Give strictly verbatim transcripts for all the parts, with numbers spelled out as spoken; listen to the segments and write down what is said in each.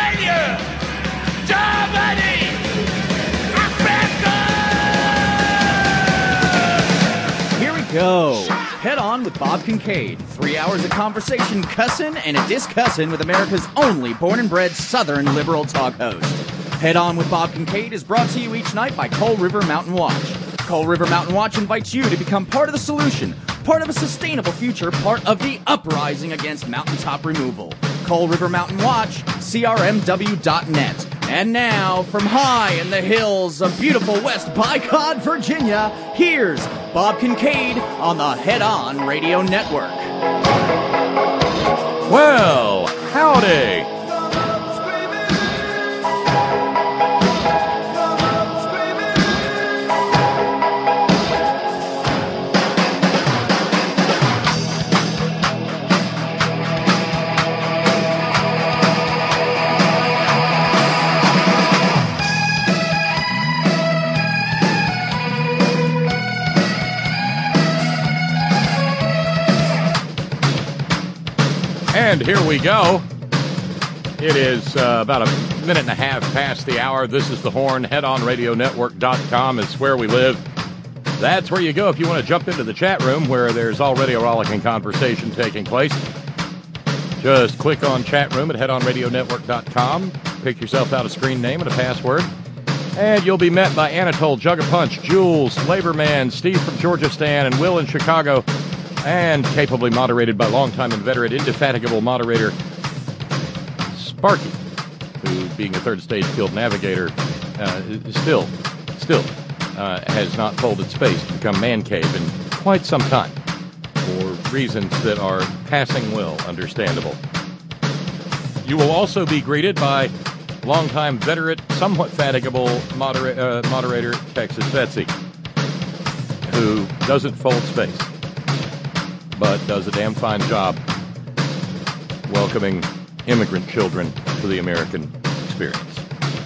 failure. Germany, America. Here we go. Head On with Bob Kincaid. Three hours of conversation, cussin' and a discussin' with America's only born and bred Southern liberal talk host. Head On with Bob Kincaid is brought to you each night by Coal River Mountain Watch. Coal River Mountain Watch invites you to become part of the solution, part of a sustainable future, part of the uprising against mountaintop removal. Coal River Mountain Watch, C R M W dot net. And now, from high in the hills of beautiful West Bicod, Virginia, here's Bob Kincaid on the Head On Radio Network. Well, howdy. And here we go. It is uh, about a minute and a half past the hour. This is The Horn. head on radio network dot com is where we live. That's where you go if you want to jump into the chat room where there's already a rollicking conversation taking place. Just click on chat room at head on radio network dot com. Pick yourself out a screen name and a password. And you'll be met by Anatole, Jug-a-Punch, Jules, Laborman, Steve from Georgia Stan, and Will in Chicago. And capably moderated by longtime inveterate, indefatigable moderator Sparky, who, being a third stage field navigator, uh, still, still uh, has not folded space to become man cave in quite some time, for reasons that are passing well understandable. You will also be greeted by longtime veteran, somewhat fatigable modera- uh, moderator Texas Betsy, who doesn't fold space, but does a damn fine job welcoming immigrant children to the American experience.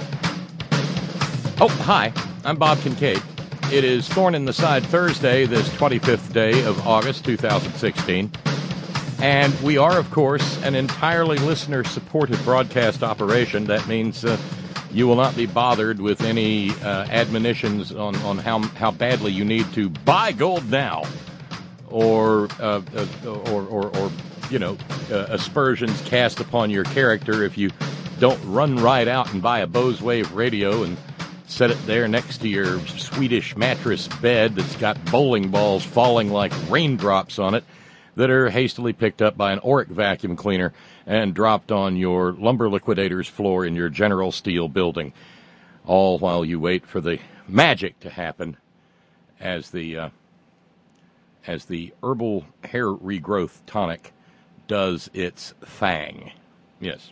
Oh, hi, I'm Bob Kincaid. It is Thorn in the Side Thursday, this twenty-fifth day of August, two thousand sixteen. And we are, of course, an entirely listener-supported broadcast operation. That means uh, you will not be bothered with any uh, admonitions on, on how, how badly you need to buy gold now. Or, uh, uh, or, or, or, you know, uh, aspersions cast upon your character if you don't run right out and buy a Bose Wave radio and set it there next to your Swedish mattress bed that's got bowling balls falling like raindrops on it that are hastily picked up by an Oric vacuum cleaner and dropped on your lumber liquidator's floor in your General Steel building, all while you wait for the magic to happen as the... Uh, as the herbal hair regrowth tonic does its thing. Yes.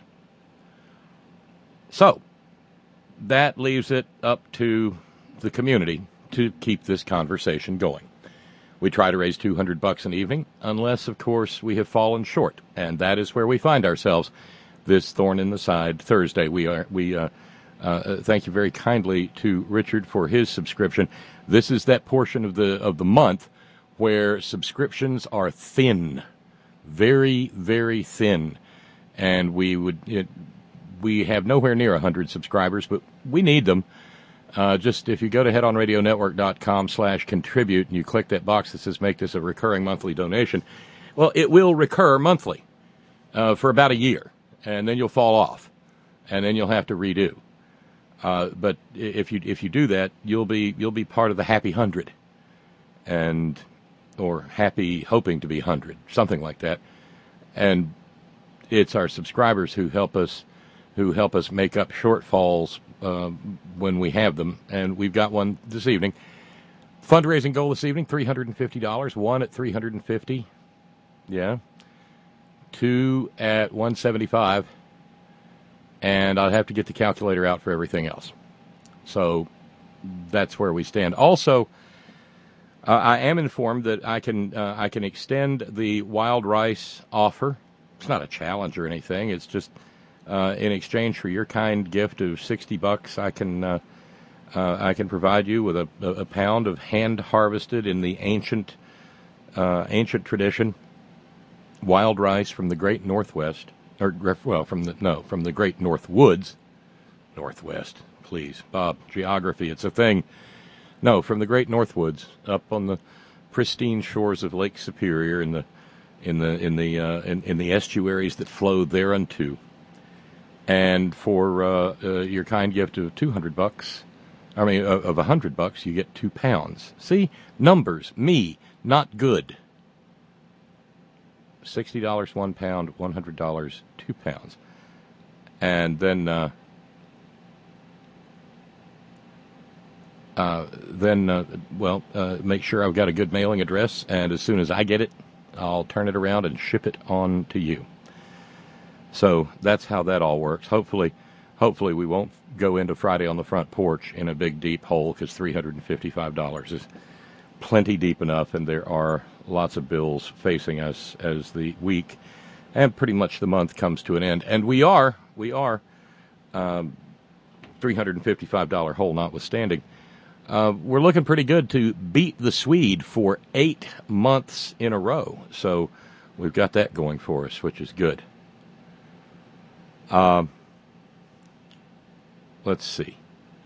So, that leaves it up to the community to keep this conversation going. We try to raise two hundred bucks an evening, unless, of course, we have fallen short. And that is where we find ourselves this Thorn in the Side Thursday. We are, we, uh, uh, thank you very kindly to Richard for his subscription. This is that portion of the, of the month where subscriptions are thin, very, very thin, and we would it, we have nowhere near one hundred subscribers, but we need them. Uh, just if you go to head on radio network dot com slash contribute and you click that box that says make this a recurring monthly donation, well, it will recur monthly uh, for about a year, and then you'll fall off, and then you'll have to redo. Uh, but if you if you do that, you'll be you'll be part of the happy hundred, and or happy hoping to be hundred, something like that. And it's our subscribers who help us, who help us make up shortfalls uh, when we have them. And we've got one this evening. Fundraising goal this evening: three hundred and fifty dollars. One at three hundred and fifty. Yeah. Two at one seventy-five. And I'll have to get the calculator out for everything else. So that's where we stand. Also, Uh, I am informed that I can uh, I can extend the wild rice offer. It's not a challenge or anything. It's just uh, in exchange for your kind gift of sixty bucks, I can uh, uh, I can provide you with a, a pound of hand harvested in the ancient uh, ancient tradition wild rice from the great Northwest or well, from the no, from the Great North Woods, Northwest. Please, Bob, geography, it's a thing. No, from the Great North Woods, up on the pristine shores of Lake Superior, in the in the in the uh, in, in the estuaries that flow thereunto. And for uh, uh, your kind gift of two hundred bucks, I mean uh, of a hundred bucks, you get two pounds. See, numbers, me, not good. Sixty dollars one pound, one hundred dollars two pounds, and then uh, uh, then uh, well, uh, make sure I've got a good mailing address, and as soon as I get it, I'll turn it around and ship it on to you. So that's how that all works. Hopefully, hopefully we won't go into Friday on the front porch in a big deep hole, because three hundred fifty-five dollars is plenty deep enough, and there are lots of bills facing us as the week and pretty much the month comes to an end. And we are, we are, um, three hundred fifty-five dollars hole notwithstanding, uh, we're looking pretty good to beat the Swede for eight months in a row. So we've got that going for us, which is good. Um, let's see.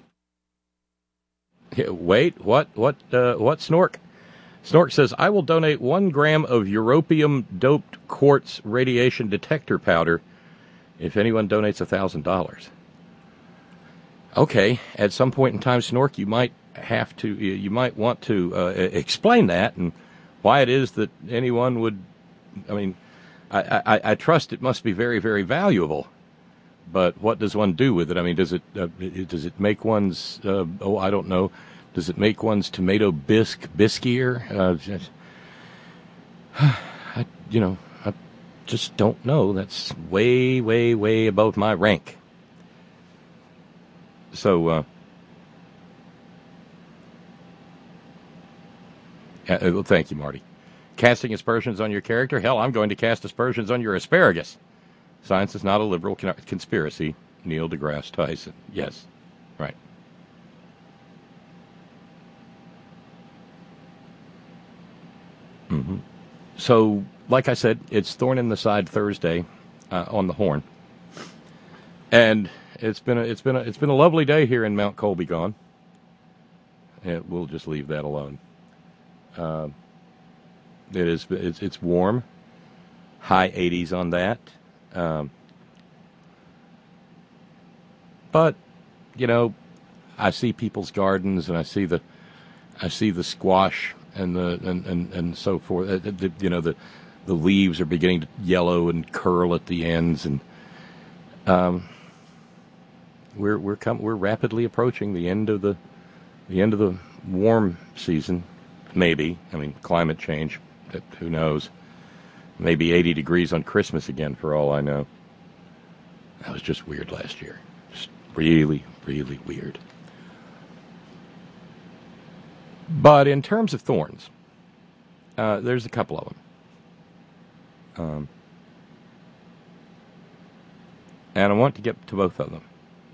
Yeah, wait, what, what, uh, what, Snork? Snork says, I will donate one gram of europium-doped quartz radiation detector powder if anyone donates a thousand dollars. Okay, at some point in time, Snork, you might have to, you might want to uh, explain that and why it is that anyone would, I mean, I, I, I trust it must be very, very valuable. But what does one do with it? I mean, does it uh, does it make one's uh, oh I don't know, does it make one's tomato bisque bisquier? Uh, just, I, you know, I just don't know. That's way, way, way above my rank. So, uh, uh, well, thank you, Marty. Casting aspersions on your character? Hell, I'm going to cast aspersions on your asparagus. Science is not a liberal con- conspiracy. Neil deGrasse Tyson. Yes, right. Mm-hmm. So, like I said, it's Thorn in the Side Thursday uh, on the Horn, and it's been a, it's been a, it's been a lovely day here in Mount Colby-Gone. And we'll just leave that alone. Uh, it is it's, it's warm, high eighties on that. Um, but, you know, I see people's gardens, and I see the, I see the squash and the and, and, and so forth. Uh, the, you know, the the leaves are beginning to yellow and curl at the ends, and um, we're we're com- we're rapidly approaching the end of the the end of the warm season. Maybe, I mean, climate change. Who knows? Maybe eighty degrees on Christmas again, for all I know. That was just weird last year. Just really, really weird. But in terms of thorns, uh, there's a couple of them. Um, and I want to get to both of them.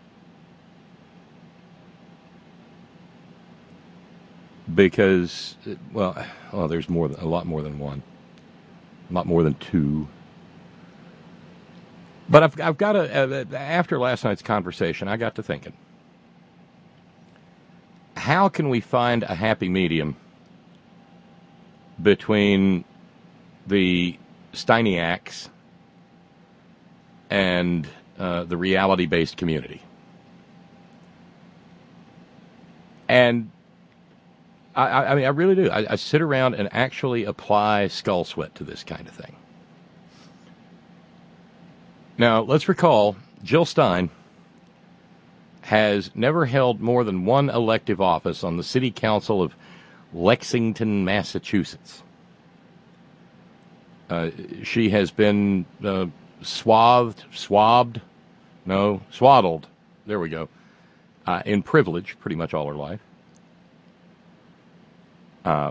Because, well, well, there's more than, a lot more than one. A lot more than two. But I've, I've got to, uh, after last night's conversation, I got to thinking, how can we find a happy medium between the Steiniacs and uh, the reality-based community? And I, I mean, I really do. I, I sit around and actually apply skull sweat to this kind of thing. Now, let's recall, Jill Stein has never held more than one elective office on the City Council of Lexington, Massachusetts. Uh, she has been uh, swathed, swabbed, no, swaddled, there we go, uh, in privilege pretty much all her life. Uh,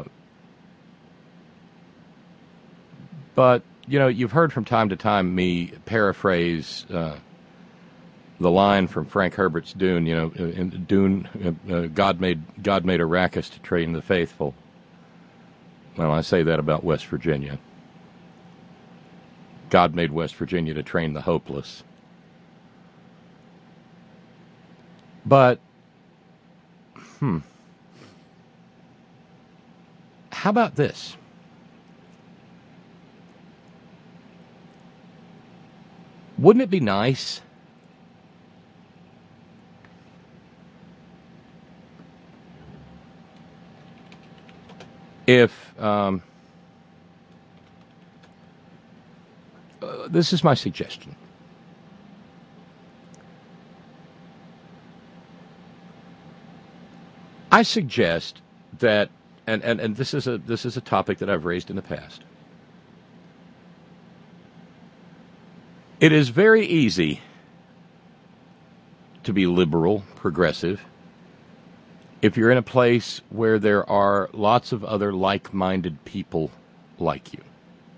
but, you know, you've heard from time to time me paraphrase uh, the line from Frank Herbert's Dune, you know, in Dune, uh, God made God made Arrakis to train the faithful. Well, I say that about West Virginia. God made West Virginia to train the hopeless. But, hmm, how about this? Wouldn't it be nice if, um, uh, this is my suggestion. I suggest that, and, and, and this is a this is a topic that I've raised in the past. It is very easy to be liberal, progressive, if you're in a place where there are lots of other like-minded people like you.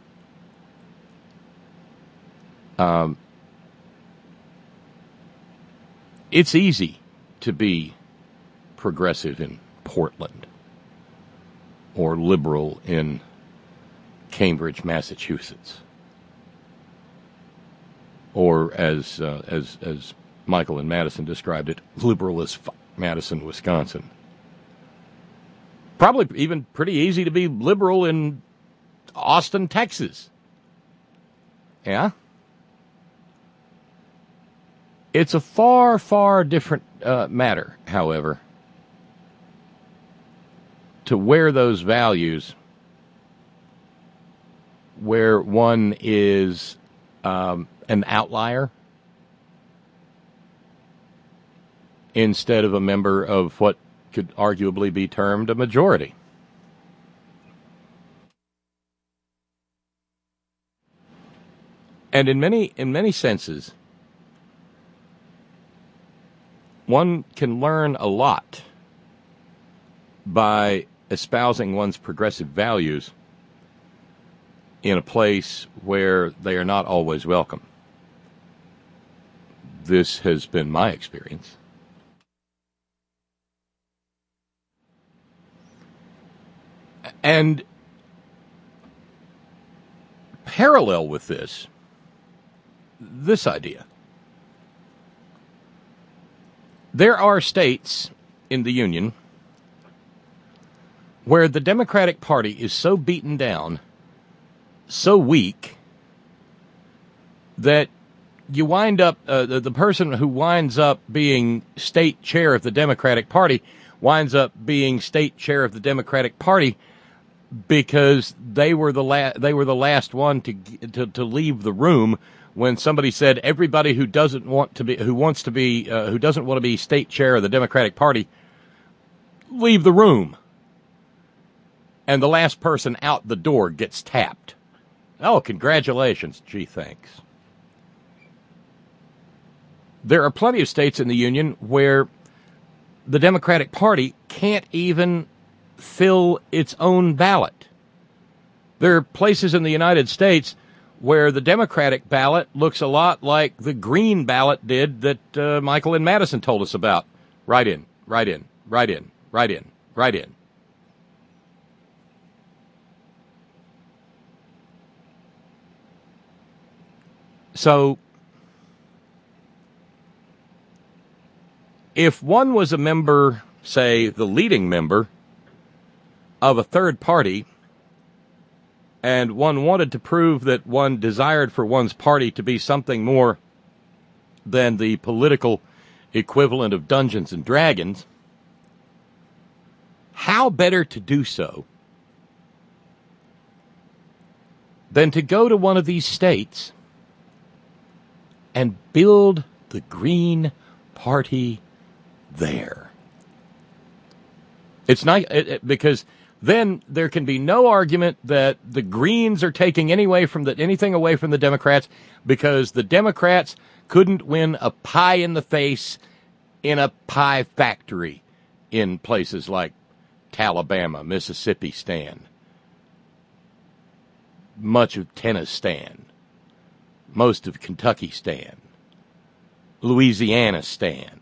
Um, it's easy to be progressive in Portland or liberal in Cambridge, Massachusetts, or as uh, as as Michael and Madison described it, liberal as f- Madison, Wisconsin. Probably even pretty easy to be liberal in Austin, Texas. Yeah? It's a far, far different uh, matter, however, to wear those values where one is um, an outlier instead of a member of what could arguably be termed a majority. And in many in many senses, one can learn a lot by espousing one's progressive values in a place where they are not always welcome. This has been my experience. And parallel with this, this idea. There are states in the Union where the Democratic Party is so beaten down, so weak, that you wind up, uh, the, the person who winds up being state chair of the Democratic Party winds up being state chair of the Democratic Party because they were the la- they were the last one to, to to leave the room when somebody said everybody who doesn't want to be who wants to be uh, who doesn't want to be state chair of the Democratic Party, leave the room. And the last person out the door gets tapped. Oh, congratulations. Gee, thanks. There are plenty of states in the Union where the Democratic Party can't even fill its own ballot. There are places in the United States where the Democratic ballot looks a lot like the Green ballot did that uh, Michael and Madison told us about. Right in, right in, right in, right in, right in. So, if one was a member, say, the leading member of a third party, and one wanted to prove that one desired for one's party to be something more than the political equivalent of Dungeons and Dragons, how better to do so than to go to one of these states and build the Green Party there. It's not it, it, because then there can be no argument that the Greens are taking any way from the, anything away from the Democrats because the Democrats couldn't win a pie in the face in a pie factory in places like Alabama, Mississippi stand, much of Tennessee stand, most of Kentucky stand, Louisiana stand,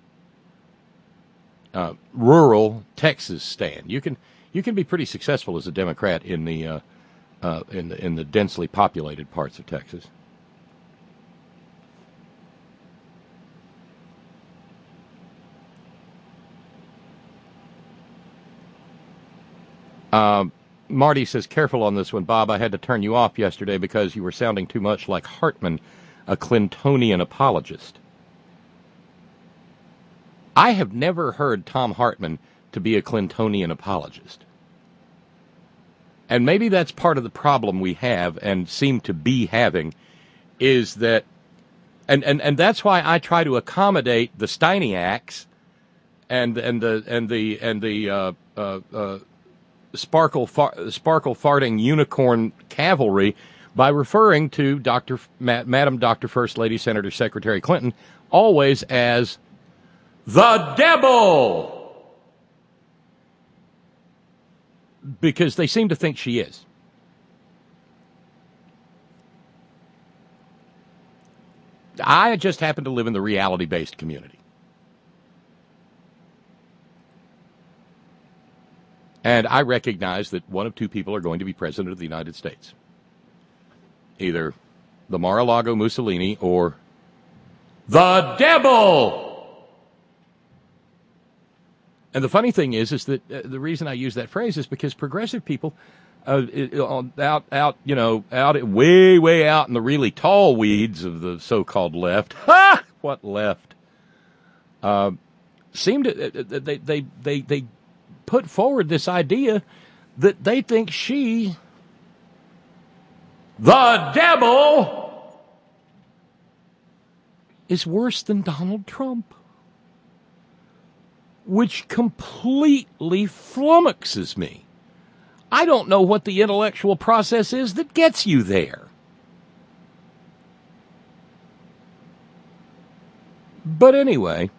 uh, rural Texas stand. You can you can be pretty successful as a Democrat in the uh, uh, in the in the densely populated parts of Texas. Um, Marty says, careful on this one, Bob. I had to turn you off yesterday because you were sounding too much like Hartman, a Clintonian apologist. I have never heard Thom Hartmann to be a Clintonian apologist. And maybe that's part of the problem we have and seem to be having, is that, and, and, and that's why I try to accommodate the Steiniacs and and the and the and the uh, uh, uh, sparkle far, sparkle farting unicorn cavalry by referring to Doctor Ma- Madam Doctor First Lady Senator Secretary Clinton always as the devil, because they seem to think she is. I just happen to live in the reality-based community. And I recognize that one of two people are going to be president of the United States. Either the Mar-a-Lago Mussolini or the devil. And the funny thing is, is that uh, the reason I use that phrase is because progressive people, uh, out, out, you know, out, way, way out in the really tall weeds of the so-called left, ha! What left? Uh, seem to uh, they they they they put forward this idea that they think she, the devil, is worse than Donald Trump, which completely flummoxes me. I don't know what the intellectual process is that gets you there. But anyway,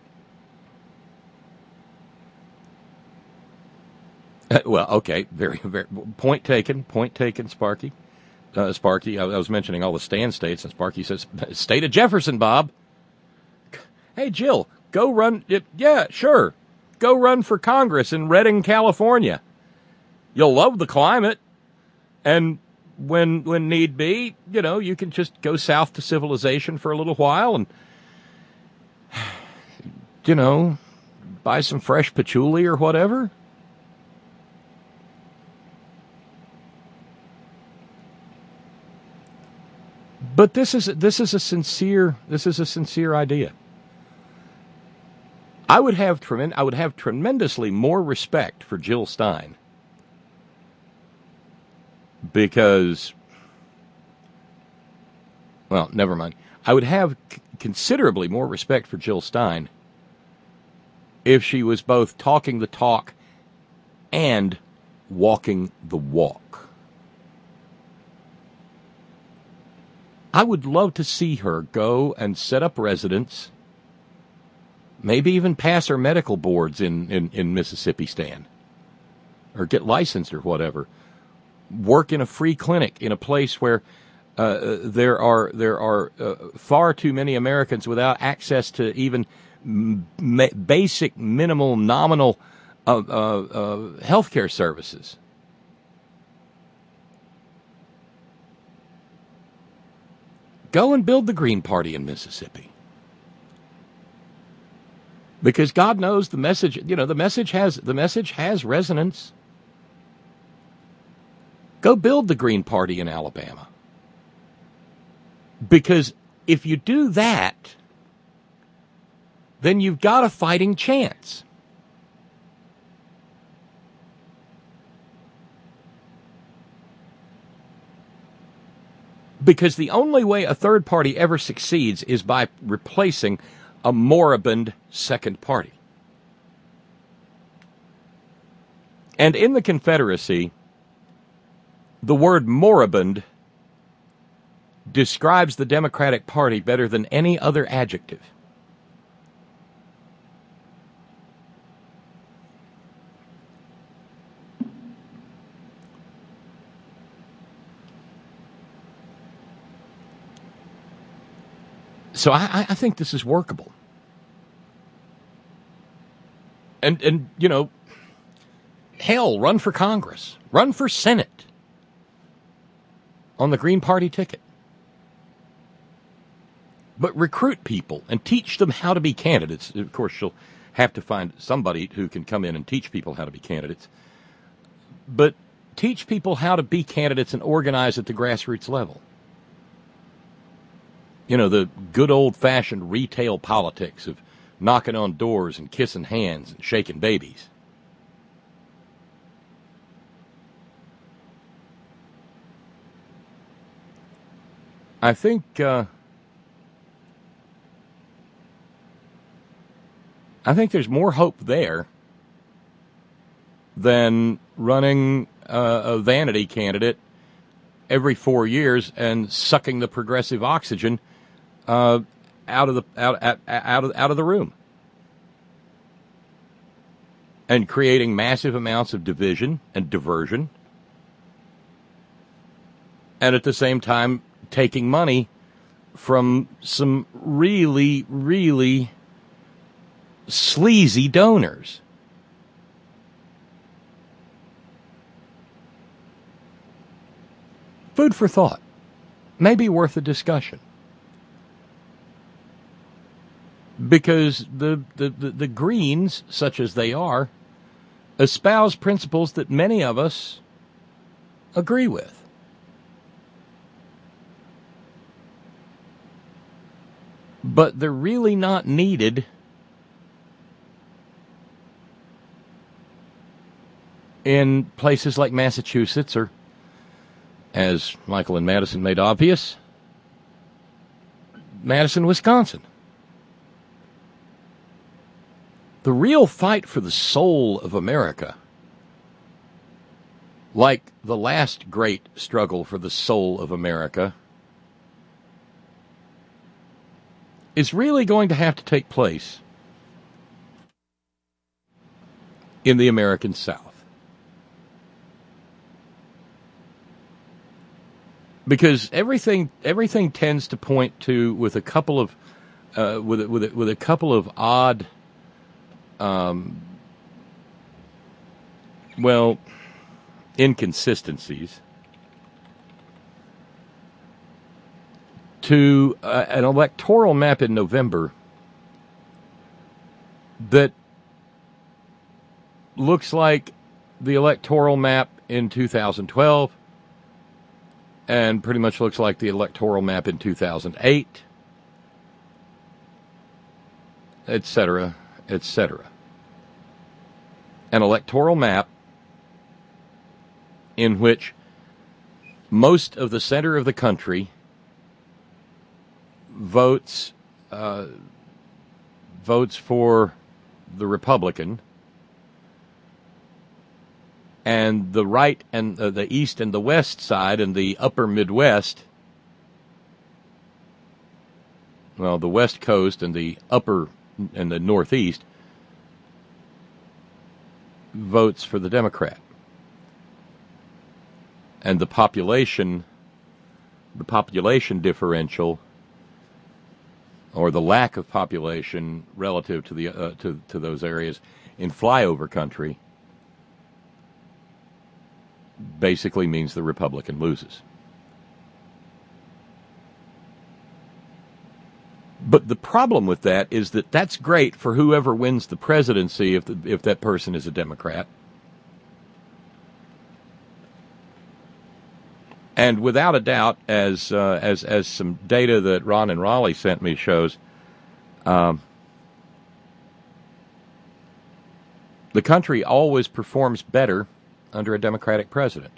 uh, well, okay, very, very, point taken, point taken, Sparky. Uh, Sparky, I, I was mentioning all the Stan states, and Sparky says, state of Jefferson, Bob. Hey, Jill, go run, it, yeah, sure, go run for Congress in Redding, California. You'll love the climate, and when when need be, you know, you can just go south to civilization for a little while and, you know, buy some fresh patchouli or whatever. But this is this is a sincere this is a sincere idea. I would have tremend I would have tremendously more respect for Jill Stein, because, well, never mind. I would have c- considerably more respect for Jill Stein if she was both talking the talk and walking the walk. I would love to see her go and set up residence, maybe even pass her medical boards in, in, in Mississippi, Stan, or get licensed or whatever. Work in a free clinic in a place where uh, there are there are uh, far too many Americans without access to even m- basic, minimal, nominal uh, uh, uh, healthcare services. Go and build the Green Party in Mississippi, because God knows the message. You know, the message has the message has resonance. Go build the Green Party in Alabama. Because if you do that, then you've got a fighting chance. Because the only way a third party ever succeeds is by replacing a moribund second party. And in the Confederacy, the word moribund describes the Democratic Party better than any other adjective. So I, I think this is workable. And, and, you know, hell, run for Congress. Run for Senate. on the Green Party ticket. But recruit people and teach them how to be candidates. Of course, she'll have to find somebody who can come in and teach people how to be candidates. But teach people how to be candidates and organize at the grassroots level. You know, the good old-fashioned retail politics of knocking on doors and kissing hands and shaking babies. I think uh, I think there's more hope there than running uh, a vanity candidate every four years and sucking the progressive oxygen uh, out of the out, out out of out of the room and creating massive amounts of division and diversion, and at the same time taking money from some really, really sleazy donors. Food for thought. Maybe worth a discussion. Because the, the, the, the Greens, such as they are, espouse principles that many of us agree with. But they're really not needed in places like Massachusetts or, as Michael and Madison made obvious, Madison, Wisconsin. The real fight for the soul of America, like the last great struggle for the soul of America, is really going to have to take place in the American South. Because everything everything tends to point to, with a couple of uh, with a, with a, with a couple of odd, um, well, inconsistencies, to uh, an electoral map in November that looks like the electoral map in two thousand twelve and pretty much looks like the electoral map in two thousand eight, et cetera, et cetera. An electoral map in which most of the center of the country votes uh, votes for the Republican, and the right and uh, the east and the west side and the upper Midwest, well, the West Coast and the upper and the Northeast votes for the Democrat. And the population, the population differential, or the lack of population relative to the uh, to to those areas in flyover country, basically means the Republican loses. But the problem with that is that that's great for whoever wins the presidency if the, if that person is a Democrat. And without a doubt, as uh, as as some data that Ron and Raleigh sent me shows, um, the country always performs better under a Democratic president.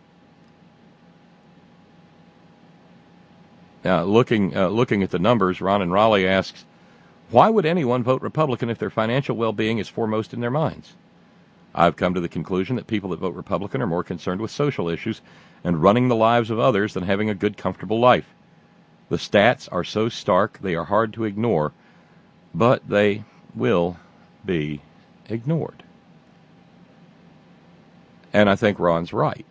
Now, looking uh, looking at the numbers, Ron and Raleigh asks, why would anyone vote Republican if their financial well-being is foremost in their minds? I've come to the conclusion that people that vote Republican are more concerned with social issues and running the lives of others than having a good, comfortable life. The stats are so stark they are hard to ignore, but they will be ignored. And I think Ron's right.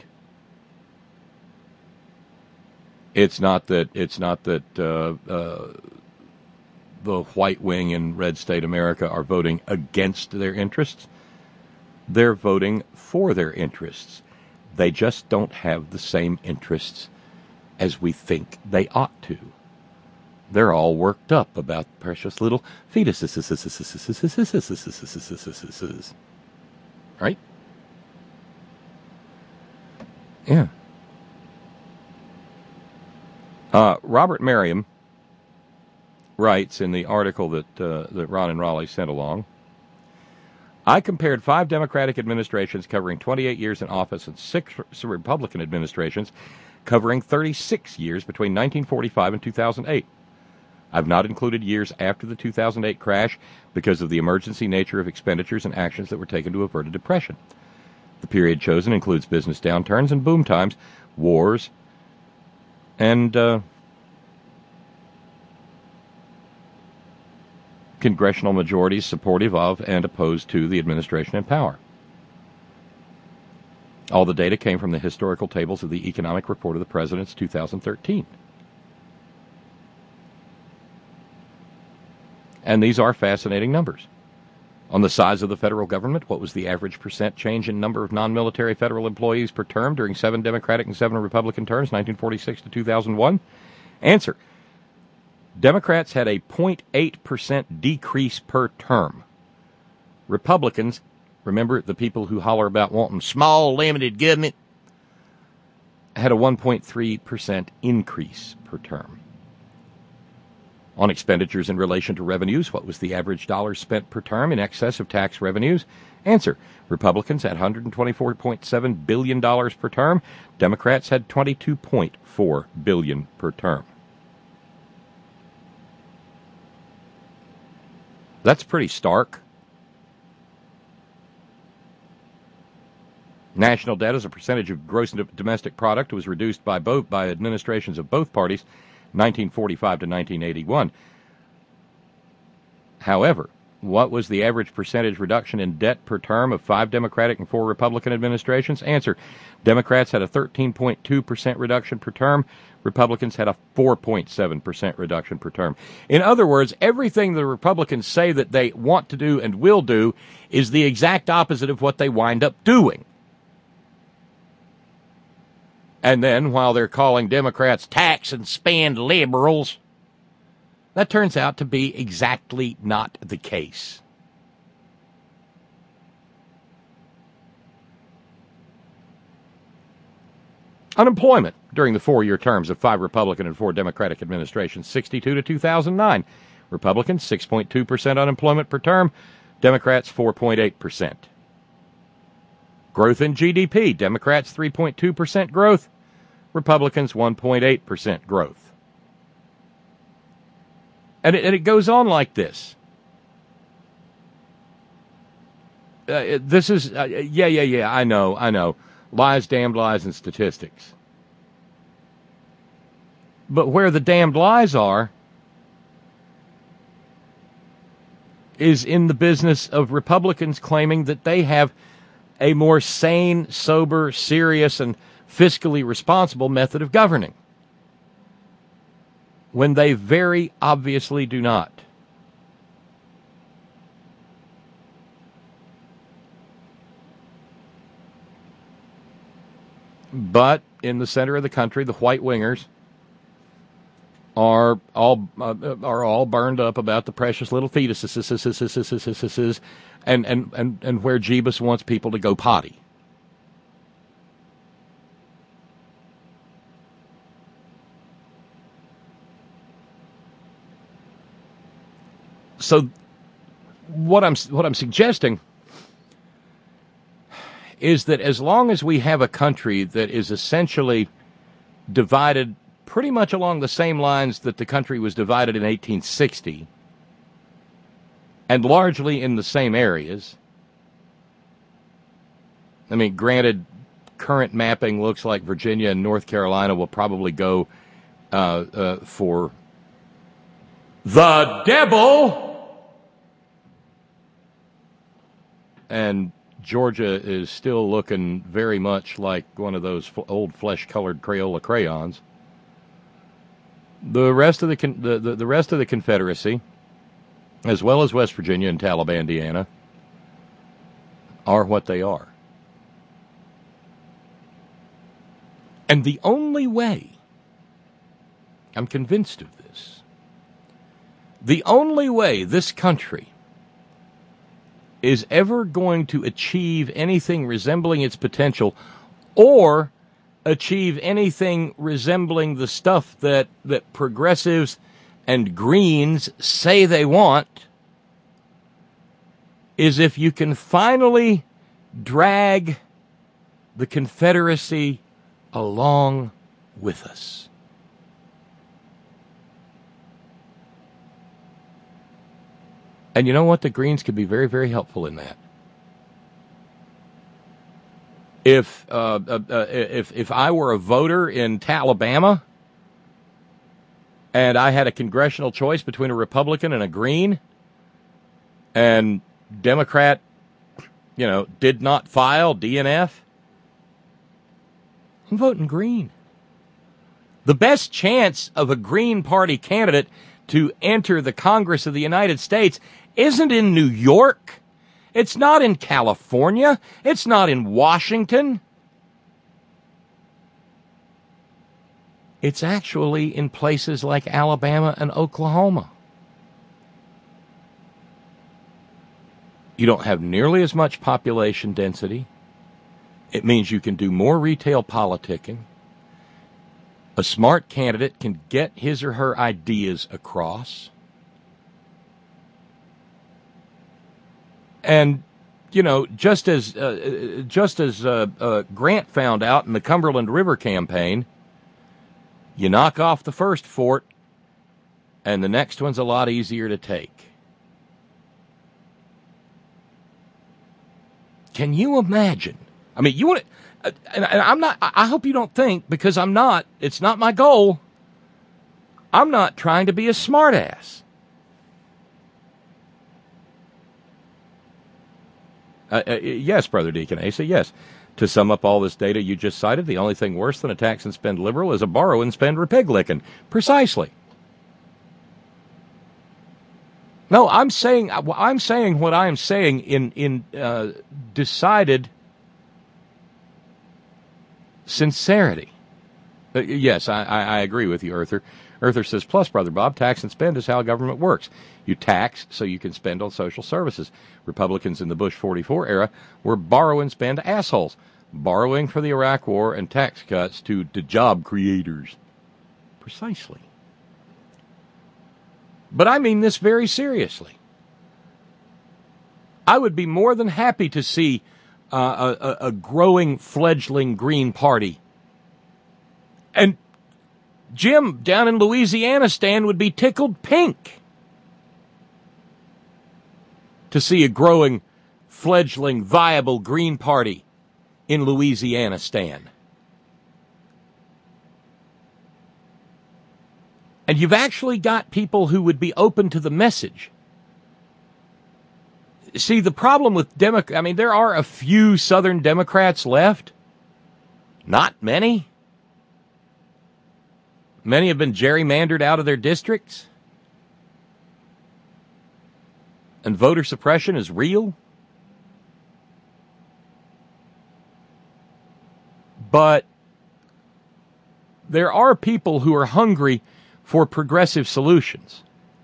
It's not that it's not that uh, uh, the white wing in red state America are voting against their interests. They're voting for their interests. They just don't have the same interests as we think they ought to. They're all worked up about precious little fetuses. Right? Yeah. Uh, Robert Merriam writes in the article that uh, that Ron and Raleigh sent along, I compared five Democratic administrations covering twenty-eight years in office and six Republican administrations covering thirty-six years between nineteen forty-five and two thousand eight. I've not included years after the two thousand eight crash because of the emergency nature of expenditures and actions that were taken to avert a depression. The period chosen includes business downturns and boom times, wars, and uh, congressional majorities supportive of and opposed to the administration in power. All the data came from the historical tables of the Economic Report of the President's two thousand thirteen. And these are fascinating numbers. On the size of the federal government, what was the average percent change in number of non-military federal employees per term during seven Democratic and seven Republican terms, nineteen forty-six to two thousand one? Answer. Democrats had a zero point eight percent decrease per term. Republicans, remember the people who holler about wanting small, limited government, had a one point three percent increase per term. On expenditures in relation to revenues, what was the average dollars spent per term in excess of tax revenues? Answer. Republicans had one hundred twenty-four point seven billion dollars per term. Democrats had twenty-two point four billion dollars per term. That's pretty stark. National debt as a percentage of gross domestic product was reduced by both by administrations of both parties, nineteen forty-five to nineteen eighty-one. However, what was the average percentage reduction in debt per term of five Democratic and four Republican administrations? Answer. Democrats had a thirteen point two percent reduction per term. Republicans had a four point seven percent reduction per term. In other words, everything the Republicans say that they want to do and will do is the exact opposite of what they wind up doing. And then, while they're calling Democrats tax and spend liberals, that turns out to be exactly not the case. Unemployment during the four-year terms of five Republican and four Democratic administrations, sixty-two to two thousand nine. Republicans, six point two percent unemployment per term. Democrats, four point eight percent. Growth in G D P. Democrats, three point two percent growth. Republicans, one point eight percent growth. And it, and it goes on like this. Uh, this is, uh, yeah, yeah, yeah, I know, I know. Lies, damned lies, and statistics. But where the damned lies are is in the business of Republicans claiming that they have a more sane, sober, serious, and fiscally responsible method of governing, when they very obviously do not. But in the center of the country, the white wingers are all uh, are all burned up about the precious little fetuses and and and and where Jeebus wants people to go potty. So, what I'm what I'm suggesting is that as long as we have a country that is essentially divided pretty much along the same lines that the country was divided in eighteen sixty, and largely in the same areas, I mean, granted, current mapping looks like Virginia and North Carolina will probably go uh, uh, for the devil, and Georgia is still looking very much like one of those f- old flesh-colored Crayola crayons. The rest of the, con- the, the the rest of the Confederacy, as well as West Virginia and Talibandiana, are what they are. And the only way I'm convinced of this. The only way this country is ever going to achieve anything resembling its potential or achieve anything resembling the stuff that, that progressives and Greens say they want is if you can finally drag the Confederacy along with us. And you know what? The Greens could be very, very helpful in that. If uh, uh, uh, if if I were a voter in Alabama and I had a congressional choice between a Republican and a Green, and Democrat, you know, did not file D N F, I'm voting Green. The best chance of a Green Party candidate to enter the Congress of the United States isn't in New York. It's not in California. It's not in Washington. It's actually in places like Alabama and Oklahoma. You don't have nearly as much population density. It means you can do more retail politicking. A smart candidate can get his or her ideas across. And, you know, just as uh, just as uh, uh, Grant found out in the Cumberland River campaign, you knock off the first fort, and the next one's a lot easier to take. Can you imagine? I mean, you want to, and I'm not, I hope you don't think, because I'm not, it's not my goal. I'm not trying to be a smartass. Uh, uh, yes, Brother Deacon Asa, yes. To sum up all this data you just cited, the only thing worse than a tax and spend liberal is a borrow and spend Republican. Precisely. No, I'm saying I'm saying what I'm saying in in uh, decided sincerity. Uh, yes, I, I, I agree with you, Earther. Earther says, plus, Brother Bob, tax and spend is how government works. You tax so you can spend on social services. Republicans in the Bush forty-four era were borrow and spend assholes, borrowing for the Iraq War and tax cuts to the job creators. Precisely. But I mean this very seriously. I would be more than happy to see uh, a, a growing, fledgling Green Party. And Jim down in Louisiana stand would be tickled pink to see a growing, fledgling, viable Green Party in Louisiana stand. And you've actually got people who would be open to the message. See, the problem with Democrats, I mean, there are a few Southern Democrats left. Not many. Many have been gerrymandered out of their districts. And voter suppression is real. But there are people who are hungry for progressive solutions.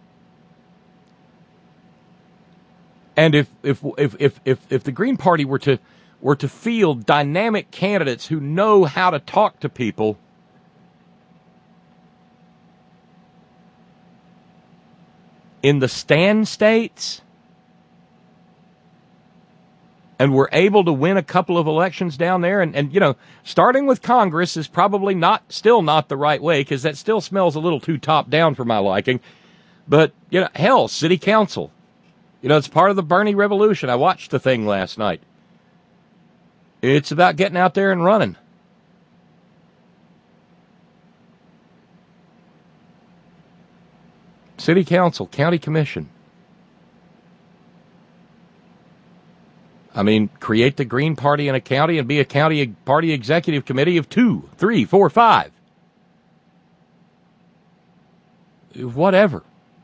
And if if if if if, if the Green Party were to were to field dynamic candidates who know how to talk to people, in the stand states, and we're able to win a couple of elections down there, and, and you know, starting with Congress is probably not, still not the right way, because that still smells a little too top-down for my liking. But, you know, hell, city council. You know, it's part of the Bernie Revolution. I watched the thing last night. It's about getting out there and running. City council, county commission. I mean, create the Green Party in a county and be a county party executive committee of two, three, four, five. Whatever.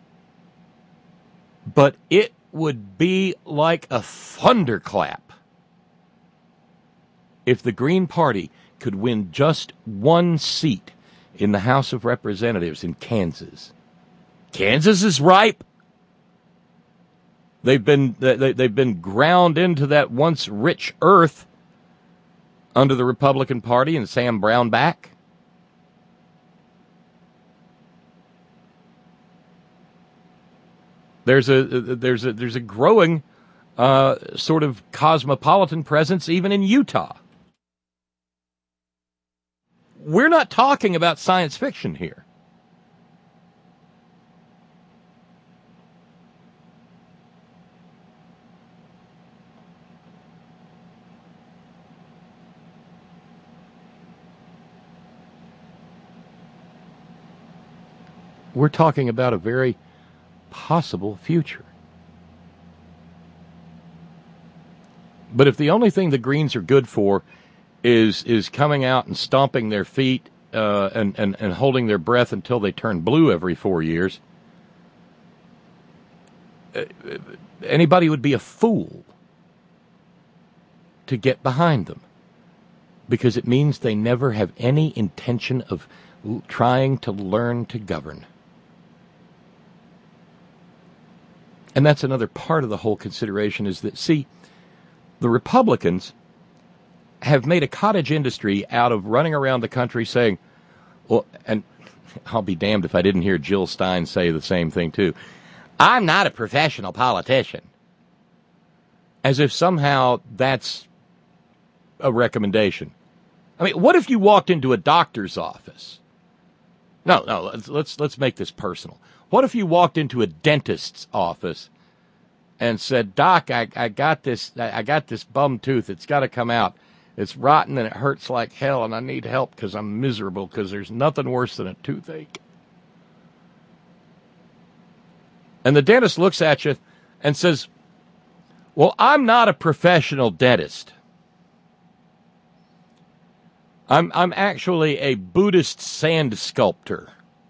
But it would be like a thunderclap if the Green Party could win just one seat in the House of Representatives in Kansas. Kansas is ripe. They've been they, they've been ground into that once rich earth under the Republican Party and Sam Brownback. There's a there's a there's a growing uh, sort of cosmopolitan presence even in Utah. We're not talking about science fiction here. We're talking about a very possible future. But if the only thing the Greens are good for is is coming out and stomping their feet uh, and, and, and holding their breath until they turn blue every four years, anybody would be a fool to get behind them, because it means they never have any intention of trying to learn to govern. And that's another part of the whole consideration, is that, see, the Republicans have made a cottage industry out of running around the country saying, well, and I'll be damned if I didn't hear Jill Stein say the same thing too, I'm not a professional politician. As if somehow that's a recommendation. I mean, what if you walked into a doctor's office? No, no, let's let's, let's make this personal. What if you walked into a dentist's office and said, Doc, I, I got this I got this bum tooth. It's got to come out. It's rotten and it hurts like hell, and I need help because I'm miserable because there's nothing worse than a toothache. And the dentist looks at you and says, well, I'm not a professional dentist. I'm I'm actually a Buddhist sand sculptor.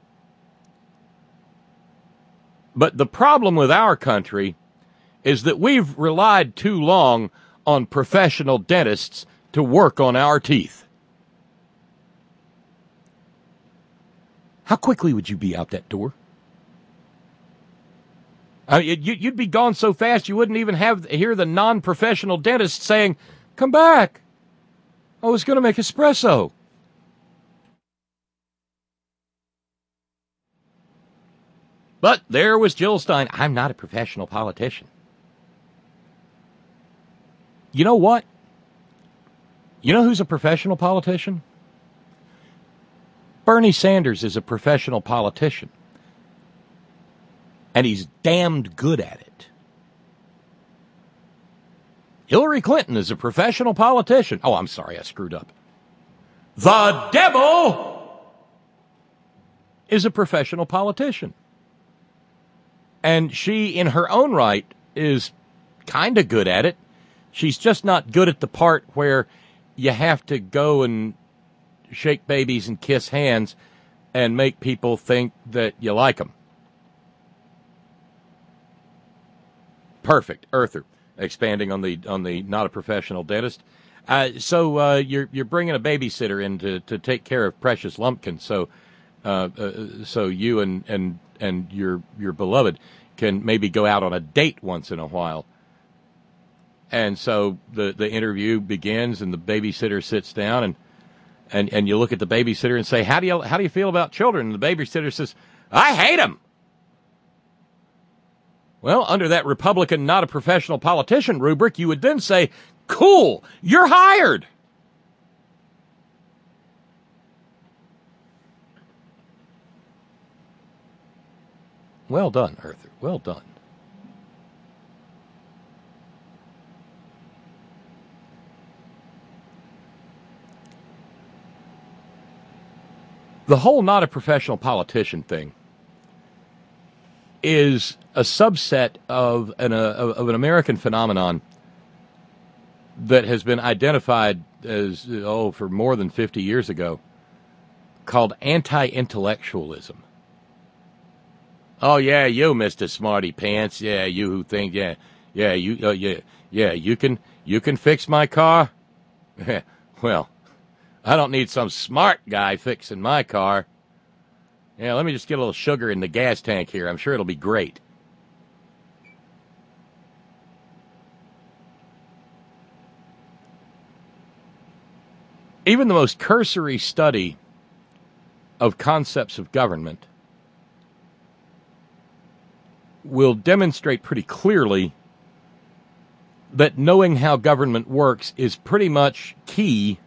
But the problem with our country is that we've relied too long on professional dentists to work on our teeth. How quickly would you be out that door? I mean, you'd be gone so fast you wouldn't even have hear the non-professional dentist saying, come back. I was going to make espresso. But there was Jill Stein. I'm not a professional politician. You know what? You know who's a professional politician? Bernie Sanders is a professional politician. And he's damned good at it. Hillary Clinton is a professional politician. Oh, I'm sorry, I screwed up. The devil is a professional politician. And she, in her own right, is kind of good at it. She's just not good at the part where you have to go and shake babies and kiss hands and make people think that you like them. Perfect. Earther, expanding on the on the not a professional dentist. Uh, so uh, you're you're bringing a babysitter in to, to take care of Precious Lumpkin. So uh, uh, so you and, and and your your beloved can maybe go out on a date once in a while. And so the, the interview begins, and the babysitter sits down, and, and, and you look at the babysitter and say, "How do you how do you feel about children?" And the babysitter says, "I hate them." Well, under that Republican not a professional politician rubric, you would then say, "Cool, you're hired." Well done, Earther. Well done. The whole not a professional politician thing is a subset of an, uh, of an American phenomenon that has been identified as, oh, for more than fifty years ago, called anti-intellectualism. Oh, yeah, you, Mister Smarty Pants. Yeah, you who think, yeah, yeah, you, uh, yeah, yeah, you can, you can fix my car? Well, I don't need some smart guy fixing my car. Yeah, let me just get a little sugar in the gas tank here. I'm sure it'll be great. Even the most cursory study of concepts of government will demonstrate pretty clearly that knowing how government works is pretty much key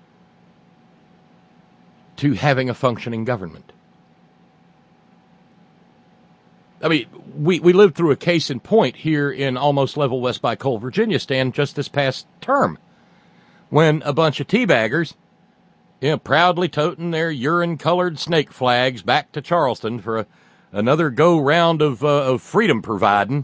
to having a functioning government. I mean, we, we lived through a case in point here in almost level West by Coal, Virginia, Stan, just this past term, when a bunch of teabaggers, you know, proudly toting their urine-colored snake flags back to Charleston for a, another go-round of, uh, of freedom providing,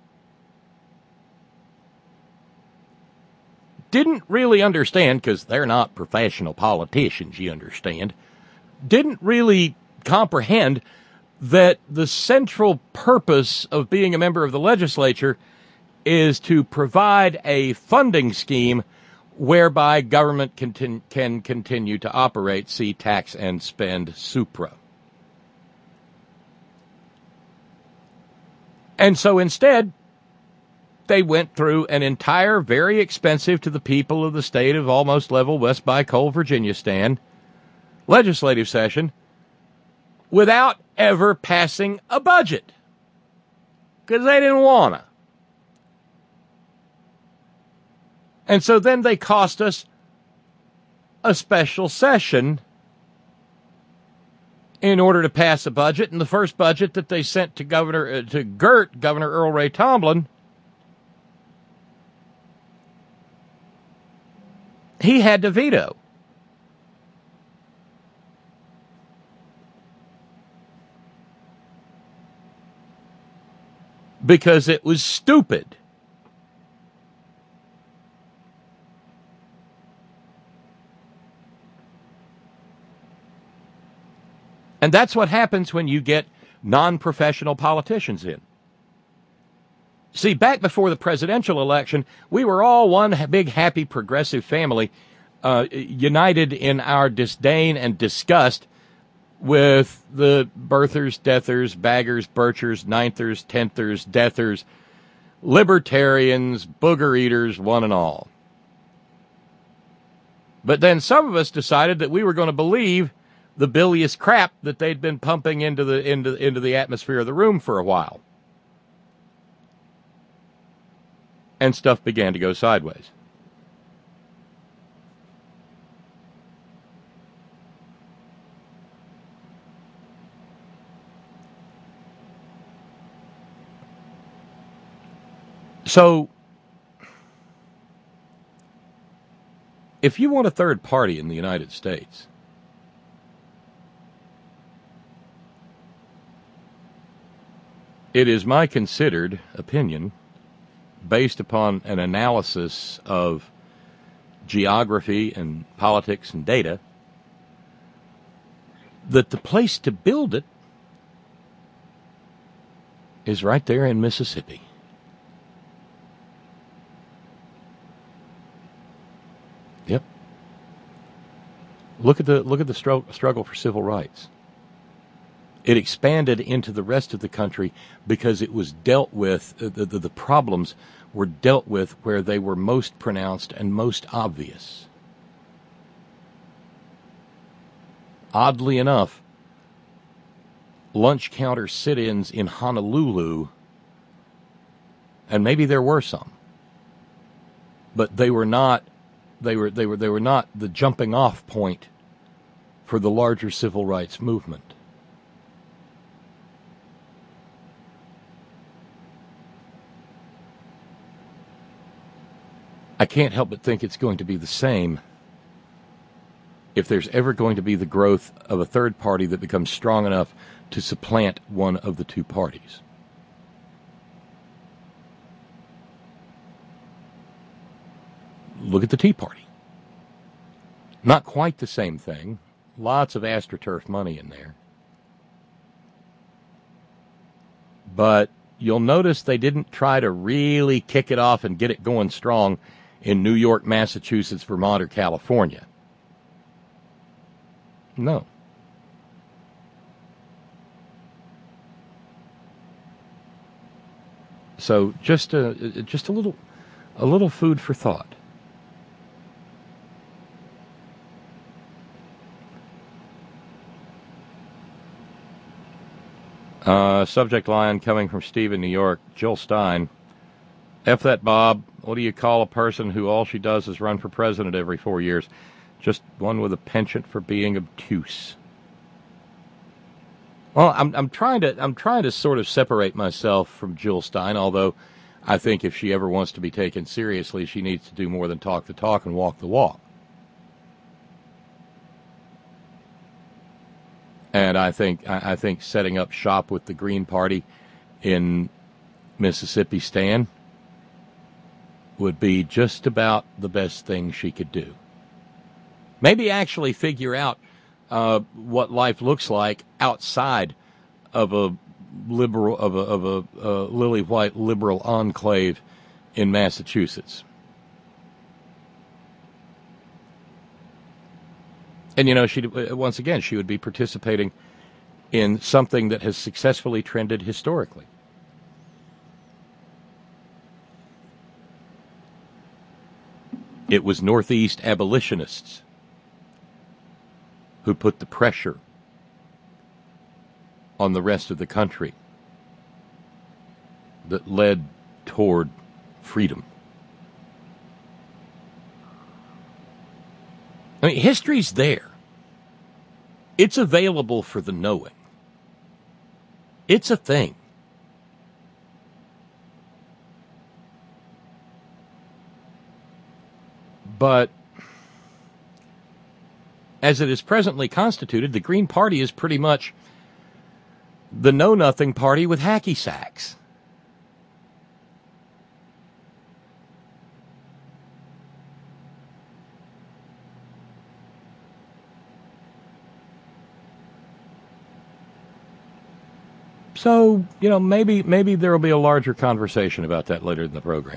didn't really understand, because they're not professional politicians, you understand, didn't really comprehend that the central purpose of being a member of the legislature is to provide a funding scheme whereby government can, can continue to operate, see tax and spend supra. And so instead, they went through an entire, very expensive to the people of the state of almost level West by Coal, Virginia, Stan, legislative session without ever passing a budget, because they didn't want to. And so then they cost us a special session in order to pass a budget. And the first budget that they sent to Governor uh, to Gert, Governor Earl Ray Tomblin, he had to veto. Because it was stupid. And that's what happens when you get non-professional politicians in. See, back before the presidential election, we were all one big, happy, progressive family, uh, united in our disdain and disgust with the birthers, deathers, baggers, birchers, ninthers, tenthers, deathers, libertarians, booger eaters, one and all. But then some of us decided that we were going to believe the bilious crap that they'd been pumping into the into into the atmosphere of the room for a while. And stuff began to go sideways. So, if you want a third party in the United States, it is my considered opinion, based upon an analysis of geography and politics and data, that the place to build it is right there in Mississippi. Yep. Look at the look at the stro- struggle for civil rights. It expanded into the rest of the country because it was dealt with, uh, the, the, the problems were dealt with where they were most pronounced and most obvious. Oddly enough, lunch counter sit-ins in Honolulu, and maybe there were some, but they were not, they were, they were, they were not the jumping off point for the larger civil rights movement. I can't help but think it's going to be the same if there's ever going to be the growth of a third party that becomes strong enough to supplant one of the two parties. Look at the Tea Party. Not quite the same thing. Lots of AstroTurf money in there. But you'll notice they didn't try to really kick it off and get it going strong in New York, Massachusetts, Vermont, or California. No. So just a, just a little, a little food for thought. Uh, subject line coming from Steve in New York. Jill Stein. F that, Bob. What do you call a person who all she does is run for president every four years? Just one with a penchant for being obtuse. Well, I'm I'm trying to I'm trying to sort of separate myself from Jill Stein, although I think if she ever wants to be taken seriously, she needs to do more than talk the talk and walk the walk. And I think I think setting up shop with the Green Party in Mississippi Stan would be just about the best thing she could do. Maybe actually figure out uh, what life looks like outside of a liberal of a, of a uh, lily white liberal enclave in Massachusetts. And, you know, she once again, she would be participating in something that has successfully trended historically. It was Northeast abolitionists who put the pressure on the rest of the country that led toward freedom. I mean, history's there. It's available for the knowing. It's a thing. But as it is presently constituted, the Green Party is pretty much the know-nothing party with hacky sacks. So, you know, maybe maybe there will be a larger conversation about that later in the program.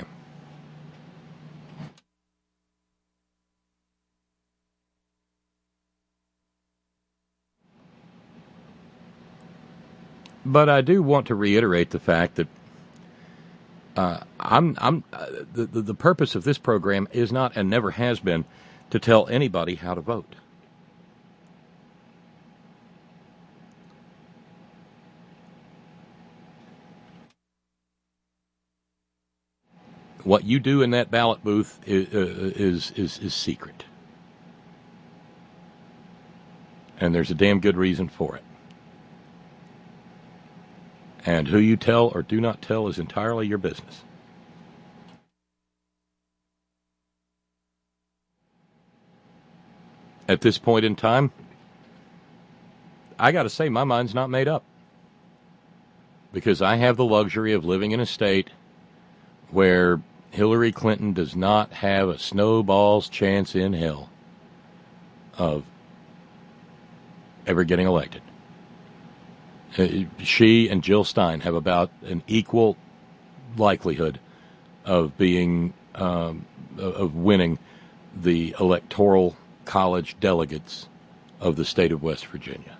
But I do want to reiterate the fact that uh, I'm I'm uh, the, the the purpose of this program is not and never has been to tell anybody how to vote. What you do in that ballot booth is, uh, is is is secret, and there's a damn good reason for it. And who you tell or do not tell is entirely your business. At this point in time, I got to say my mind's not made up, because I have the luxury of living in a state where Hillary Clinton does not have a snowball's chance in hell of ever getting elected. She and Jill Stein have about an equal likelihood of being um, of winning the electoral college delegates of the state of West Virginia.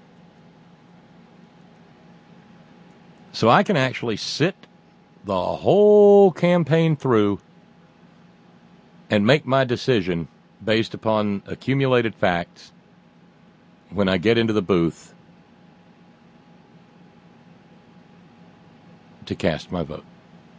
So I can actually sit the whole campaign through and make my decision based upon accumulated facts when I get into the booth to cast my vote.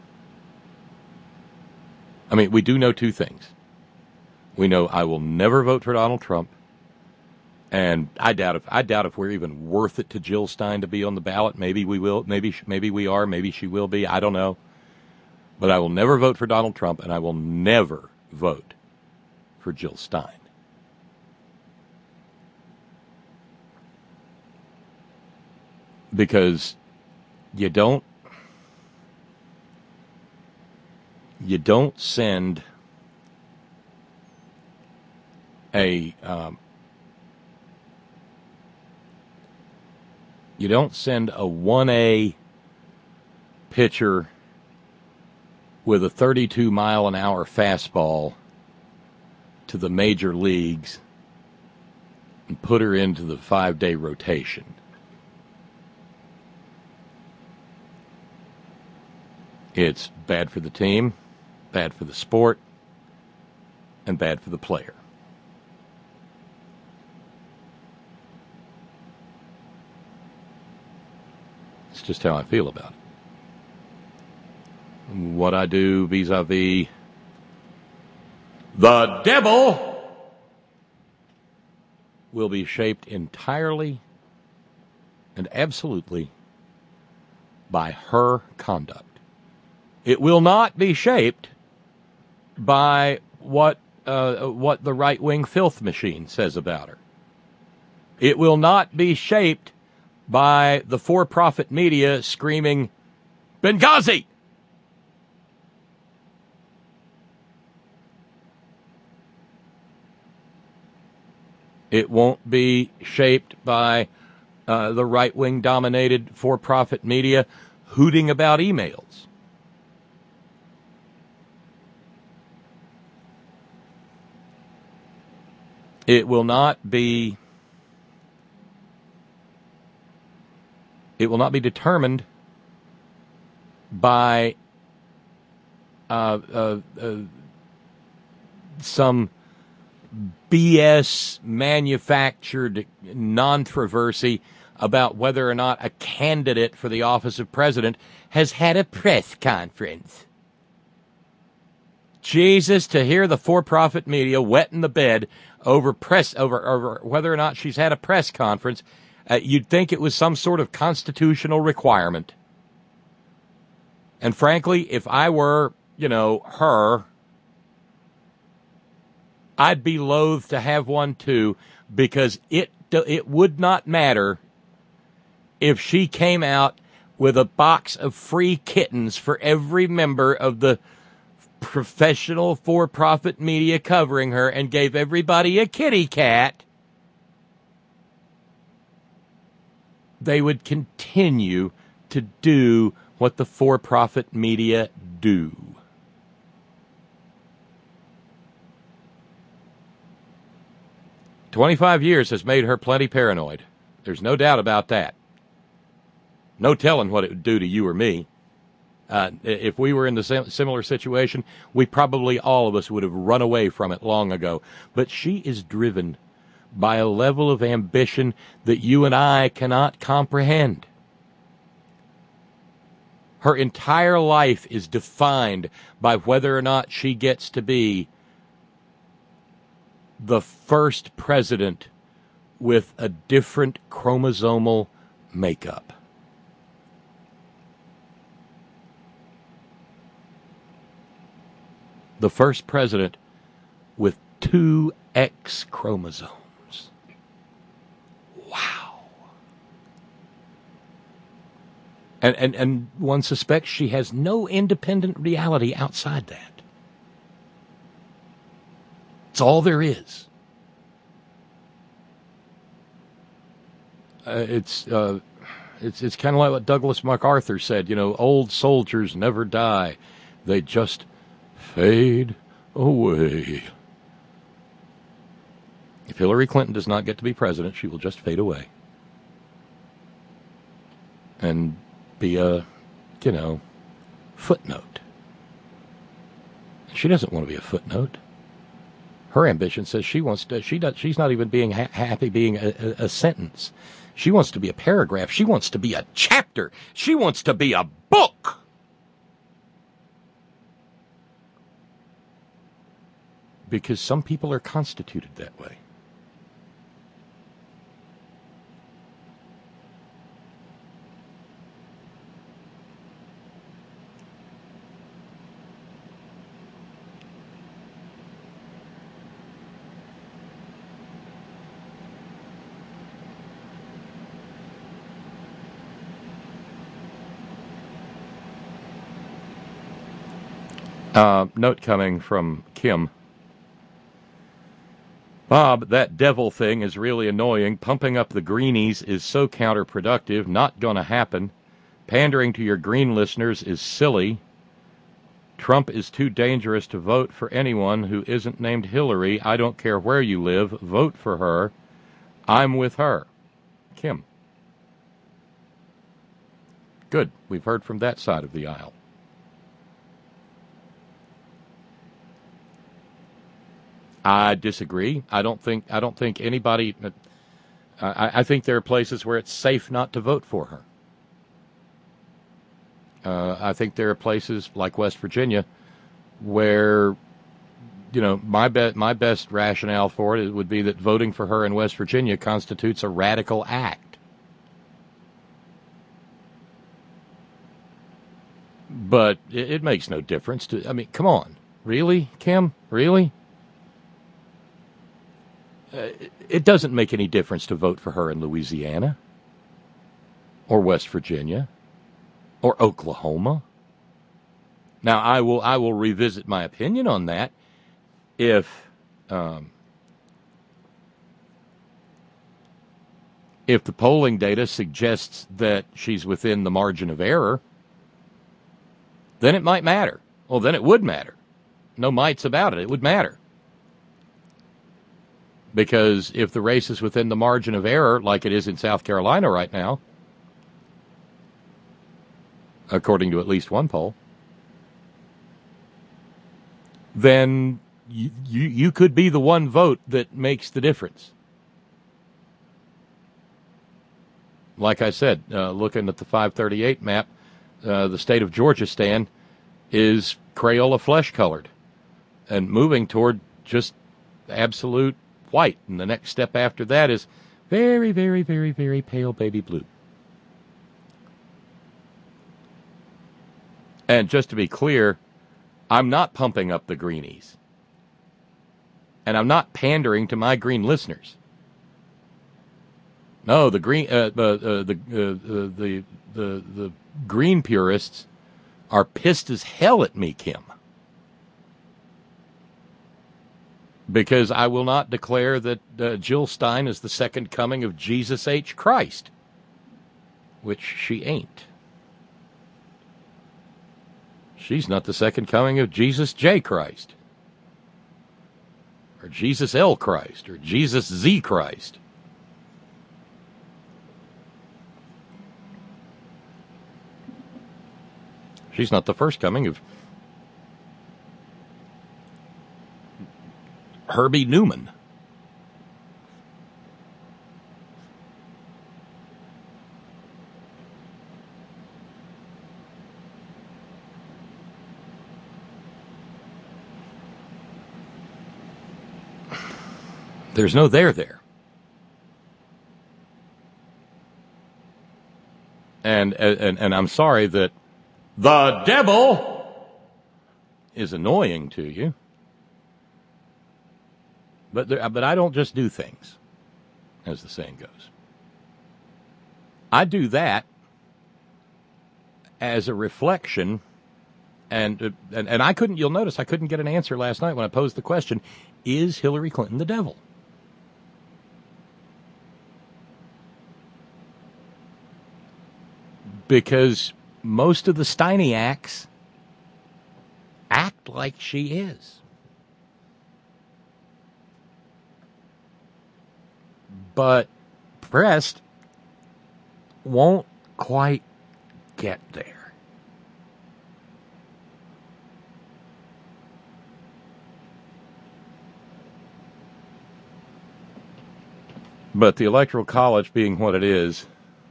I mean, we do know two things. We know I will never vote for Donald Trump, and I doubt if I doubt if we're even worth it to Jill Stein to be on the ballot. Maybe we will. Maybe maybe we are. Maybe she will be. I don't know. But I will never vote for Donald Trump, and I will never vote for Jill Stein. Because you don't you don't send a um, you don't send a one A pitcher with a thirty-two mile an hour fastball to the major leagues and put her into the five-day rotation. It's bad for the team, bad for the sport, and bad for the player. It's just how I feel about it. What I do vis-a-vis the devil will be shaped entirely and absolutely by her conduct. It will not be shaped by what uh, what the right-wing filth machine says about her. It will not be shaped by the for-profit media screaming, Benghazi! It won't be shaped by uh, the right-wing dominated for-profit media hooting about emails. It will not be It will not be determined by uh, uh, uh, some B S manufactured controversy about whether or not a candidate for the office of president has had a press conference. Jesus, to hear the for-profit media wetting the bed over press over, over whether or not she's had a press conference, uh, you'd think it was some sort of constitutional requirement. And frankly, if I were, you know, her, I'd be loath to have one too, because it it would not matter if she came out with a box of free kittens for every member of the professional for-profit media covering her and gave everybody a kitty cat. They would continue to do what the for-profit media do. twenty-five years has made her plenty paranoid. There's no doubt about that. No telling what it would do to you or me. Uh, if we were in the sim- similar situation, we probably, all of us, would have run away from it long ago. But she is driven by a level of ambition that you and I cannot comprehend. Her entire life is defined by whether or not she gets to be the first president with a different chromosomal makeup. The first president with two X chromosomes. Wow. And, and, and one suspects she has no independent reality outside that. It's all there is. Uh, it's uh, it's it's kind of like what Douglas MacArthur said. You know, old soldiers never die; they just fade away. If Hillary Clinton does not get to be president, she will just fade away and be a, you know, footnote. She doesn't want to be a footnote. Her ambition says she wants to. She does. She's not even being ha- happy being a, a, a sentence. She wants to be a paragraph. She wants to be a chapter. She wants to be a book. Because some people are constituted that way. Uh, note coming from Kim. Bob, that devil thing is really annoying. Pumping up the greenies is so counterproductive. Not going to happen. Pandering to your green listeners is silly. Trump is too dangerous to vote for anyone who isn't named Hillary. I don't care where you live. Vote for her. I'm with her. Kim. Good. We've heard from that side of the aisle. I disagree. I don't think I don't think anybody. Uh, I, I think there are places where it's safe not to vote for her. Uh, I think there are places like West Virginia where, you know, my be- my best rationale for it would be that voting for her in West Virginia constitutes a radical act. But it, it makes no difference to. I mean, come on, really, Kim, really? Uh, it doesn't make any difference to vote for her in Louisiana or West Virginia or Oklahoma. Now, I will I will revisit my opinion on that if um, if the polling data suggests that she's within the margin of error. Then it might matter. Well, then it would matter. No mights about it. It would matter. Because if the race is within the margin of error, like it is in South Carolina right now, according to at least one poll, then you, you, you could be the one vote that makes the difference. Like I said, uh, looking at the five thirty-eight map, uh, the state of Georgistan is Crayola flesh-colored and moving toward just absolute white. And the next step after that is very, very, very, very pale baby blue. And just to be clear, I'm not pumping up the greenies. And I'm not pandering to my green listeners. No, the green, uh, uh, uh, the, uh, uh, the, the, the green purists are pissed as hell at me, Kim. Because I will not declare that uh, Jill Stein is the second coming of Jesus H. Christ, which she ain't. She's not the second coming of Jesus J. Christ, or Jesus L. Christ, or Jesus Z. Christ. She's not the first coming of Herbie Newman. There's no there there. And and and I'm sorry that the devil is annoying to you. But there, but I don't just do things, as the saying goes. I do that as a reflection, and and and I couldn't. You'll notice I couldn't get an answer last night when I posed the question: is Hillary Clinton the devil? Because most of the Steiniacs act like she is. But Prest won't quite get there. But the Electoral College being what it is,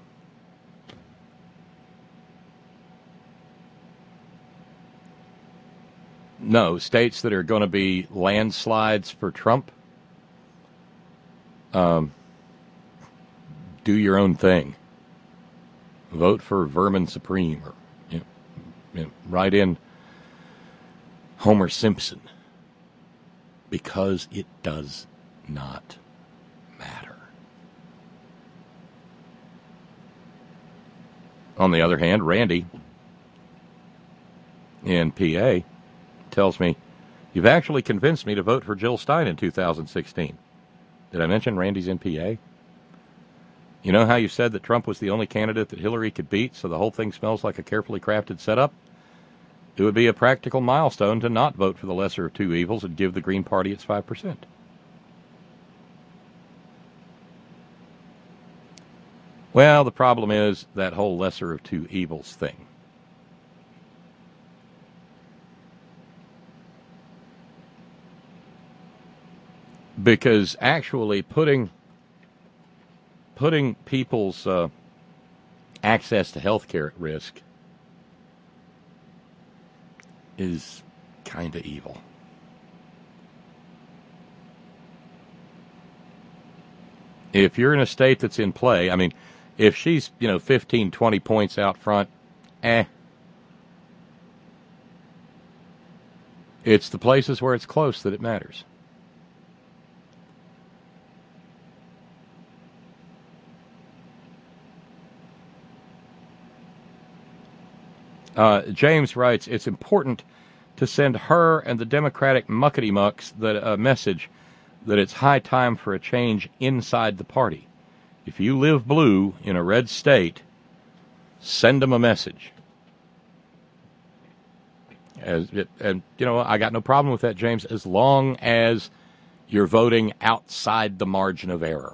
no, states that are going to be landslides for Trump, um, do your own thing. Vote for Vermin Supreme, or you know, you know, write in Homer Simpson, because it does not matter. On the other hand, Randy in P A tells me, you've actually convinced me to vote for Jill Stein in two thousand sixteen. Did I mention Randy's in P A? You know how you said that Trump was the only candidate that Hillary could beat, so the whole thing smells like a carefully crafted setup? It would be a practical milestone to not vote for the lesser of two evils and give the Green Party its five percent. Well, the problem is that whole lesser of two evils thing. because actually putting putting people's uh, access to health care at risk is kind of evil. If you're in a state that's in play, I mean, if she's, you know, fifteen, twenty points out front, eh. It's the places where it's close that it matters. Uh, James writes, it's important to send her and the Democratic muckety-mucks the uh, message that it's high time for a change inside the party. If you live blue in a red state, send them a message. As it, and, you know, I got no problem with that, James, as long as you're voting outside the margin of error.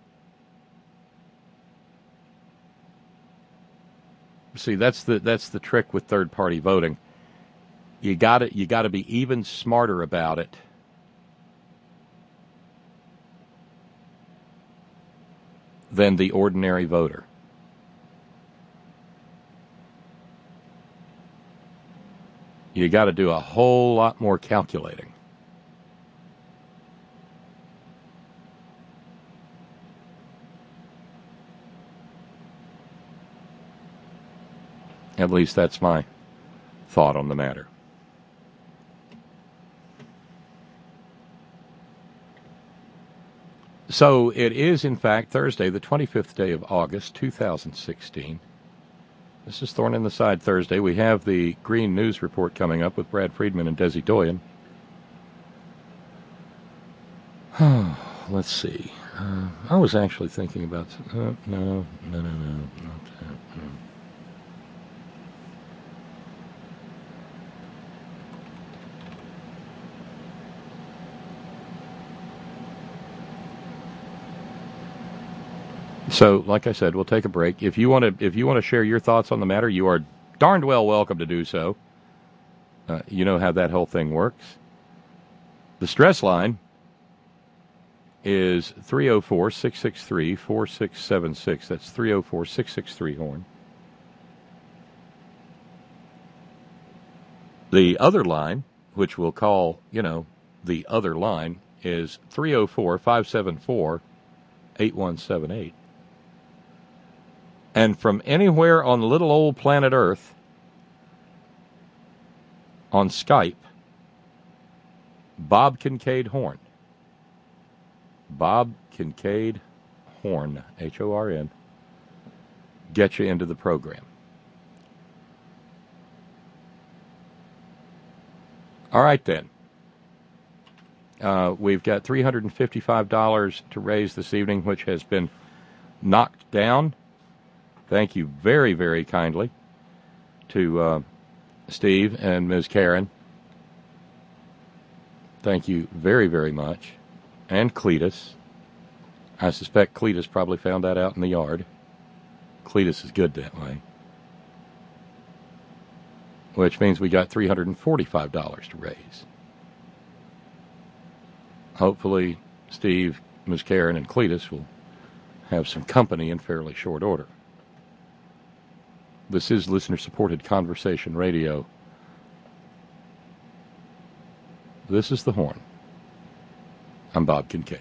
See, that's the that's the trick with third-party voting. You got to you got to be even smarter about it than the ordinary voter. You got to do a whole lot more calculating. At least that's my thought on the matter. So it is, in fact, Thursday, the twenty-fifth day of August, two thousand sixteen. This is Thorn in the Side Thursday. We have the Green News Report coming up with Brad Friedman and Desi Doyen. Let's see. Uh, I was actually thinking about... Uh, no, no, no, no, not that. No. So, like I said, we'll take a break. If you want to, if you want to share your thoughts on the matter, you are darned well welcome to do so. Uh, you know how that whole thing works. The stress line is three oh four, six six three, four six seven six. That's three oh four, six six three, horn. The other line, which we'll call, you know, the other line, is three oh four, five seven four, eight one seven eight. And from anywhere on little old planet Earth, on Skype, Bob Kincaid Horn. Bob Kincaid Horn, H O R N, get you into the program. All right, then. Uh, we've got three hundred fifty-five dollars to raise this evening, which has been knocked down. Thank you very, very kindly to uh, Steve and Miz Karen. Thank you very, very much. And Cletus. I suspect Cletus probably found that out in the yard. Cletus is good that way. Which means we got three hundred forty-five dollars to raise. Hopefully, Steve, Miz Karen, and Cletus will have some company in fairly short order. This is listener-supported conversation radio. This is The Horn. I'm Bob Kincaid.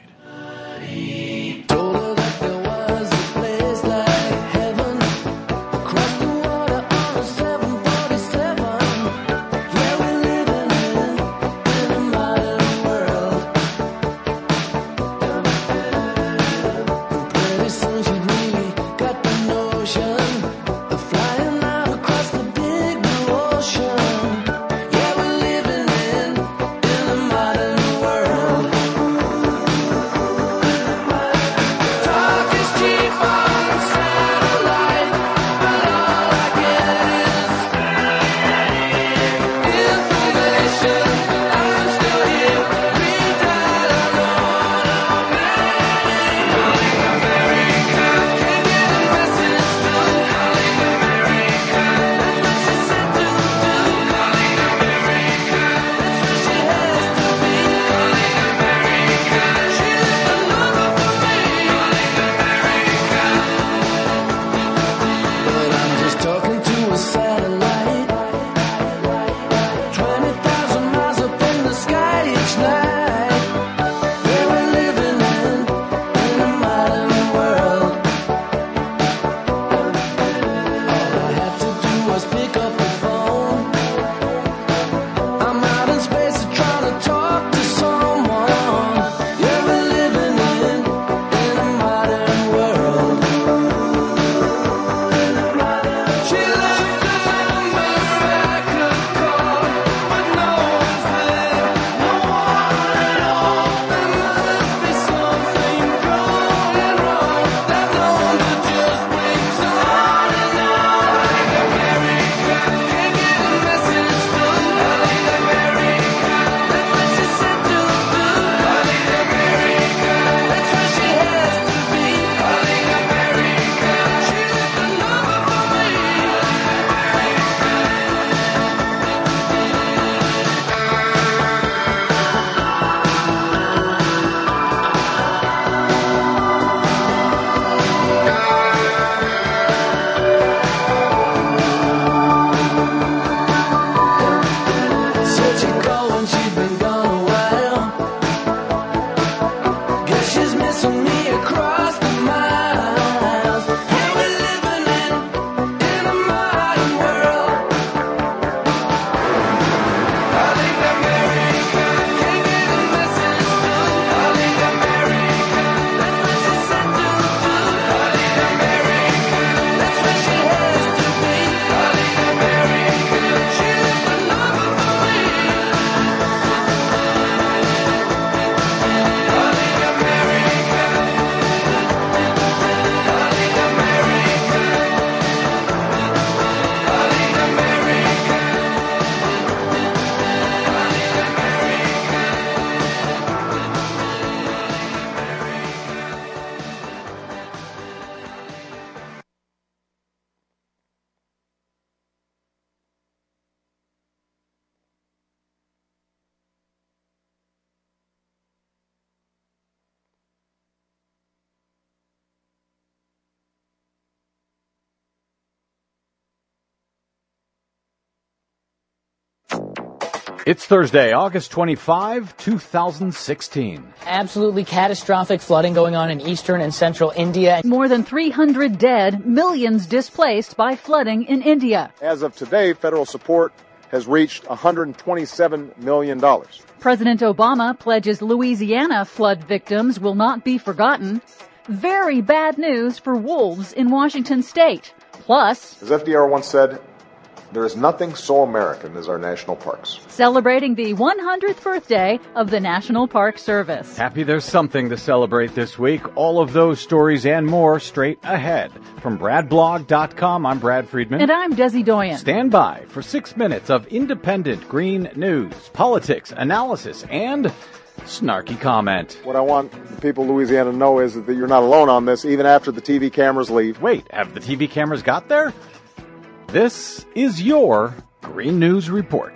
It's Thursday, August twenty-fifth, two thousand sixteen. Absolutely catastrophic flooding going on in eastern and central India. More than three hundred dead, millions displaced by flooding in India. As of today, federal support has reached one hundred twenty-seven million dollars. President Obama pledges Louisiana flood victims will not be forgotten. Very bad news for wolves in Washington state. Plus, as F D R once said, there is nothing so American as our national parks. Celebrating the one hundredth birthday of the National Park Service. Happy there's something to celebrate this week. All of those stories and more straight ahead. From brad blog dot com, I'm Brad Friedman. And I'm Desi Doyen. Stand by for six minutes of independent green news, politics, analysis, and snarky comment. What I want the people of Louisiana to know is that you're not alone on this, even after the T V cameras leave. Wait, have the T V cameras got there? This is your Green News Report.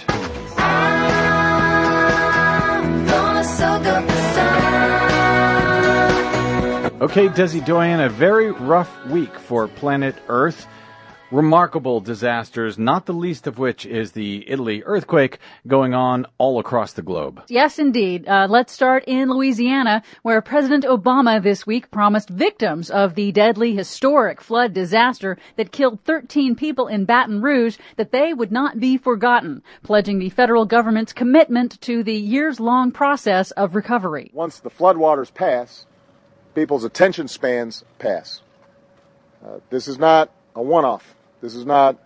Okay, Desi Doyen, a very rough week for planet Earth. Remarkable disasters, not the least of which is the Italy earthquake going on all across the globe. Yes, indeed. Uh, let's start in Louisiana, where President Obama this week promised victims of the deadly historic flood disaster that killed thirteen people in Baton Rouge that they would not be forgotten, pledging the federal government's commitment to the years-long process of recovery. Once the floodwaters pass, people's attention spans pass. Uh, this is not a one-off. This is not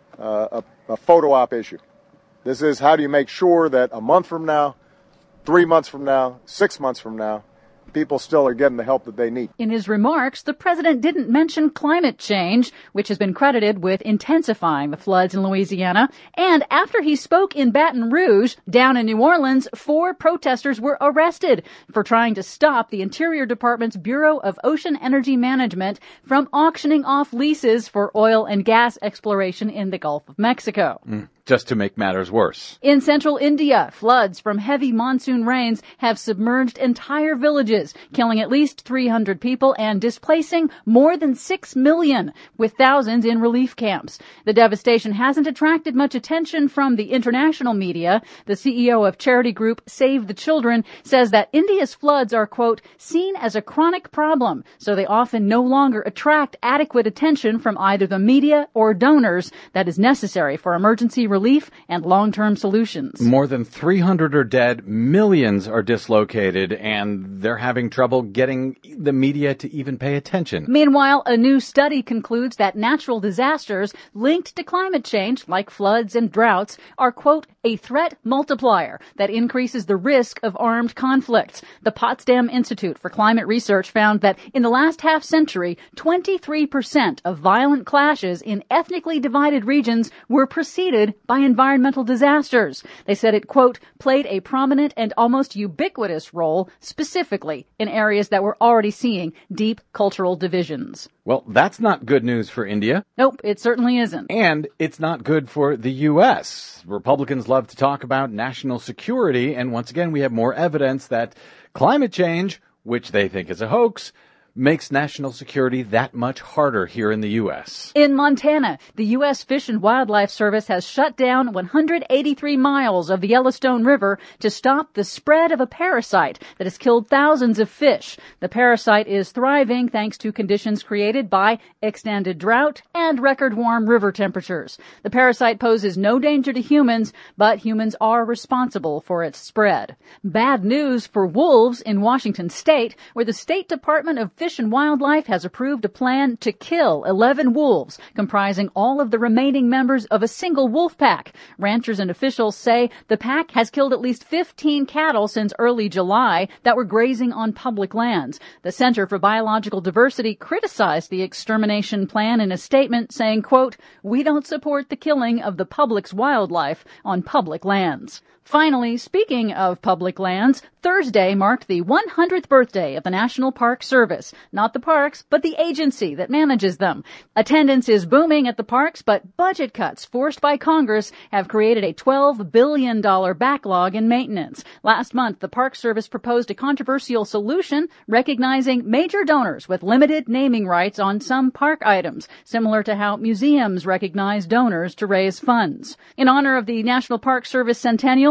uh, a, a photo op issue. This is how do you make sure that a month from now, three months from now, six months from now, people still are getting the help that they need. In his remarks, the president didn't mention climate change, which has been credited with intensifying the floods in Louisiana. And after he spoke in Baton Rouge, down in New Orleans, four protesters were arrested for trying to stop the Interior Department's Bureau of Ocean Energy Management from auctioning off leases for oil and gas exploration in the Gulf of Mexico. Mm. Just to make matters worse. In central India, floods from heavy monsoon rains have submerged entire villages, killing at least three hundred people and displacing more than six million, with thousands in relief camps. The devastation hasn't attracted much attention from the international media. The C E O of charity group Save the Children says that India's floods are, quote, seen as a chronic problem, so they often no longer attract adequate attention from either the media or donors that is necessary for emergency relief. relief and long-term solutions. More than three hundred are dead, millions are dislocated, and they're having trouble getting the media to even pay attention. Meanwhile, a new study concludes that natural disasters linked to climate change, like floods and droughts, are, quote, a threat multiplier that increases the risk of armed conflicts. The Potsdam Institute for Climate Research found that in the last half century, twenty-three percent of violent clashes in ethnically divided regions were preceded by environmental disasters. They said it, quote, played a prominent and almost ubiquitous role specifically in areas that were already seeing deep cultural divisions. Well, that's not good news for India. Nope, it certainly isn't. And it's not good for the U S. Republicans love to talk about national security, and once again we have more evidence that climate change, which they think is a hoax, makes national security that much harder here in the U S. In Montana, the U S Fish and Wildlife Service has shut down one hundred eighty-three miles of the Yellowstone River to stop the spread of a parasite that has killed thousands of fish. The parasite is thriving thanks to conditions created by extended drought and record warm river temperatures. The parasite poses no danger to humans, but humans are responsible for its spread. Bad news for wolves in Washington state, where the State Department of Fish and Wildlife has approved a plan to kill eleven wolves, comprising all of the remaining members of a single wolf pack. Ranchers and officials say the pack has killed at least fifteen cattle since early July that were grazing on public lands. The Center for Biological Diversity criticized the extermination plan in a statement saying, quote, we don't support the killing of the public's wildlife on public lands. Finally, speaking of public lands, Thursday marked the one hundredth birthday of the National Park Service. Not the parks, but the agency that manages them. Attendance is booming at the parks, but budget cuts forced by Congress have created a twelve billion dollars backlog in maintenance. Last month, the Park Service proposed a controversial solution recognizing major donors with limited naming rights on some park items, similar to how museums recognize donors to raise funds. In honor of the National Park Service centennial,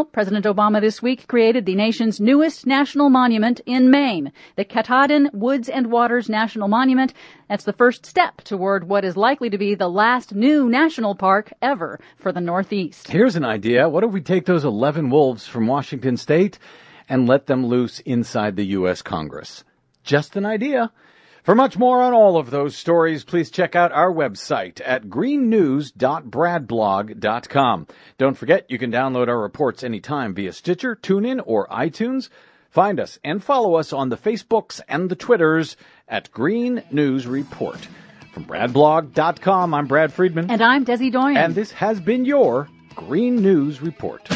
President Obama this week created the nation's newest national monument in Maine, the Katahdin Woods and Waters National Monument. That's the first step toward what is likely to be the last new national park ever for the Northeast. Here's an idea. What if we take those eleven wolves from Washington State and let them loose inside the U S Congress? Just an idea. For much more on all of those stories, please check out our website at green news dot bradblog dot com. Don't forget, you can download our reports anytime via Stitcher, TuneIn, or iTunes. Find us and follow us on the Facebooks and the Twitters at Green News Report. From bradblog dot com, I'm Brad Friedman. And I'm Desi Doyen. And this has been your Green News Report.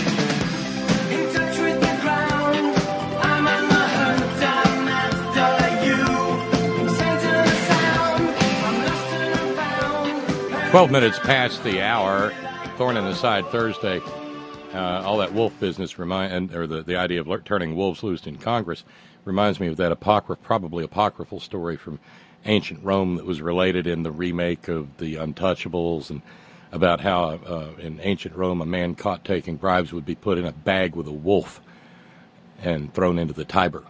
Twelve minutes past the hour, Thorn in the Side Thursday. Uh, all that wolf business remind, or the, the idea of le- turning wolves loose in Congress reminds me of that apocryph, probably apocryphal story from ancient Rome that was related in the remake of The Untouchables, and about how uh, in ancient Rome a man caught taking bribes would be put in a bag with a wolf and thrown into the Tiber.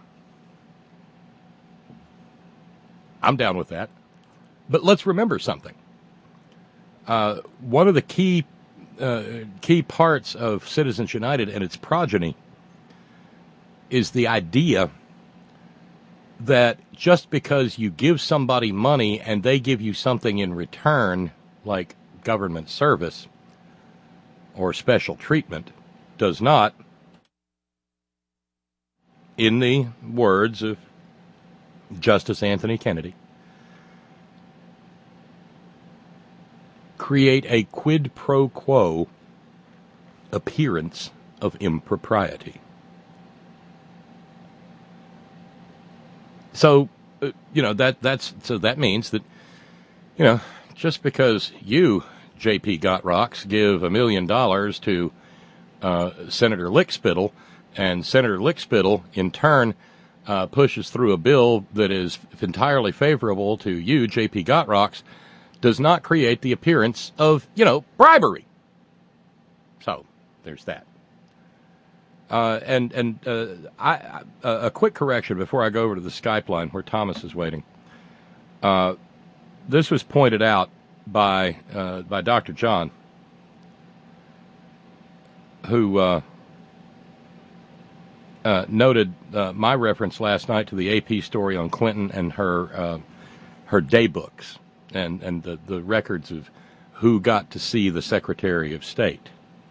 I'm down with that. But let's remember something. Uh, one of the key uh, key parts of Citizens United and its progeny is the idea that just because you give somebody money and they give you something in return, like government service or special treatment, does not, in the words of Justice Anthony Kennedy, create a quid pro quo appearance of impropriety. So, uh, you know, that that's so that means that, you know, just because you, J P Gotrocks, give a million dollars to uh, Senator Lickspittle, and Senator Lickspittle in turn uh, pushes through a bill that is entirely favorable to you, J P Gotrocks, does not create the appearance of, you know, bribery. So, there's that. Uh, and and uh, I, I, a quick correction before I go over to the Skype line where Thomas is waiting. Uh, this was pointed out by uh, by Doctor John, who uh, uh, noted uh, my reference last night to the A P story on Clinton and her uh, her day books. And, and the, the records of who got to see the Secretary of State.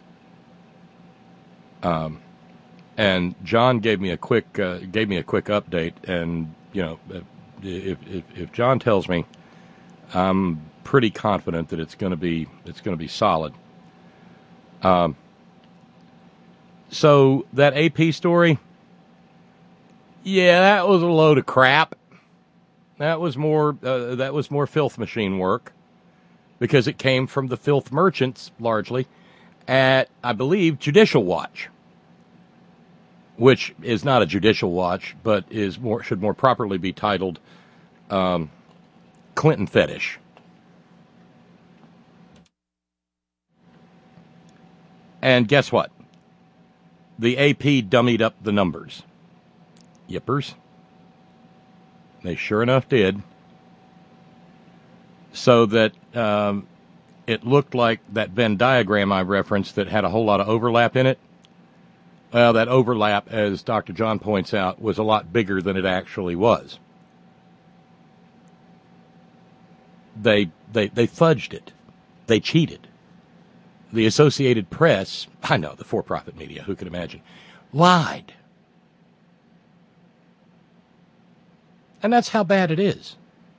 Um, and John gave me a quick uh, gave me a quick update, and you know, if if, if John tells me, I'm pretty confident that it's going to be it's going to be solid. Um, so that A P story, yeah, that was a load of crap. That was more uh, that was more filth machine work, because it came from the filth merchants largely at, I believe, Judicial Watch, which is not a Judicial Watch, but is more should more properly be titled um, Clinton Fetish. And guess what? The A P dummied up the numbers. Yippers. They sure enough did. So that um, it looked like that Venn diagram I referenced that had a whole lot of overlap in it. Well, that overlap, as Doctor John points out, was a lot bigger than it actually was. They they they fudged it. They cheated. The Associated Press, I know, the for-profit media, who could imagine, lied. And that's how bad it is.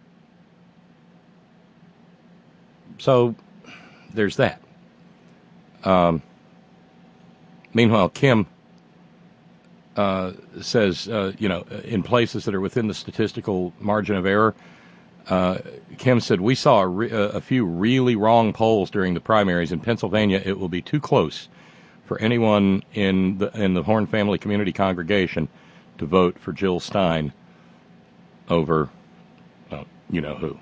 So, there's that. Um, meanwhile, Kim uh, says, uh, you know, in places that are within the statistical margin of error, uh, Kim said, we saw a, re- a few really wrong polls during the primaries. In Pennsylvania, it will be too close for anyone in the, in the Horn family community congregation to vote for Jill Stein over, well, you know who.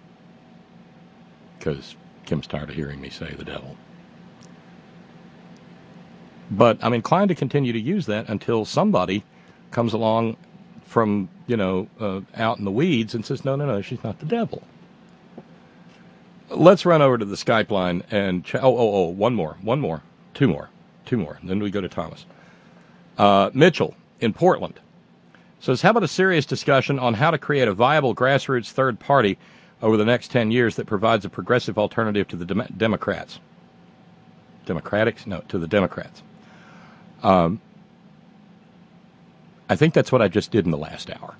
Because Kim's tired of hearing me say the devil. But I'm inclined to continue to use that until somebody comes along from, you know, uh, out in the weeds and says, no, no, no, she's not the devil. Let's run over to the Skype line and, ch- oh, oh, oh, one more, one more, two more, two more. And then we go to Thomas. Uh, Mitchell in Portland says, how about a serious discussion on how to create a viable grassroots third party over the next ten years that provides a progressive alternative to the Dem- Democrats? Democrats? No, to the Democrats. Um, I think that's what I just did in the last hour.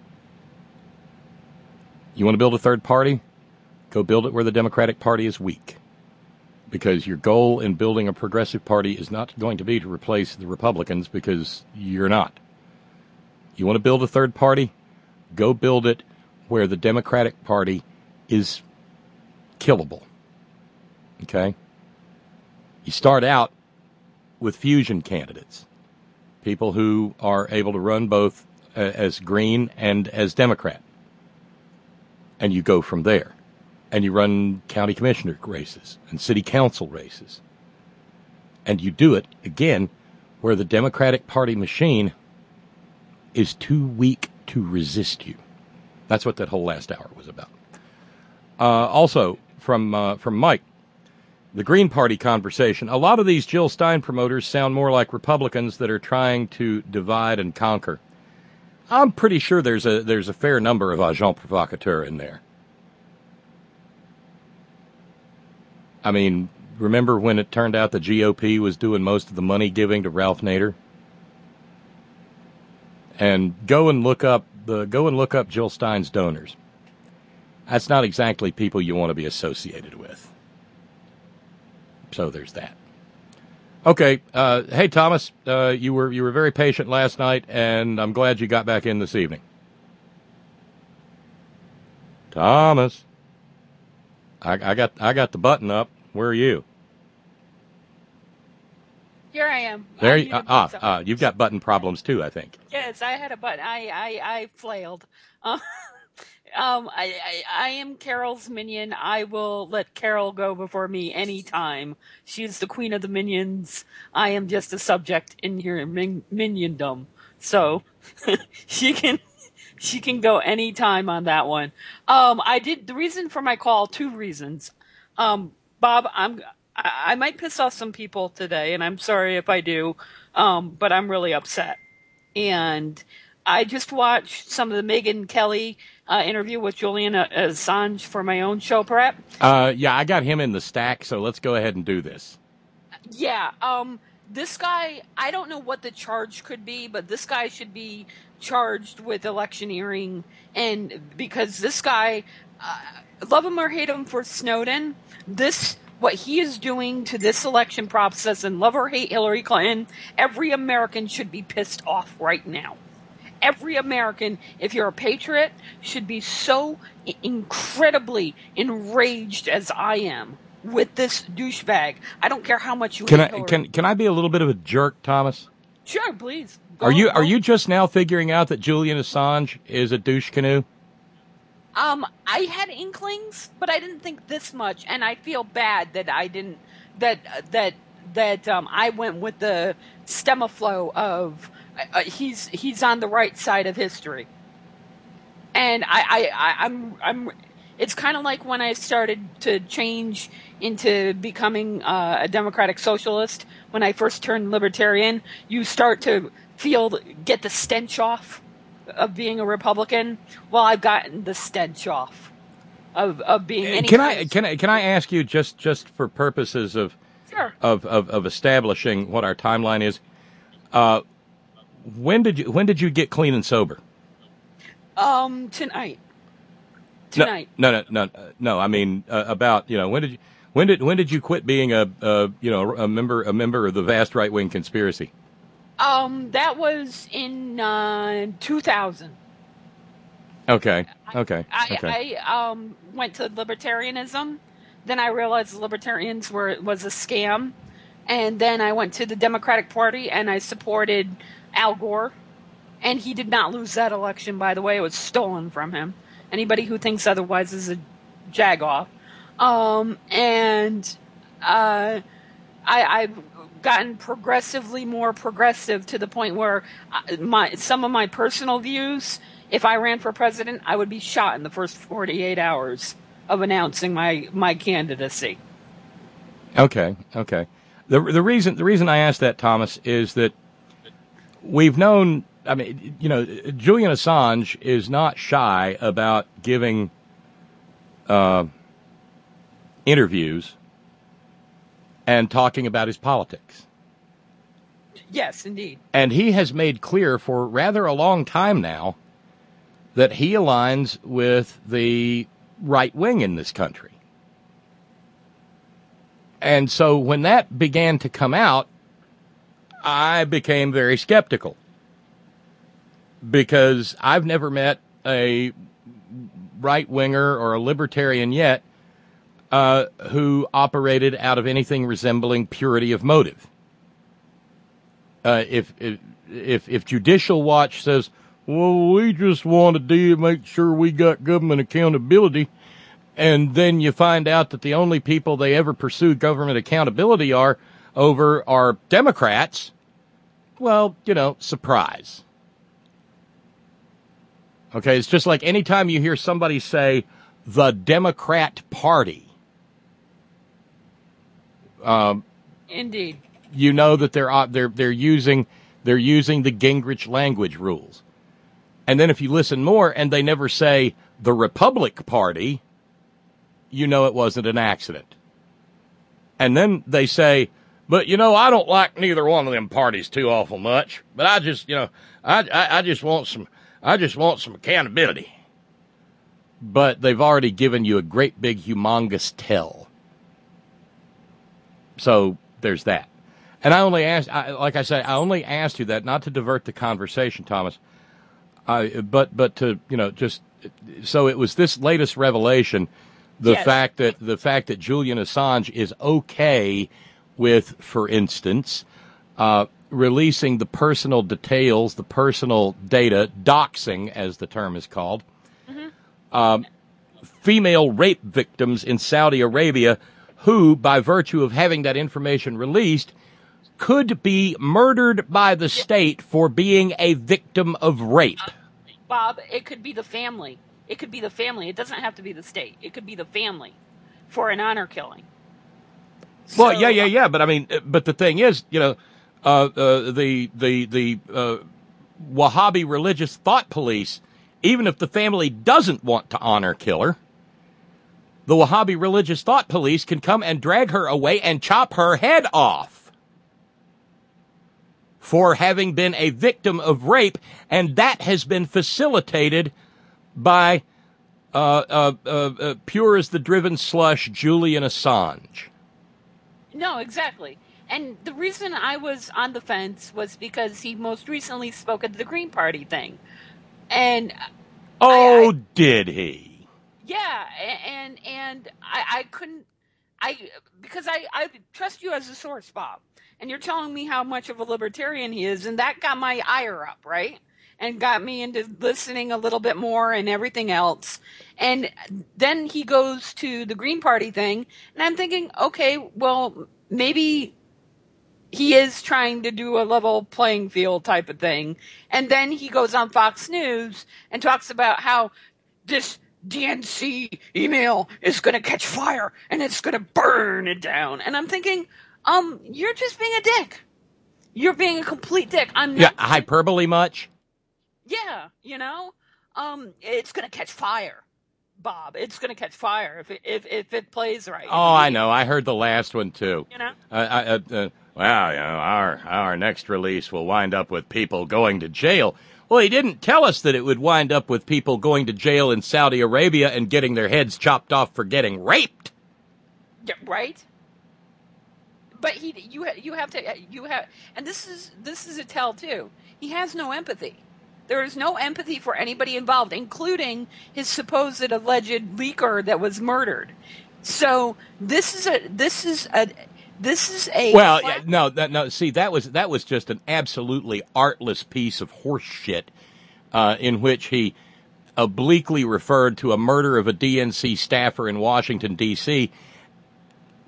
You want to build a third party? Go build it where the Democratic Party is weak. Because your goal in building a progressive party is not going to be to replace the Republicans, because you're not. You want to build a third party? Go build it where the Democratic Party is killable. Okay? You start out with fusion candidates. People who are able to run both uh, as Green and as Democrat. And you go from there. And you run county commissioner races and city council races. And you do it, again, where the Democratic Party machine is too weak to resist you. That's what that whole last hour was about. Uh, also, from uh, from Mike, the Green Party conversation. A lot of these Jill Stein promoters sound more like Republicans that are trying to divide and conquer. I'm pretty sure there's a there's a fair number of agents provocateurs in there. I mean, remember when it turned out the G O P was doing most of the money giving to Ralph Nader? And go and look up the go and look up Jill Stein's donors. That's not exactly people you want to be associated with. So there's that. Okay, uh, hey Thomas, uh, you were you were very patient last night, and I'm glad you got back in this evening. Thomas. I, I got I got the button up. Where are you? Here I am. There I you need to ah, put ah you've got button problems too, I think. Yes, I had a button. I I, I flailed. Uh, um, I, I I am Carol's minion. I will let Carol go before me anytime. She's the queen of the minions. I am just a subject in her min- miniondom. So she can. She can go anytime on that one. Um, I did the reason for my call. Two reasons. Um, Bob, I'm I, I might piss off some people today, and I'm sorry if I do. Um, but I'm really upset. And I just watched some of the Megyn Kelly uh, interview with Julian Assange for my own show prep. Uh, yeah, I got him in the stack, so let's go ahead and do this. Yeah. Um, this guy, I don't know what the charge could be, but this guy should be charged with electioneering, and because this guy, uh, love him or hate him for Snowden, this what he is doing to this election process, and love or hate Hillary Clinton, every American should be pissed off right now. Every American, if you're a patriot, should be so incredibly enraged as I am with this douchebag. I don't care how much you can hate I Hillary. can can I be a little bit of a jerk, Thomas? Sure, please. Go, Are you go. are you just now figuring out that Julian Assange is a douche canoe? Um, I had inklings, but I didn't think this much, and I feel bad that I didn't that that that um I went with the stemaflow of uh, he's he's on the right side of history, and I I, I I'm I'm. It's kind of like when I started to change into becoming uh, a democratic socialist. When I first turned libertarian, you start to feel, get the stench off of being a Republican. Well, I've gotten the stench off of of being. Any Can I can I can I ask you just just for purposes of Sure. of, of of establishing what our timeline is? Uh, when did you when did you get clean and sober? Um, tonight. Tonight. No, no, no, no. no I mean, uh, about you know when did you when did when did you quit being a uh, you know a member a member of the vast right wing conspiracy? Um, that was in uh, two thousand. Okay. Okay. I, okay. I um went to libertarianism. Then I realized libertarians were was a scam, and then I went to the Democratic Party and I supported Al Gore, and he did not lose that election. By the way, it was stolen from him. Anybody who thinks otherwise is a jagoff. Um, and uh, I, I gotten progressively more progressive to the point where I, my some of my personal views, if I ran for president, I would be shot in the first forty-eight hours of announcing my, my candidacy. Okay, okay. The the reason the reason I asked that, Thomas, is that we've known, I mean, you know, Julian Assange is not shy about giving uh, interviews and talking about his politics. Yes, indeed. And he has made clear for rather a long time now that he aligns with the right wing in this country. And so when that began to come out, I became very skeptical, because I've never met a right-winger or a libertarian yet uh, who operated out of anything resembling purity of motive. Uh, if, if if if Judicial Watch says, well, we just want to do make sure we got government accountability, and then you find out that the only people they ever pursue government accountability are over are Democrats, well, you know, surprise. Okay, it's just like anytime you hear somebody say the Democrat Party, um, indeed, you know that they're uh, they're they're using they're using the Gingrich language rules. And then if you listen more and they never say the Republic Party, you know it wasn't an accident. And then they say, but, you know, I don't like neither one of them parties too awful much, but I just, you know, I, I, I just want some, I just want some accountability. But they've already given you a great big humongous tell. So there's that. And I only asked, I, like I said, I only asked you that not to divert the conversation, Thomas, uh, but, but to, you know, just, so it was this latest revelation, the yes. fact that, the fact that Julian Assange is okay with, for instance, uh, releasing the personal details, the personal data, doxing, as the term is called, mm-hmm. um, female rape victims in Saudi Arabia who, by virtue of having that information released, could be murdered by the state for being a victim of rape. Uh, Bob, it could be the family. It could be the family. It doesn't have to be the state. It could be the family for an honor killing. Well, so, yeah, yeah, yeah. But I mean, but the thing is, you know, uh, uh, the the the uh, Wahhabi religious thought police, even if the family doesn't want to honor kill her, the Wahhabi religious thought police can come and drag her away and chop her head off for having been a victim of rape, and that has been facilitated by uh, uh, uh, uh, pure as the driven slush Julian Assange. No, exactly. And the reason I was on the fence was because he most recently spoke at the Green Party thing. And oh, I, I, did he? Yeah, and and I, I couldn't, I because I, I trust you as a source, Bob. And you're telling me how much of a libertarian he is, and that got my ire up, right? And got me into listening a little bit more and everything else. And then he goes to the Green Party thing, and I'm thinking, okay, well, maybe he is trying to do a level playing field type of thing. And then he goes on Fox News and talks about how this D N C email is going to catch fire and it's going to burn it down. And I'm thinking, um, you're just being a dick. You're being a complete dick. I'm not. Yeah, hyperbole much? Yeah, you know, um, it's going to catch fire, Bob. It's going to catch fire if it, if if it plays right. Oh, I know. I heard the last one too. You know. Uh, I, uh, uh, well, you know, our our next release will wind up with people going to jail. Well, he didn't tell us that it would wind up with people going to jail in Saudi Arabia and getting their heads chopped off for getting raped. Yeah, right. But he, you, you have to, you have, and this is this is a tell too. He has no empathy. There is no empathy for anybody involved, including his supposed alleged leaker that was murdered. So this is a this is a this is a well, yeah, no, that, no. See, that was that was just an absolutely artless piece of horse shit, uh, in which he obliquely referred to a murder of a D N C staffer in Washington D C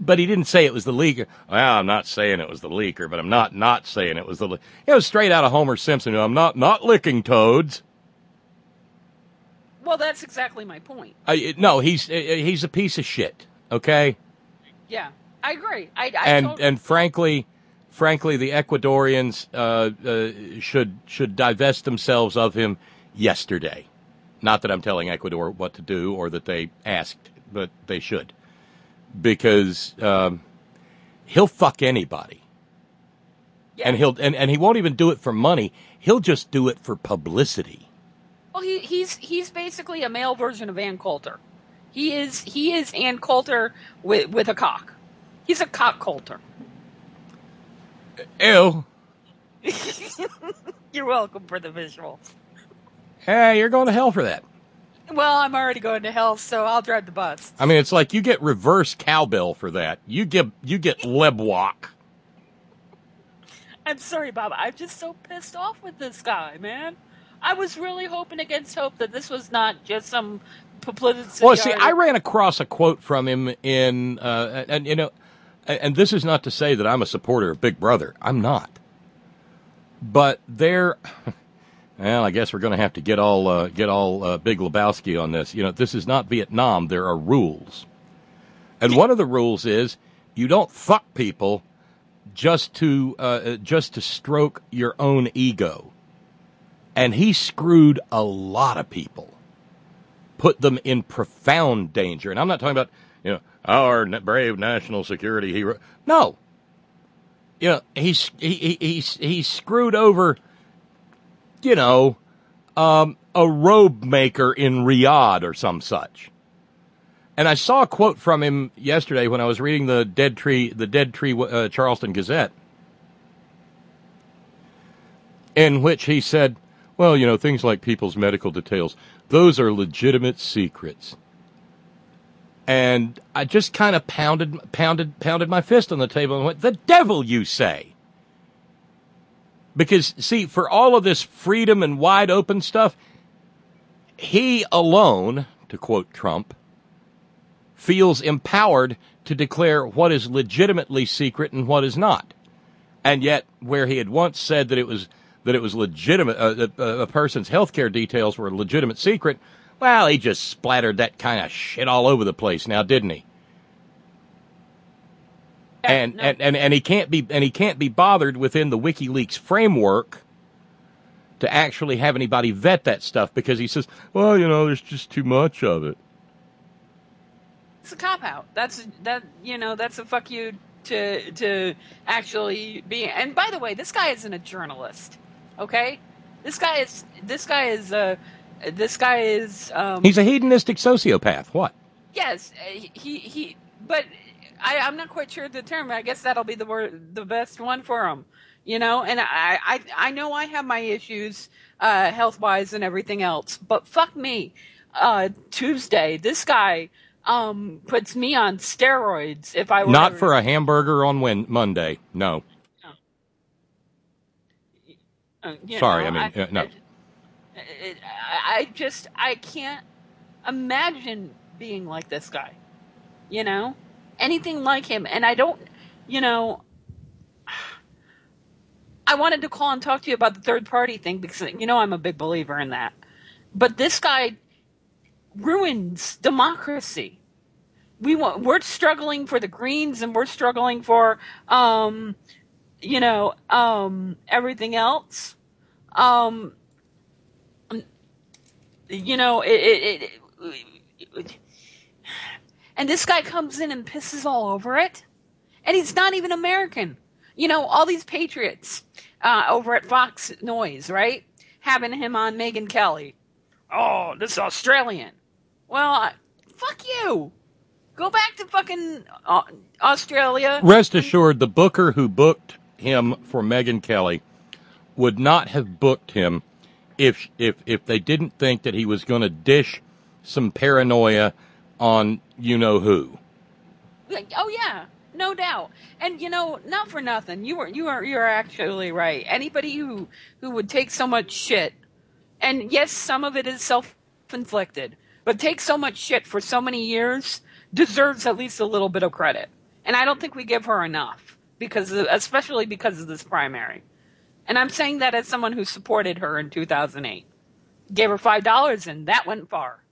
but he didn't say it was the leaker. Well, I'm not saying it was the leaker, but I'm not not saying it was the. Le-. It was straight out of Homer Simpson. I'm not not licking toads. Well, that's exactly my point. Uh, no, he's uh, he's a piece of shit. Okay. Yeah, I agree. I, I and totally- and frankly, frankly, the Ecuadorians uh, uh, should should divest themselves of him yesterday. Not that I'm telling Ecuador what to do or that they asked, but they should, because um, he'll fuck anybody, yeah. and he'll and, and he won't even do it for money. He'll just do it for publicity. Well, he, he's he's basically a male version of Ann Coulter. He is he is Ann Coulter with with a cock. He's a cock Coulter. Ew. You're welcome for the visual. Hey, you're going to hell for that. Well, I'm already going to hell, so I'll drive the bus. I mean, it's like you get reverse cowbell for that. You get you get lebwalk. I'm sorry, Bob. I'm just so pissed off with this guy, man. I was really hoping against hope that this was not just some publicity. Well, see, article. I ran across a quote from him in, uh, and, and you know, and, and this is not to say that I'm a supporter of Big Brother. I'm not. But there, well, I guess we're going to have to get all uh, get all uh, Big Lebowski on this. You know, this is not Vietnam. There are rules, and one of the rules is you don't fuck people just to uh, just to stroke your own ego. And he screwed a lot of people, put them in profound danger. And I'm not talking about, you know, our brave national security hero. No. You know, he's, he, he, he, he screwed over, you know, um, a robe maker in Riyadh or some such. And I saw a quote from him yesterday when I was reading the Dead Tree, the Dead Tree uh, Charleston Gazette, in which he said, well, you know, things like people's medical details, those are legitimate secrets. And I just kind of pounded, pounded, pounded my fist on the table and went, the devil, you say? Because, see, for all of this freedom and wide open stuff, he alone, to quote Trump, feels empowered to declare what is legitimately secret and what is not. And yet, where he had once said that it was that it was legitimate, uh, that uh, a person's healthcare details were a legitimate secret, well, he just splattered that kind of shit all over the place now, didn't he? And, no. and, and, and he can't be and he can't be bothered within the WikiLeaks framework to actually have anybody vet that stuff because he says, well, you know, there's just too much of it. It's a cop out. That's that. You know, that's a fuck you to to actually be. And by the way, this guy isn't a journalist. Okay, this guy is this guy is uh this guy is um, he's a hedonistic sociopath. What? Yes, he he. But I, I'm not quite sure the term. I guess that'll be the word, the best one for him. You know, and I I I know I have my issues uh, health wise and everything else. But fuck me, uh, Tuesday, this guy um puts me on steroids. If I were not to, for a hamburger on Win- Monday, no. Uh, you Sorry, know, I mean, I, uh, no. I, I just, I can't imagine being like this guy. You know? Anything like him. And I don't, you know, I wanted to call and talk to you about the third party thing because, you know, I'm a big believer in that. But this guy ruins democracy. We want, we're struggling for the Greens and we're struggling for, um, you know, um, everything else. Um, you know, it, it, it, it, and this guy comes in and pisses all over it. And he's not even American. You know, all these patriots, uh, over at Fox Noise, right? Having him on Megyn Kelly. Oh, this is Australian. Well, I, fuck you. Go back to fucking uh, Australia. Rest assured, the booker who booked him for Megyn Kelly would not have booked him if if if they didn't think that he was going to dish some paranoia on you know who. Oh yeah, no doubt. And you know, not for nothing, you were you are you are actually right. Anybody who who would take so much shit, and yes, some of it is self-inflicted, but take so much shit for so many years deserves at least a little bit of credit. And I don't think we give her enough, because of, especially because of this primary. And I'm saying that as someone who supported her in two thousand eight. Gave her five dollars, and that went far.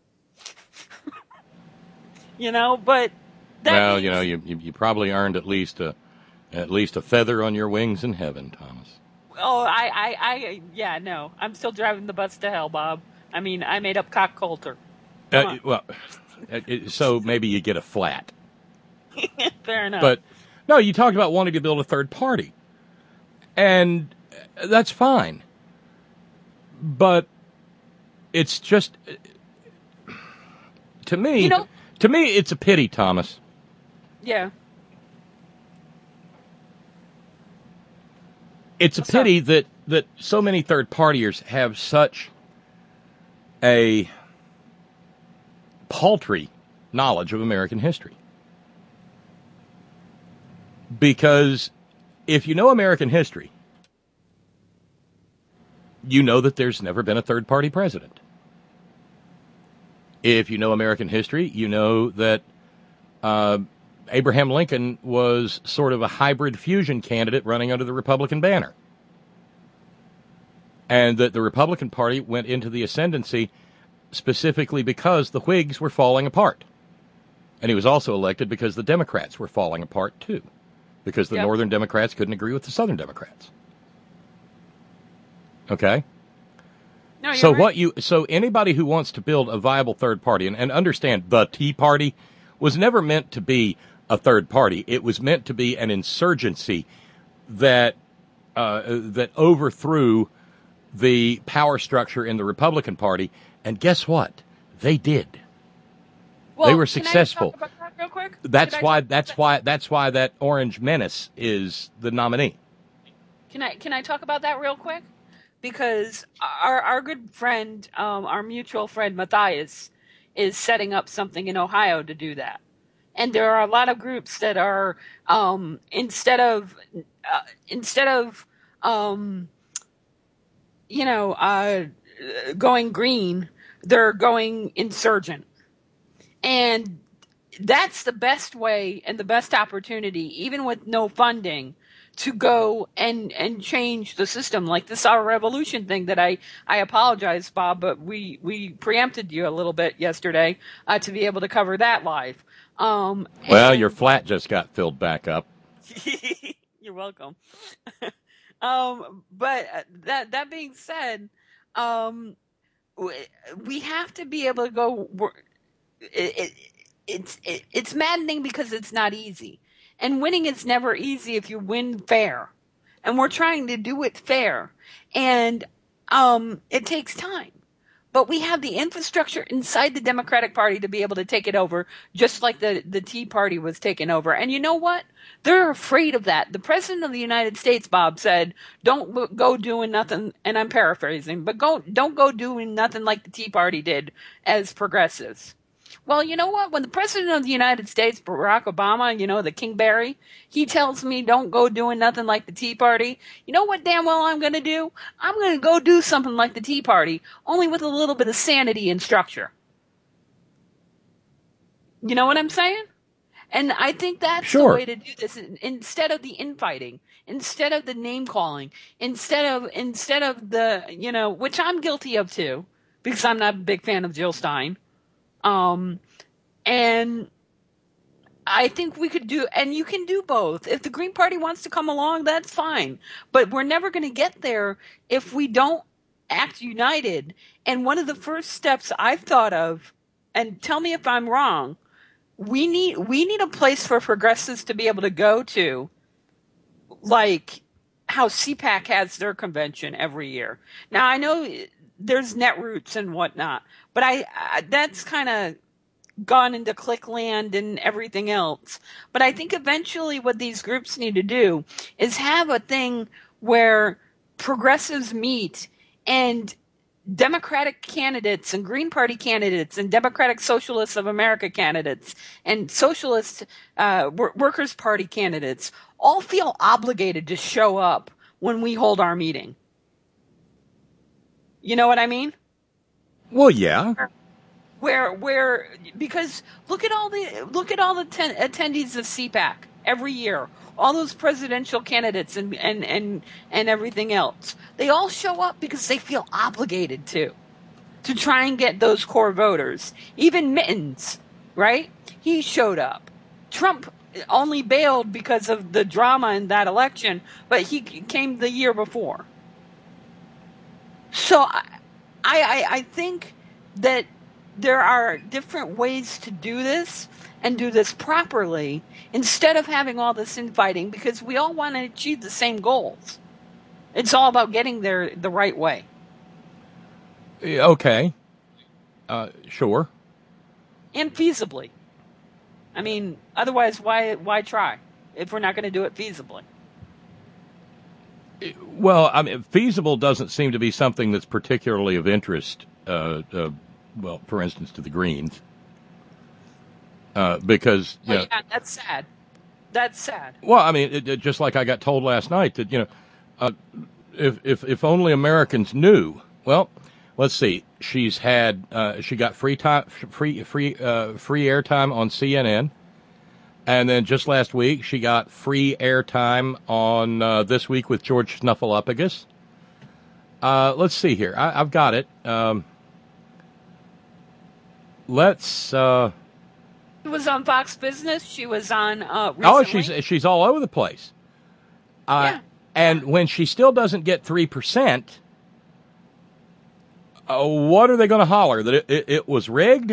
You know, but that well, means, you know, you, you you probably earned at least a at least a feather on your wings in heaven, Thomas. Oh, I, I, I, yeah, no, I'm still driving the bus to hell, Bob. I mean, I made up Cock Coulter. Uh, well, it, so maybe you get a flat. Fair enough. But no, you talked about wanting to build a third party, and that's fine. But it's just, to me, you know, to me, it's a pity, Thomas. Yeah. It's a What's pity up? that, that so many third partiers have such a paltry knowledge of American history. Because if you know American history, you know that there's never been a third party president. If you know American history, you know that uh, Abraham Lincoln was sort of a hybrid fusion candidate running under the Republican banner. And that the Republican Party went into the ascendancy specifically because the Whigs were falling apart. And he was also elected because the Democrats were falling apart, too. Because the Yep. Northern Democrats couldn't agree with the Southern Democrats. Okay? No, you're So right. what you so anybody who wants to build a viable third party, and, and understand the Tea Party was never meant to be a third party. It was meant to be an insurgency that uh, that overthrew the power structure in the Republican Party, and guess what? They did. Well, they were can I successful. talk about that real quick? That's Can I why talk that's about why that's why that Orange Menace is the nominee. Can I can I talk about that real quick? Because our our good friend, um, our mutual friend Matthias, is setting up something in Ohio to do that. And there are a lot of groups that are um, instead of uh, instead of um, you know uh, going green, they're going insurgent, and that's the best way and the best opportunity, even with no funding, to go and, and change the system. Like this Our Revolution thing that I, I apologize, Bob, but we, we preempted you a little bit yesterday uh, to be able to cover that live. Um, Well, and- your flat just got filled back up. You're welcome. um, but uh, that that being said, um, w- we have to be able to go. wor- It, it, it's it, it's maddening because it's not easy, and winning is never easy if you win fair, and we're trying to do it fair, and um, it takes time. But we have the infrastructure inside the Democratic Party to be able to take it over, just like the, the Tea Party was taken over. And you know what? They're afraid of that. The President of the United States, Bob, said, don't go doing nothing, and I'm paraphrasing, but go, don't go doing nothing like the Tea Party did as progressives. Well, you know what? When the President of the United States, Barack Obama, you know, the Kingberry, he tells me don't go doing nothing like the Tea Party, you know what damn well I'm going to do? I'm going to go do something like the Tea Party, only with a little bit of sanity and structure. You know what I'm saying? And I think that's Sure. the way to do this. Instead of the infighting, instead of the name calling, instead of instead of the, you know, which I'm guilty of too, because I'm not a big fan of Jill Stein. Um, and I think we could do, and you can do both. If the Green Party wants to come along, that's fine. But we're never going to get there if we don't act united. And one of the first steps I've thought of, and tell me if I'm wrong, we need, we need a place for progressives to be able to go to, like how C PAC has their convention every year. Now I know there's Netroots and whatnot, but I, I that's kind of gone into clickland and everything else. But I think eventually what these groups need to do is have a thing where progressives meet and Democratic candidates and Green Party candidates and Democratic Socialists of America candidates and Socialist uh, Workers' Party candidates all feel obligated to show up when we hold our meeting. You know what I mean? Well, yeah. Where, where, because look at all the look at all the ten, attendees of C PAC. every year. All those presidential candidates and, and, and, and everything else. They all show up because they feel obligated to. To try and get those core voters. Even Mittens, right? He showed up. Trump only bailed because of the drama in that election, but he came the year before. So I, I, I think that there are different ways to do this and do this properly instead of having all this infighting, because we all want to achieve the same goals. It's all about getting there the right way. Okay. Uh, sure. And feasibly. I mean, otherwise, why why try if we're not going to do it feasibly? Well, I mean, feasible doesn't seem to be something that's particularly of interest, uh, uh, well, for instance, to the Greens. Uh, because, you oh, know, yeah, that's sad. That's sad. Well, I mean, it, it, just like I got told last night that, you know, uh, if, if, if only Americans knew, well, let's see. She's had uh, she got free time, free free uh, free airtime on C N N, and then just last week she got free airtime on uh, This Week with George Snuffleupagus. Uh, let's see here. I, I've got it. Um, let's. Uh, She was on Fox Business. She was on. Uh, recently. oh, she's she's all over the place. Uh, yeah. And when she still doesn't get three percent. Uh, what are they going to holler? That it, it, it was rigged?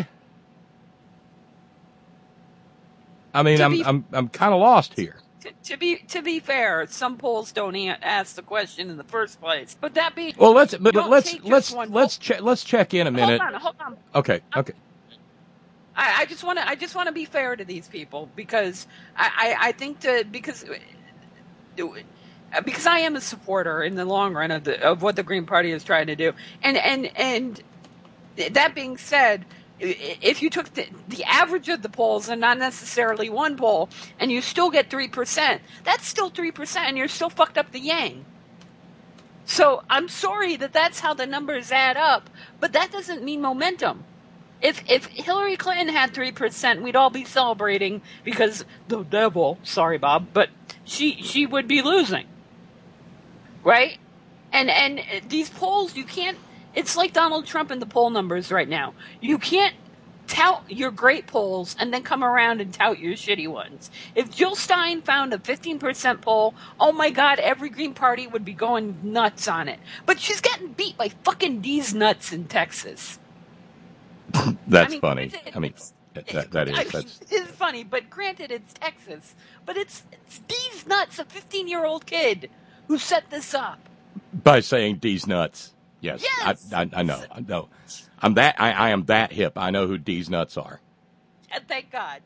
I mean, To I'm be- I'm I'm kind of lost here. To, to be to be fair, some polls don't a- ask the question in the first place. But that being Well, let's but, but don't let's take just let's one let's check let's check in a poll. minute. Hold on, hold on. Okay, okay. I, I just want to I just want to be fair to these people because I, I, I think to because because I am a supporter in the long run of the of what the Green Party is trying to do, and and and that being said, if you took the, the average of the polls and not necessarily one poll, and you still get three percent, that's still three percent, and you're still fucked up the yang. So I'm sorry that that's how the numbers add up, but that doesn't mean momentum. If if Hillary Clinton had three percent, we'd all be celebrating because the devil, sorry Bob, but she she would be losing. Right? And and these polls, you can't, it's like Donald Trump and the poll numbers right now. You can't tout your great polls and then come around and tout your shitty ones. If Jill Stein found a fifteen percent poll, oh my God, every Green Party would be going nuts on it. But she's getting beat by fucking these nuts in Texas. That's I mean, funny. granted, I mean, that that is I that's mean, it's funny, but granted, it's Texas. But it's, it's these nuts, a fifteen-year-old kid who set this up. by saying D's nuts. Yes, Yes! I, I I know. I know. I'm that I, I am that hip. I know who D's nuts are. And thank God.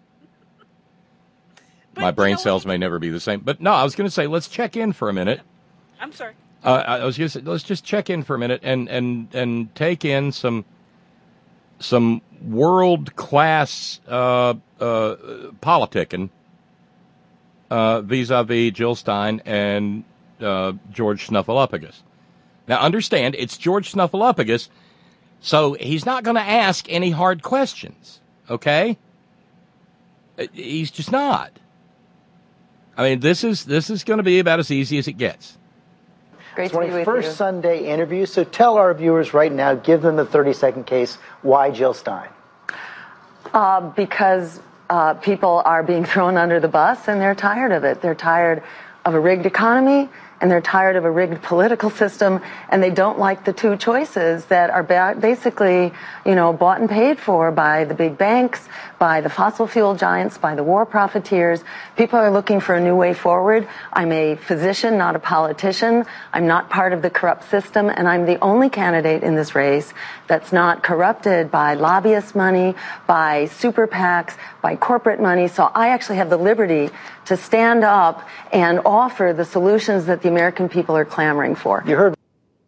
But My brain you know cells what? may never be the same. But no, I was going to say let's check in for a minute. I'm sorry. Uh, I was going to say let's just check in for a minute and and and take in some some world class uh, uh, politicking uh, vis-a-vis Jill Stein and uh, George Snuffleupagus. Now, understand, it's George Snuffleupagus, so he's not going to ask any hard questions, okay? Uh, He's just not. I mean, this is this is going to be about as easy as it gets. Great to be with you. twenty-first Sunday interview. So tell our viewers right now, give them the thirty-second case. Why Jill Stein? Uh, because uh, people are being thrown under the bus and they're tired of it. They're tired of a rigged economy and they're tired of a rigged political system, and they don't like the two choices that are ba- basically, you know, bought and paid for by the big banks, by the fossil fuel giants, by the war profiteers. People are looking for a new way forward. I'm a physician, not a politician. I'm not part of the corrupt system, and I'm the only candidate in this race that's not corrupted by lobbyist money, by super PACs, by corporate money. So I actually have the liberty to stand up and offer the solutions that the American people are clamoring for. You heard.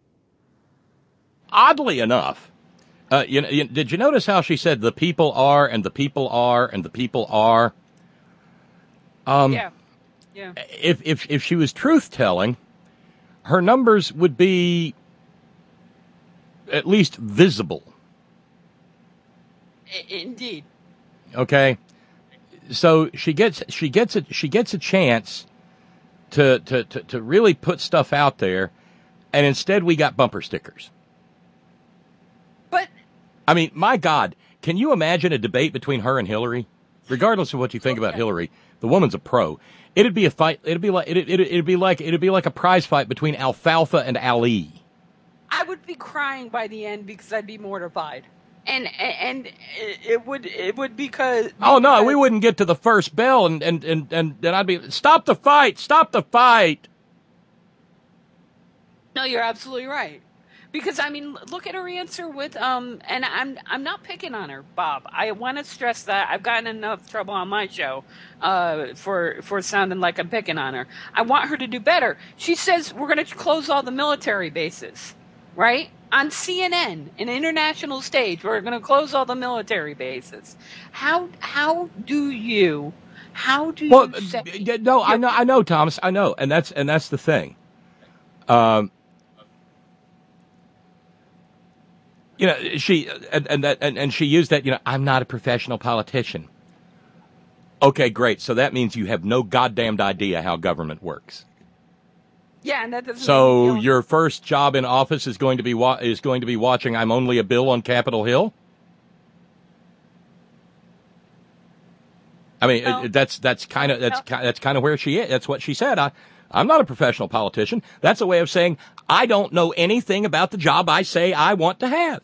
Oddly enough, uh, you, you, did you notice how she said the people are and the people are and the people are? Um, Yeah. Yeah. If if if she was truth telling, her numbers would be at least visible. I- indeed. Okay, so she gets she gets a she gets a chance to, to to to really put stuff out there, and instead we got bumper stickers. But I mean, my God, can you imagine a debate between her and Hillary? Regardless of what you think okay. about Hillary, the woman's a pro. It'd be a fight. It'd be like it'd, it'd, it'd be like it'd be like a prize fight between Alfalfa and Ali. I would be crying by the end because I'd be mortified, and and it would it would because oh no, we wouldn't get to the first bell, and and and and then I'd be stop the fight, stop the fight. No, you're absolutely right. Because I mean, look at her answer with um, and I'm I'm not picking on her, Bob. I want to stress that I've gotten enough trouble on my show uh, for for sounding like I'm picking on her. I want her to do better. She says we're going to close all the military bases, right? On C N N, an international stage, we're going to close all the military bases. How how do you how do well, you say? No, I know, I know, Thomas, I know, and that's and that's the thing. Um. You know, she and and, that, and and she used that. You know, I'm not a professional politician. Okay, great. So that means you have no goddamned idea how government works. Yeah, and that doesn't. So your first job in office is going to be wa- is going to be watching "I'm Only a Bill" on Capitol Hill. I mean, no. that's that's kind of that's no. that's kind of where she is. That's what she said. I. I'm not a professional politician. That's a way of saying I don't know anything about the job I say I want to have.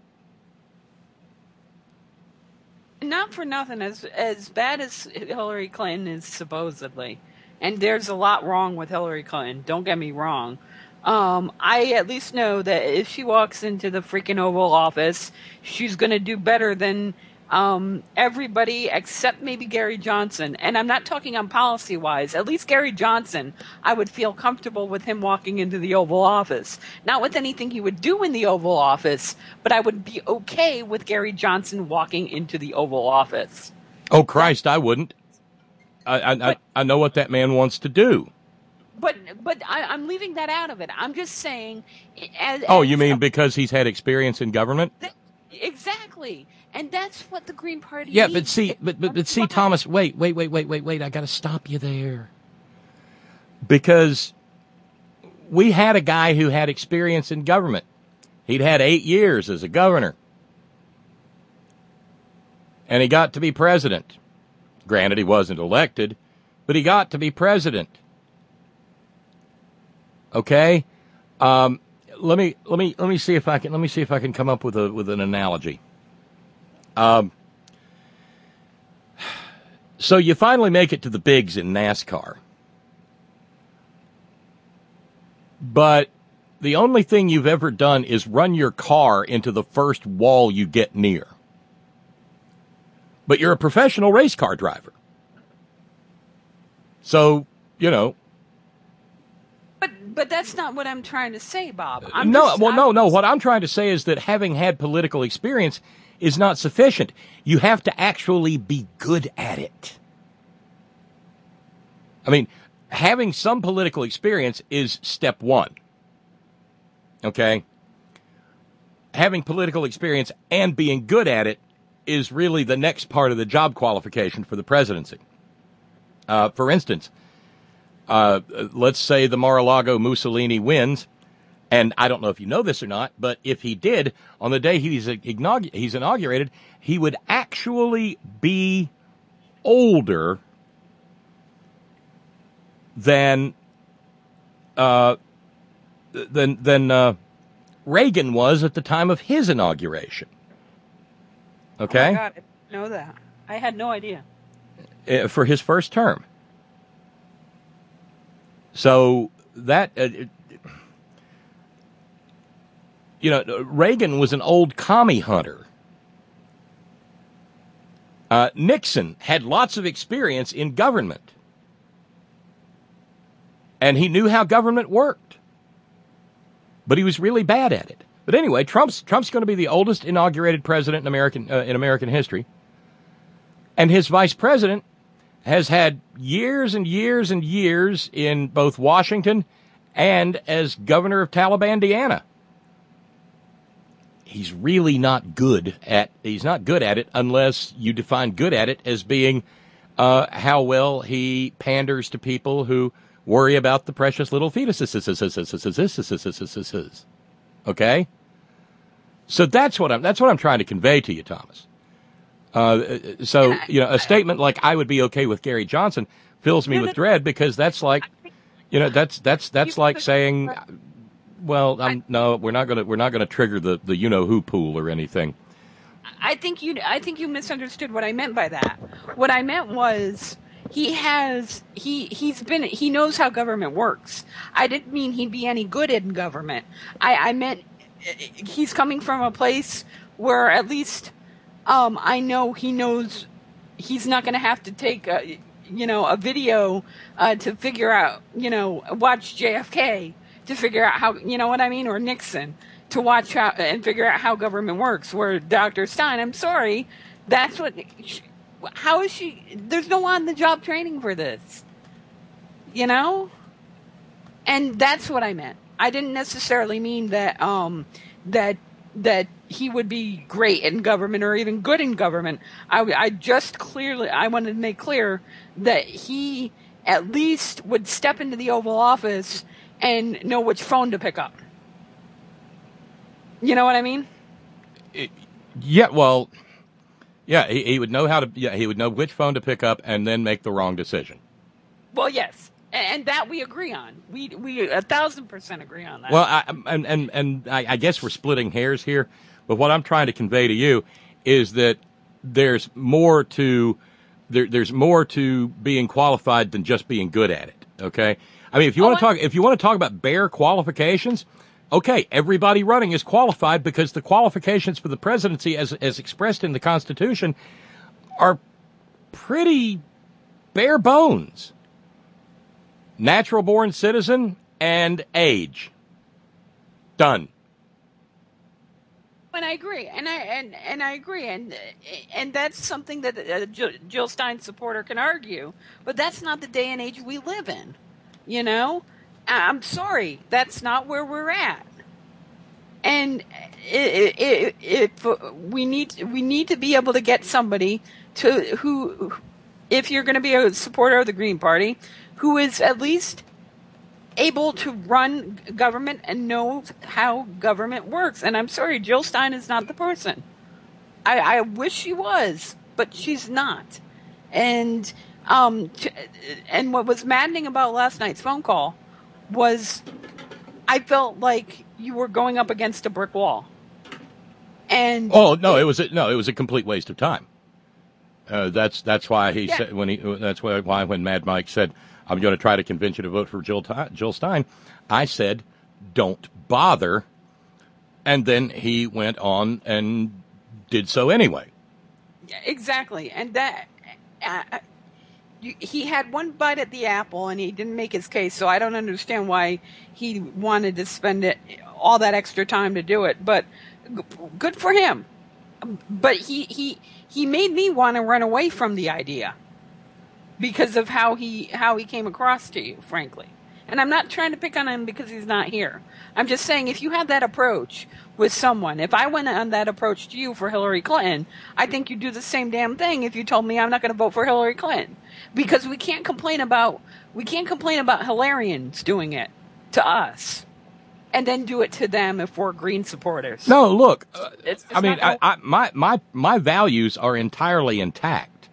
Not for nothing, as as bad as Hillary Clinton is supposedly, and there's a lot wrong with Hillary Clinton, don't get me wrong, um, I at least know that if she walks into the freaking Oval Office, she's going to do better than Um, everybody except maybe Gary Johnson. And I'm not talking on policy-wise. At least Gary Johnson, I would feel comfortable with him walking into the Oval Office. Not with anything he would do in the Oval Office, but I would be okay with Gary Johnson walking into the Oval Office. Oh, Christ, I wouldn't. I I, but, I, I know what that man wants to do. But but I, I'm leaving that out of it. I'm just saying... As, oh, as, you mean because he's had experience in government? Th- exactly. And that's what the Green Party Yeah, needs. but see, but, but, but see, Thomas, wait, wait, wait, wait, wait, wait. I got to stop you there. Because we had a guy who had experience in government. He'd had eight years as a governor. And he got to be president. Granted, he wasn't elected, but he got to be president. Okay? Um, let me, let me, let me see if I can, let me see if I can come up with a, with an analogy. Um, so you finally make it to the bigs in NASCAR. But the only thing you've ever done is run your car into the first wall you get near. But you're a professional race car driver. So, you know. But but that's not what I'm trying to say, Bob. I'm no, just, well, I'm no, no. just, What I'm trying to say is that having had political experience is not sufficient. You have to actually be good at it. I mean, having some political experience is step one. Okay? Having political experience and being good at it is really the next part of the job qualification for the presidency. Uh, for instance, uh, let's say the Mar-a-Lago Mussolini wins. And I don't know if you know this or not, but if he did, on the day he's, inaug- he's inaugurated, he would actually be older than uh, than than uh, Reagan was at the time of his inauguration. Okay? Oh my God, I didn't know that. I had no idea. Uh, for his first term. So that... Uh, You know, Reagan was an old commie hunter. Uh, Nixon had lots of experience in government. And he knew how government worked. But he was really bad at it. But anyway, Trump's Trump's going to be the oldest inaugurated president in American uh, in American history. And his vice president has had years and years and years in both Washington and as governor of Talibandiana. He's really not good at, he's not good at it unless you define good at it as being uh, how well he panders to people who worry about the precious little fetuses. Okay? So that's what I'm, that's what I'm trying to convey to you, Thomas. Uh, so, you know, a statement like I would be okay with Gary Johnson fills me with dread, because that's like, you know, that's, that's, that's like saying, well, I'm, no, we're not going to, we're not going to trigger the, the you-know-who pool or anything. I think you, I think you misunderstood what I meant by that. What I meant was he has, he, he's been, he knows how government works. I didn't mean he'd be any good in government. I, I meant he's coming from a place where at least, um, I know he knows he's not going to have to take a, you know, a video, uh, to figure out, you know, watch J F K to figure out how, you know what I mean? Or Nixon to watch how, and figure out how government works. Where Doctor Stein, I'm sorry, that's what, how is she, there's no on-the-job training for this, you know? And that's what I meant. I didn't necessarily mean that, um, that, that he would be great in government or even good in government. I, I just clearly, I wanted to make clear that he at least would step into the Oval Office and know which phone to pick up. You know what I mean? It, yeah, well, yeah, he, he would know how to, yeah, he would know which phone to pick up and then make the wrong decision. Well, yes. And that we agree on. We we a thousand percent agree on that. Well, I, and and and I, I guess we're splitting hairs here, but what I'm trying to convey to you is that there's more to there, there's more to being qualified than just being good at it. Okay, I mean, if you oh, want to talk if you want to talk about bare qualifications, okay, everybody running is qualified because the qualifications for the presidency, as as expressed in the Constitution, are pretty bare bones. Natural-born citizen and age. Done. And I agree, and I and, and I agree, and and that's something that a Jill Stein supporter can argue, but that's not the day and age we live in. You know, I'm sorry, that's not where we're at. And it, it, it, it, we need we need to be able to get somebody to who, if you're going to be a supporter of the Green Party, who is at least able to run government and knows how government works. And I'm sorry, Jill Stein is not the person. I, I wish she was, but she's not. And um, t- and what was maddening about last night's phone call was I felt like you were going up against a brick wall. And oh no, it was a, no, it was a complete waste of time. Uh, that's that's why he yeah. said when he that's why, why when Mad Mike said, I'm going to try to convince you to vote for Jill, Jill Stein, I said, don't bother. And then he went on and did so anyway. Exactly. And that uh, he had one bite at the apple and he didn't make his case. So I don't understand why he wanted to spend it all that extra time to do it. But g- good for him. But he, he, he made me want to run away from the idea. Because of how he how he came across to you, frankly. And I'm not trying to pick on him because he's not here. I'm just saying if you have that approach with someone, if I went on that approach to you for Hillary Clinton, I think you'd do the same damn thing if you told me I'm not going to vote for Hillary Clinton. Because we can't complain about we can't complain about Hillarians doing it to us. And then do it to them if we're Green supporters. No, look, uh, it's, it's I mean, gonna... I, I, my my my values are entirely intact.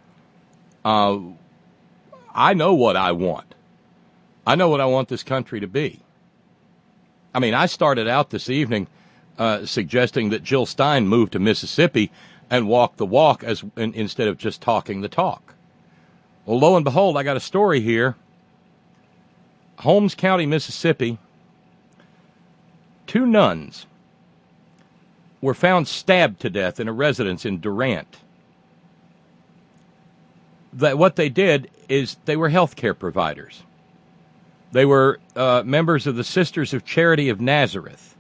Uh. I know what I want. I know what I want this country to be. I mean, I started out this evening uh, suggesting that Jill Stein move to Mississippi and walk the walk as in, instead of just talking the talk. Well, lo and behold, I got a story here. Holmes County, Mississippi. Two nuns were found stabbed to death in a residence in Durant. That what they did is they were healthcare providers. They were uh, members of the Sisters of Charity of Nazareth.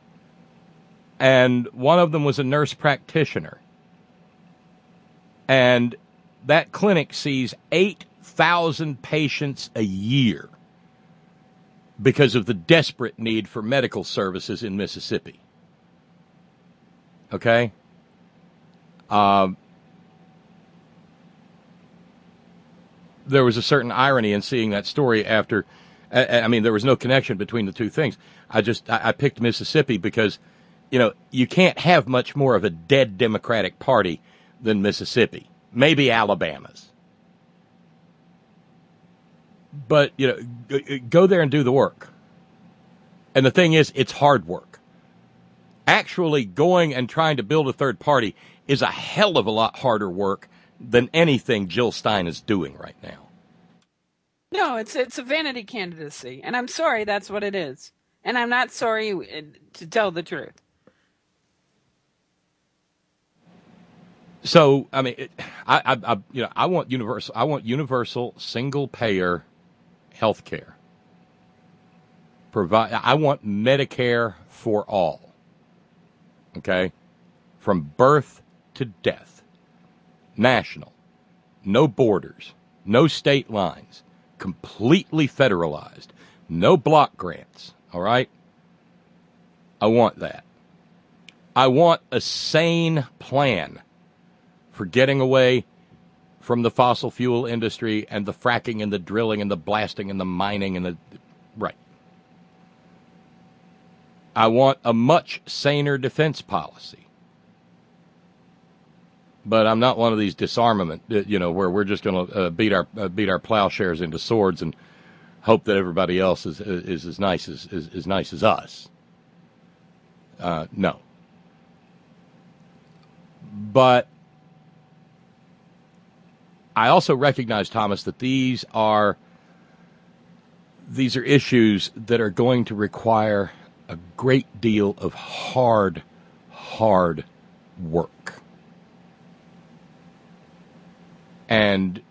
And one of them was a nurse practitioner. And that clinic sees eight thousand patients a year because of the desperate need for medical services in Mississippi. Okay? Um... there was a certain irony in seeing that story after. I, I mean, there was no connection between the two things. I just I, I picked Mississippi because, you know, you can't have much more of a dead Democratic Party than Mississippi. Maybe Alabama's. But, you know, go there and do the work. And the thing is, it's hard work. Actually going and trying to build a third party is a hell of a lot harder work than anything Jill Stein is doing right now. No, it's it's a vanity candidacy. And I'm sorry, that's what it is. And I'm not sorry to tell the truth. So, I mean, it, I, I, I, you know, I want universal. I want universal single-payer health care. Provide. I want Medicare for all. Okay, from birth to death, national, no borders, no state lines, completely federalized, no block grants. All right, I want that. I want a sane plan for getting away from the fossil fuel industry and the fracking and the drilling and the blasting and the mining and the... Right. I want a much saner defense policy. But I'm not one of these disarmament, you know, where we're just going to uh, beat our uh, beat our plowshares into swords and hope that everybody else is is as nice as is as nice as us. Uh, no. But I also recognize, Thomas, that these are these are issues that are going to require a great deal of hard, hard work. And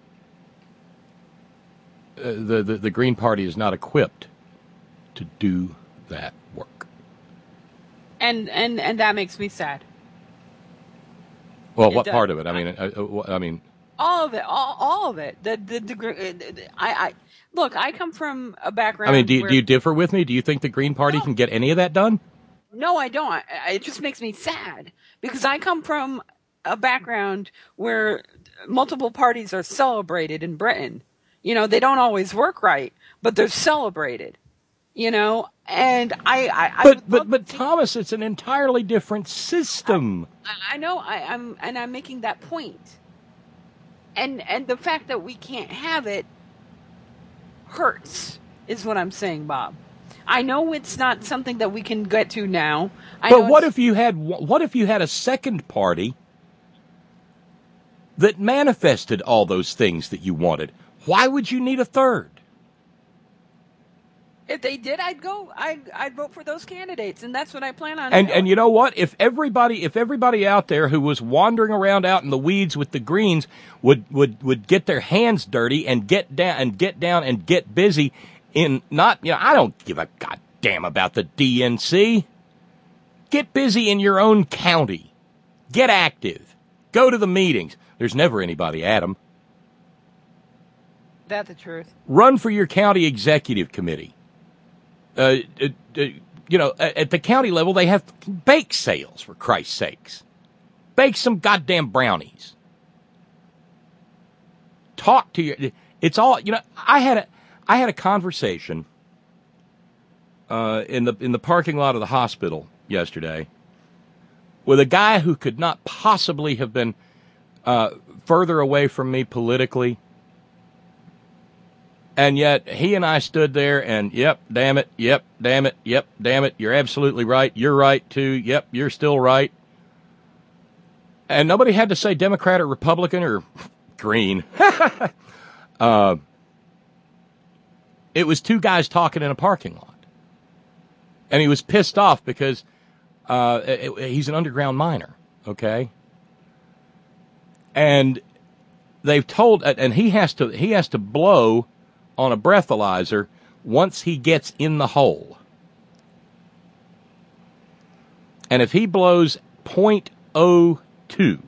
uh, the, the the Green Party is not equipped to do that work. And and and that makes me sad. Well, It what does. part of it? I mean, I, I mean, All of it, all, all of it. The the degree. I, I look. I come from a background. I mean, do you, where, do you differ with me? Do you think the Green Party No. can get any of that done? No, I don't. I, I- it just makes me sad because I come from a background where multiple parties are celebrated in Britain. You know, they don't always work right, but they're celebrated. You know, and I, I, I But would but love but to see- Thomas, it's an entirely different system. I, I know. I, I'm and I'm making that point. And and the fact that we can't have it hurts, is what I'm saying, Bob. I know it's not something that we can get to now. I But know what it's- if you had what if you had a second party that manifested all those things that you wanted? Why would you need a third? if they did, I'd go. I'd I'd vote for those candidates, and that's what I plan on. And doing. and you know what? If everybody if everybody out there who was wandering around out in the weeds with the Greens would would, would get their hands dirty and get down and get down and get busy in not you know I don't give a goddamn about the D N C. Get busy in your own county. Get active. Go to the meetings. There's never anybody at them. That's the truth. Run for your county executive committee. Uh, uh, uh, you know, at, at the county level, they have bake sales, for Christ's sakes. Bake some goddamn brownies. Talk to your. It's all you know. I had a I had a conversation uh, in the in the parking lot of the hospital yesterday with a guy who could not possibly have been uh, further away from me politically. And yet he and I stood there and, yep, damn it, yep, damn it, yep, damn it, you're absolutely right, you're right too, yep, you're still right. And nobody had to say Democrat or Republican or Green. uh, it was two guys talking in a parking lot. And he was pissed off because uh, it, it, he's an underground miner, okay? And they've told, and he has to he has to blow on a breathalyzer once he gets in the hole. And if he blows point oh two,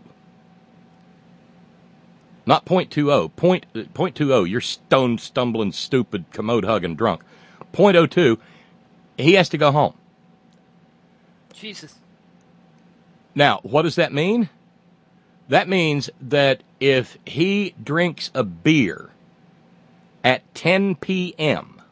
not point two oh, point, point two oh, you're stone stumbling, stupid, commode hugging drunk. point oh two, he has to go home. Jesus. Now, what does that mean? That means that if he drinks a beer at ten p.m.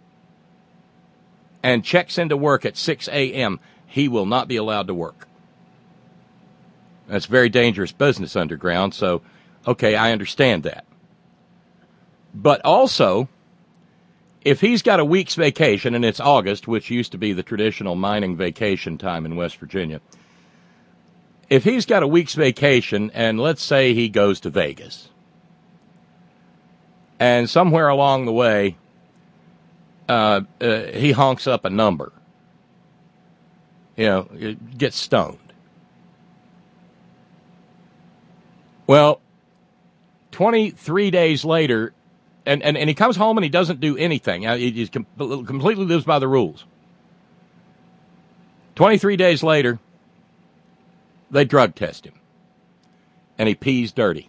and checks into work at six a.m., he will not be allowed to work. That's very dangerous business, underground, so, okay, I understand that. But also, if he's got a week's vacation, and it's August, which used to be the traditional mining vacation time in West Virginia, if he's got a week's vacation, and let's say he goes to Vegas, and somewhere along the way, uh, uh, he honks up a number, you know, gets stoned. Well, twenty-three days later, and, and, and he comes home and he doesn't do anything. He just com- completely lives by the rules. twenty-three days later, they drug test him, and he pees dirty.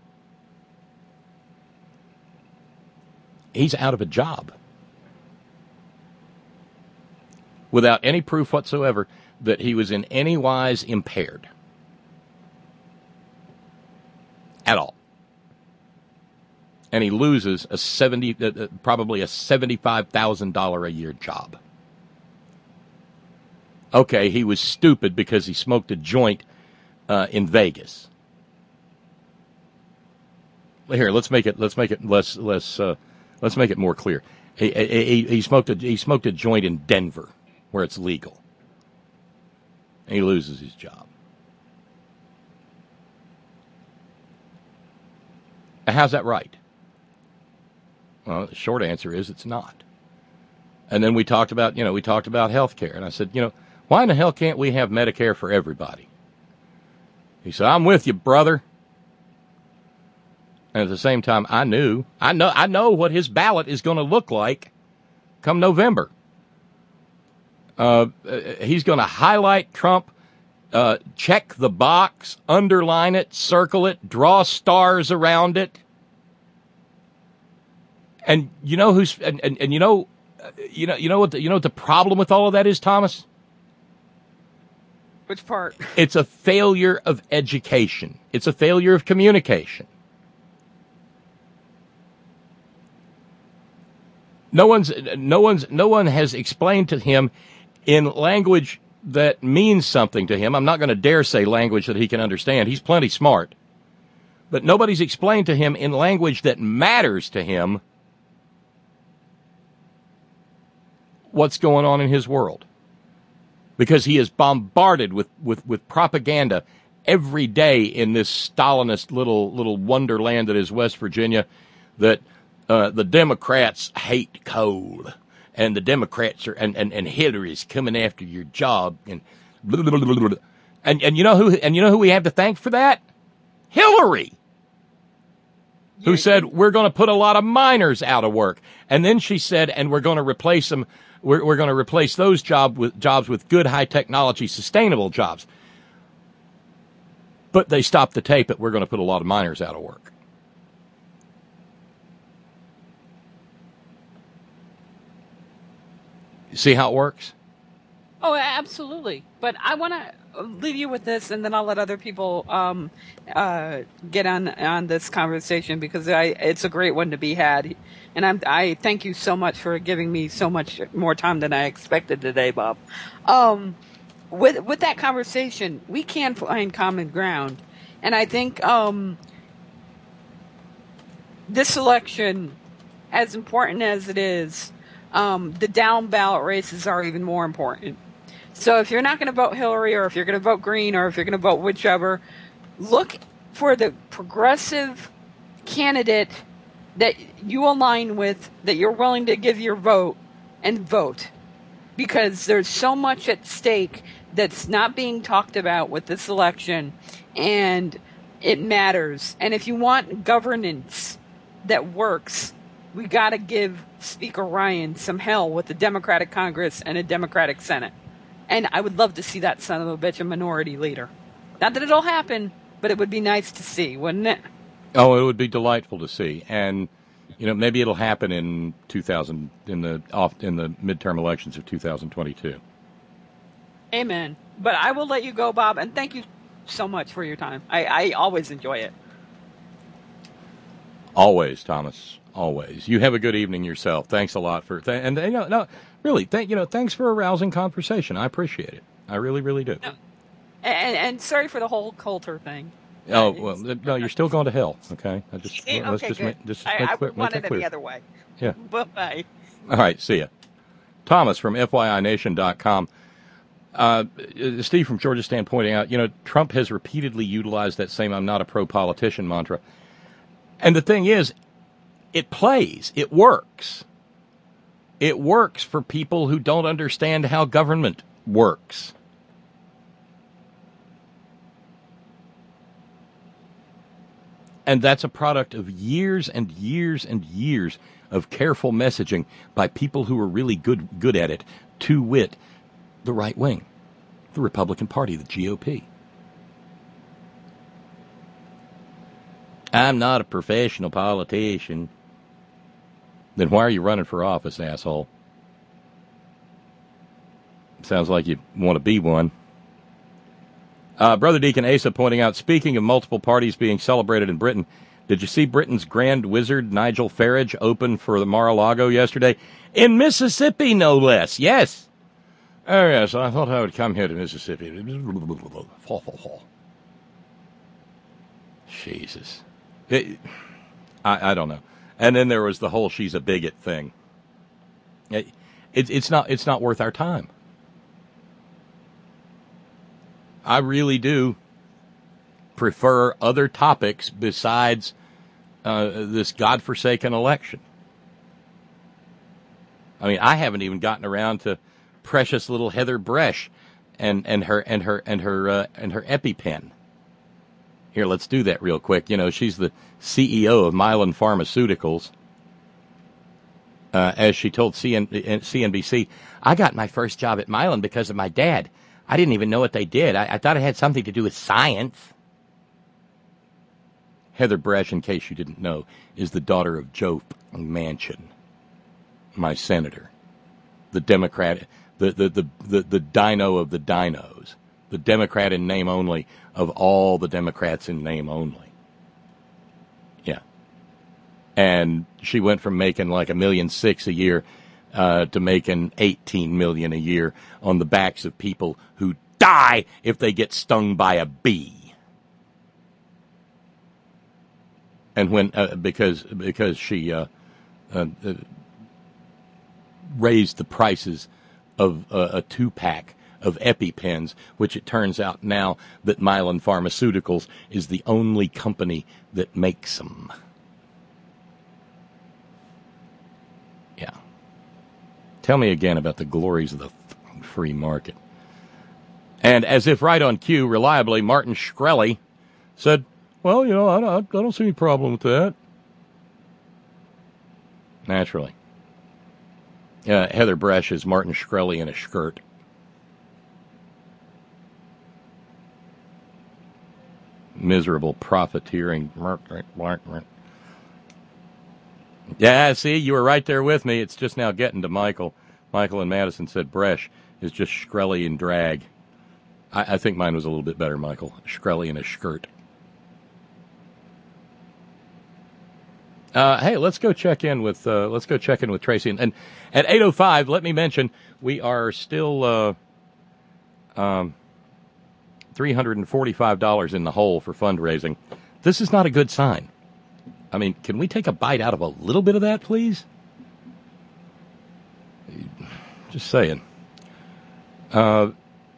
He's out of a job without any proof whatsoever that he was in any wise impaired at all. And he loses a seventy, uh, probably a seventy-five thousand dollars a year job. Okay, he was stupid because he smoked a joint uh, in Vegas. Here, let's make it. Let's make it less. Less. Uh, let's make it more clear. He, he, he smoked a he smoked a joint in Denver, where it's legal. And he loses his job. How's that right? Well, the short answer is it's not. And then we talked about, you know, we talked about health care. And I said, you know, why in the hell can't we have Medicare for everybody? He said, I'm with you, brother. And at the same time, I knew, I know, I know what his ballot is going to look like come November. Uh, he's going to highlight Trump, uh, check the box, underline it, circle it, draw stars around it. And you know who's and, and, and you know you know you know what the, you know what the problem with all of that is, Thomas? Which part? It's a failure of education. It's a failure of communication. No one's no one's no one has explained to him in language that means something to him. I'm not going to dare say language that he can understand. He's plenty smart. But nobody's explained to him in language that matters to him what's going on in his world. Because he is bombarded with, with, with propaganda every day in this Stalinist little little wonderland that is West Virginia, that uh, the Democrats hate coal, and the Democrats are and, and, and Hillary's coming after your job, and blah, blah, blah, blah, blah. and and you know who and you know who we have to thank for that? Hillary, who yeah, said we're going to put a lot of miners out of work, and then she said, and we're going to replace them. We're, we're going to replace those job with jobs with good high technology, sustainable jobs. But they stopped the tape that we're going to put a lot of miners out of work. You see how it works? Oh, absolutely. But I want to leave you with this, and then I'll let other people um, uh, get on on this conversation, because I, it's a great one to be had. And I'm, I thank you so much for giving me so much more time than I expected today, Bob. Um, with with that conversation, we can find common ground, and I think um, this election, as important as it is, um, the down ballot races are even more important. So if you're not going to vote Hillary, or if you're going to vote Green, or if you're going to vote whichever, look for the progressive candidate that you align with, that you're willing to give your vote, and vote. Because there's so much at stake that's not being talked about with this election, and it matters. And if you want governance that works, we got to give Speaker Ryan some hell with a Democratic Congress and a Democratic Senate. And I would love to see that son of a bitch a minority leader. Not that it'll happen, but it would be nice to see, wouldn't it? Oh, it would be delightful to see. And, you know, maybe it'll happen in two thousand, in the off in the midterm elections of two thousand twenty-two. Amen. But I will let you go, Bob, and thank you so much for your time. I, I always enjoy it. Always, Thomas. Always. You have a good evening yourself. Thanks a lot for th- and you know, no, really, thank you know, thanks for a rousing conversation. I appreciate it. I really, really do. No. And, and sorry for the whole Coulter thing. Oh well, no, you're still going to hell. Okay, I just Okay, let's just good. make just I, make I clear, make wanted that it clear. the other way. Yeah. Bye-bye. All right, see ya. Thomas from F Y I Nation dot com. Uh, Steve from Georgia Stan pointing out, you know, Trump has repeatedly utilized that same "I'm not a pro-politician" mantra. And the thing is, it plays. It works. It works for people who don't understand how government works. And that's a product of years and years and years of careful messaging by people who are really good good at it, to wit, the right wing, the Republican Party, the G O P. I'm not a professional politician. Then why are you running for office, asshole? Sounds like you want to be one. Uh, Brother Deacon Asa pointing out, speaking of multiple parties being celebrated in Britain, did you see Britain's Grand Wizard, Nigel Farage, open for the Mar-a-Lago yesterday? In Mississippi, no less. Yes. Oh, yes, I thought I would come here to Mississippi. Jesus. It, I, I don't know. And then there was the whole she's a bigot thing. It, it, it's not it's not worth our time. I really do prefer other topics besides uh, this godforsaken election. I mean, I haven't even gotten around to precious little Heather Bresch and, and her and her and her uh, and her EpiPen. Here, let's do that real quick. You know, she's the C E O of Mylan Pharmaceuticals. Uh, as she told C N B C, I got my first job at Mylan because of my dad. I didn't even know what they did. I, I thought it had something to do with science. Heather Bresch, in case you didn't know, is the daughter of Joe Manchin, my senator, the Democrat, the, the, the, the, the dino of the dinos, the Democrat in name only of all the Democrats in name only. Yeah. And she went from making like a million six a year uh, to making eighteen million a year on the backs of people who die if they get stung by a bee. And when uh, because because she uh, uh, uh, raised the prices of uh, a two pack of EpiPens, which it turns out now that Mylan Pharmaceuticals is the only company that makes them. Yeah. Tell me again about the glories of the free market. And as if right on cue, reliably, Martin Shkreli said, well, you know, I don't, I don't see any problem with that. Naturally. Uh, Heather Bresch is Martin Shkreli in a skirt. Miserable profiteering. Yeah, see, you were right there with me. It's just now getting to Michael. Michael and Madison said Bresch is just Shkreli in drag. I, I think mine was a little bit better, Michael. Shkreli in a skirt. Uh, hey, let's go check in with uh, let's go check in with Tracy. And, and at eight oh five, let me mention we are still uh, um, three hundred forty-five dollars in the hole for fundraising. This is not a good sign. I mean, can we take a bite out of a little bit of that, please? Just saying. Uh,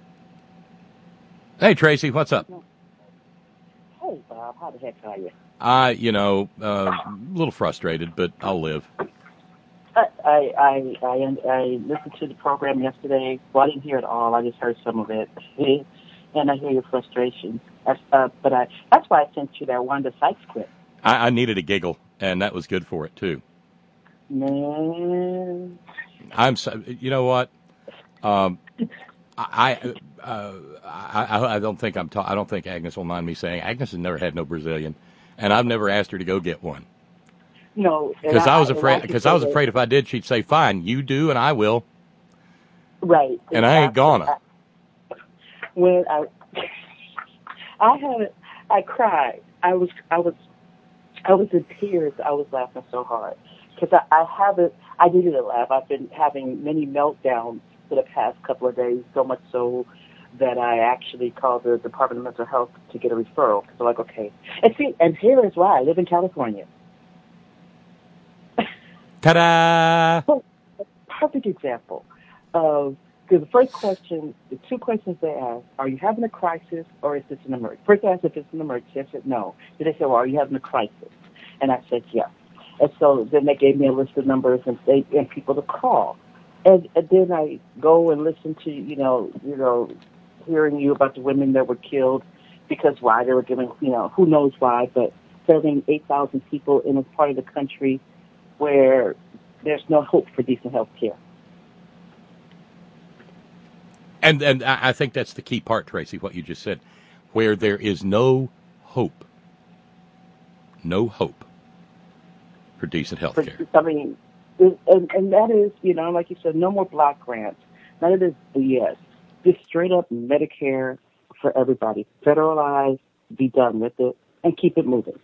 hey, Tracy, what's up? Hey, Bob, how the heck are you? I, you know, uh, a little frustrated, but I'll live. I, I, I, I, I listened to the program yesterday. Well, I didn't hear it all. I just heard some of it. And I hear your frustration. Uh, but I, that's why I sent you that Wanda Sykes clip. I, I needed a giggle, and that was good for it, too. Man. I'm so, you know what? Um, I, uh, I, I don't think I'm, ta- I don't think Agnes will mind me saying Agnes has never had no Brazilian. And I've never asked her to go get one. No, because I, I was afraid. Because I, I was afraid if I did, she'd say, "Fine, you do, and I will." Right. And I ain't gonna. When I, I had, I cried. I was, I was I was in tears. I was laughing so hard because I, I haven't. I needed a laugh. I've been having many meltdowns for the past couple of days, so much so that I actually called the Department of Mental Health to get a referral. So, like, okay, and see, and here is why I live in California. Ta-da! So, a perfect example of. Because the first question, the two questions they asked, are you having a crisis or is this an emergency? First I asked if it's an emergency. I said no. Then they said, well, are you having a crisis? And I said yes. And so then they gave me a list of numbers and they, and people to call. And, and then I go and listen to, you know, you know, hearing you about the women that were killed because why they were giving, you know, who knows why, but serving eight thousand people in a part of the country where there's no hope for decent health care. And and I think that's the key part, Tracy, what you just said, where there is no hope, no hope for decent health care. I mean, and, and that is, you know, like you said, no more block grants. None of this B S. Just straight up Medicare for everybody. Federalize, be done with it, and keep it moving.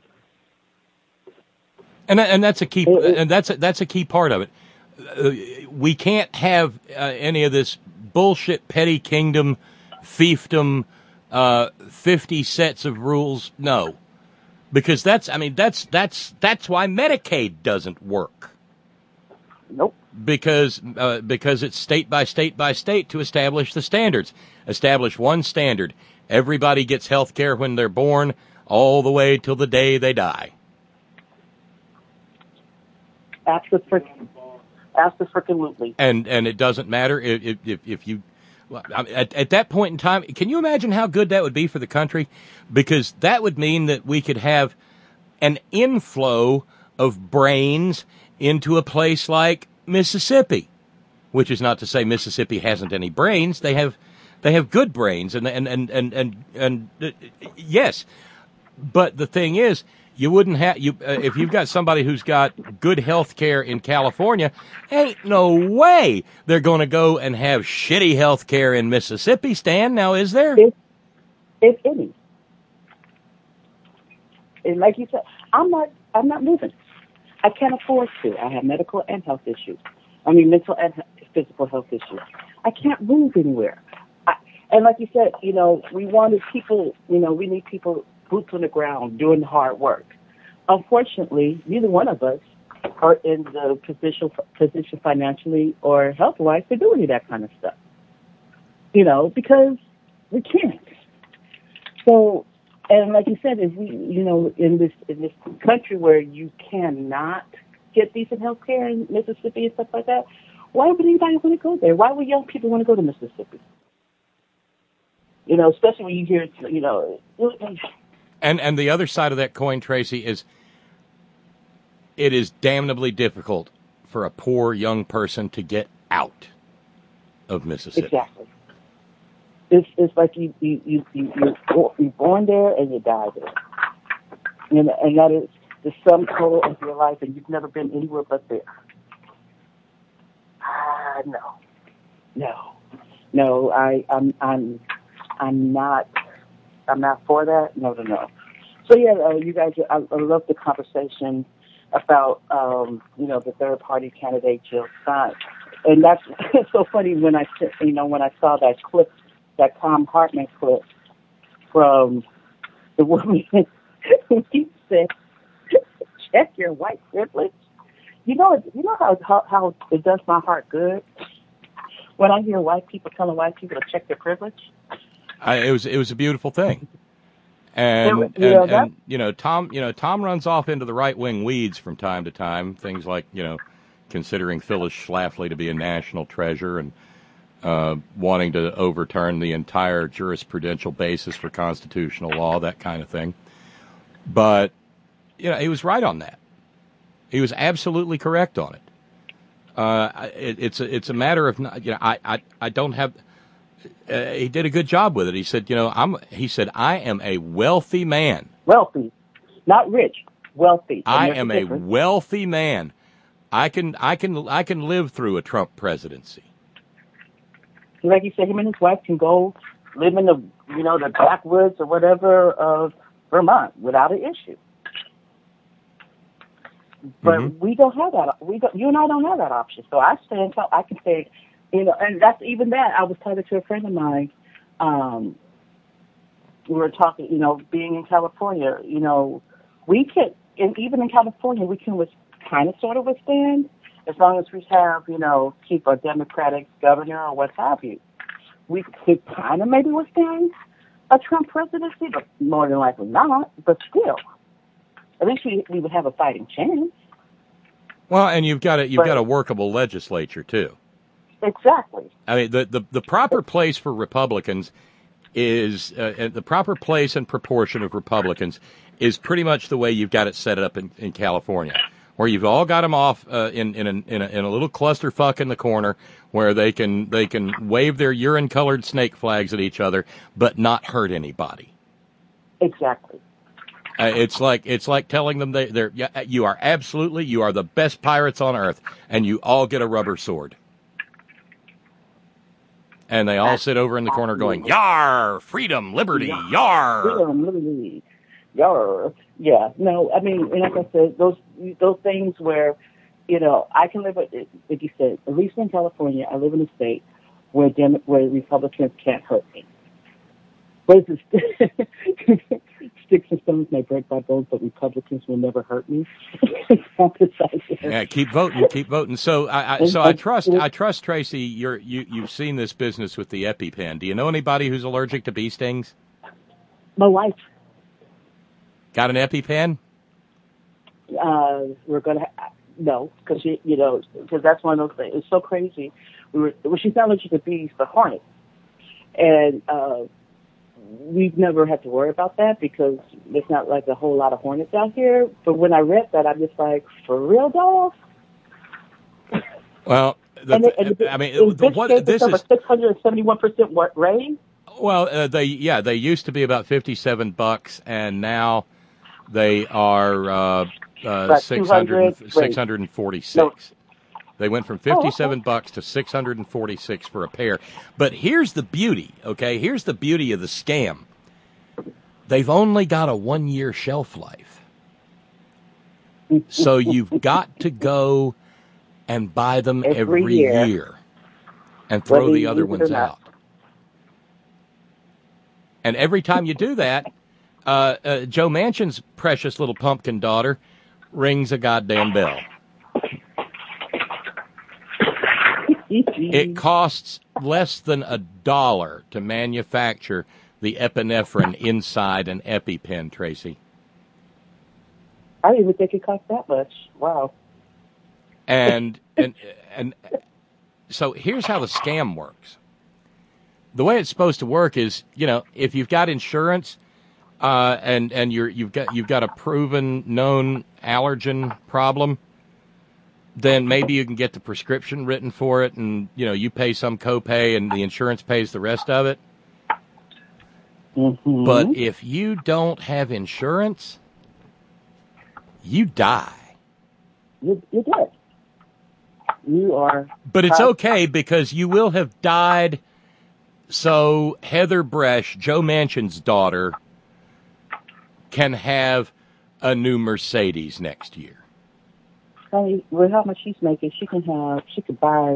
And and that's a key and that's a, that's a key part of it. Uh, we can't have uh, any of this bullshit petty kingdom, fiefdom, uh, fifty sets of rules. No, because that's, I mean, that's, that's, that's why Medicaid doesn't work. Nope. Because, uh, because it's state by state by state to establish the standards. Establish one standard. Everybody gets health care when they're born all the way till the day they die. Absolutely. Absolutely. And and it doesn't matter if if, if you at, at that point in time. Can you imagine how good that would be for the country? Because that would mean that we could have an inflow of brains into a place like Mississippi, which is not to say Mississippi hasn't any brains. They have they have good brains, and and and and and, and uh, yes. But the thing is, you wouldn't have you uh, if you've got somebody who's got good health care in California. Ain't no way they're going to go and have shitty health care in Mississippi. Stan, now is there? If, if any, and like you said, I'm not. I'm not moving. I can't afford to. I have medical and health issues. I mean, mental and physical health issues. I can't move anywhere. I, and like you said, you know, we wanted people. You know, we need people. Boots on the ground, doing the hard work. Unfortunately, neither one of us are in the position position financially or health-wise to do any of that kind of stuff. You know, because we can't. So, and like you said, if we, you know, in this in this country where you cannot get decent health care in Mississippi and stuff like that, why would anybody want to go there? Why would young people want to go to Mississippi? You know, especially when you hear, you know. And and the other side of that coin, Tracy, is it is damnably difficult for a poor young person to get out of Mississippi. Exactly. It's it's like you you you you you're born there and you die there, and and that is the sum total of your life, and you've never been anywhere but there. Ah, no, no, no. I I'm I'm I'm not. I'm not for that. No, no, no. So yeah, uh, you guys, I, I love the conversation about, um, you know, the third party candidate Jill Stein, and that's it's so funny when I, you know, when I saw that clip, that Tom Hartman clip from the woman who said, "Check your white privilege." You know, you know how how, how it does my heart good when I hear white people telling white people to check their privilege. I, it was it was a beautiful thing, and Yeah, and, you know, and you know Tom you know Tom runs off into the right wing weeds from time to time. Things like you know considering Phyllis Schlafly to be a national treasure and uh, wanting to overturn the entire jurisprudential basis for constitutional law, that kind of thing. But you know he was right on that. He was absolutely correct on it. Uh, it it's a, it's a matter of you know I I, I don't have. Uh, he did a good job with it. He said, you know, I'm, he said, I am a wealthy man. Wealthy. Not rich. Wealthy. I am a wealthy man. I can, I can, I can live through a Trump presidency. Like you said, him and his wife can go live in the, you know, the backwoods or whatever of Vermont without an issue. But Mhm. we don't have that. We don't. You and I don't have that option. So I stay until I can stay. You know, and that's even that. I was talking to a friend of mine. Um, we were talking. You know, being in California. You know, we can. And even in California, we can kind of sort of withstand as long as we have. You know, keep a Democratic governor or what have you. We could kind of maybe withstand a Trump presidency, but more than likely not. But still. At least we, we would have a fighting chance. Well, and you've got a you've But- got a workable legislature too. Exactly. I mean, the, the, the proper place for Republicans is uh, the proper place and proportion of Republicans is pretty much the way you've got it set up in, in California, where you've all got them off uh, in in a, in a in a little clusterfuck in the corner where they can they can wave their urine colored snake flags at each other, but not hurt anybody. Exactly. Uh, it's like it's like telling them they, they're yeah, you are absolutely you are the best pirates on earth, and you all get a rubber sword, and they all sit over in the corner going, "Yar, freedom, liberty, yar." Freedom, liberty, yar. Yeah. No, I mean, and like I said, those those things where, you know, I can live with, like you said, at least in California, I live in a state where Dem- where Republicans can't hurt me. What is it? Sticks and stones may break my bones, but Republicans will never hurt me. Yeah, keep voting, keep voting. So I, I so I trust I trust Tracy. You're you you've seen this business with the EpiPen. Do you know anybody who's allergic to bee stings? My wife. Got an EpiPen? Uh, we're gonna ha- no, because she, you know, because that's one of those things. It's so crazy. We were well, she's not allergic to bees, but hornets, and uh, we've never had to worry about that because there's not like a whole lot of hornets out here. But when I read that, I'm just like, for real, dogs? Well, the, and, it, and I mean, in the, this what case, this it's over is. six hundred seventy-one percent rain. Well, uh, they yeah they used to be about fifty-seven bucks, and now they are uh, uh, six hundred six hundred forty-six. No. They went from fifty-seven oh, okay. bucks to six hundred forty-six for a pair. But here's the beauty, okay? Here's the beauty of the scam. They've only got a one-year shelf life. So you've got to go and buy them every, every year. year and throw Whether the other ones out. And every time you do that, uh, uh, Joe Manchin's precious little pumpkin daughter rings a goddamn bell. It costs less than a dollar to manufacture the epinephrine inside an EpiPen, Tracy. I didn't even think it cost that much. Wow. And and and so here's how the scam works. The way it's supposed to work is, you know, if you've got insurance uh, and and you're you've got you've got a proven known allergen problem, then maybe you can get the prescription written for it, and you know you pay some copay, and the insurance pays the rest of it. Mm-hmm. But if you don't have insurance, you die. You, you're dead. You are. But it's okay because you will have died. So Heather Bresch, Joe Manchin's daughter, can have a new Mercedes next year. Honey, with how much she's making, she can have, she could buy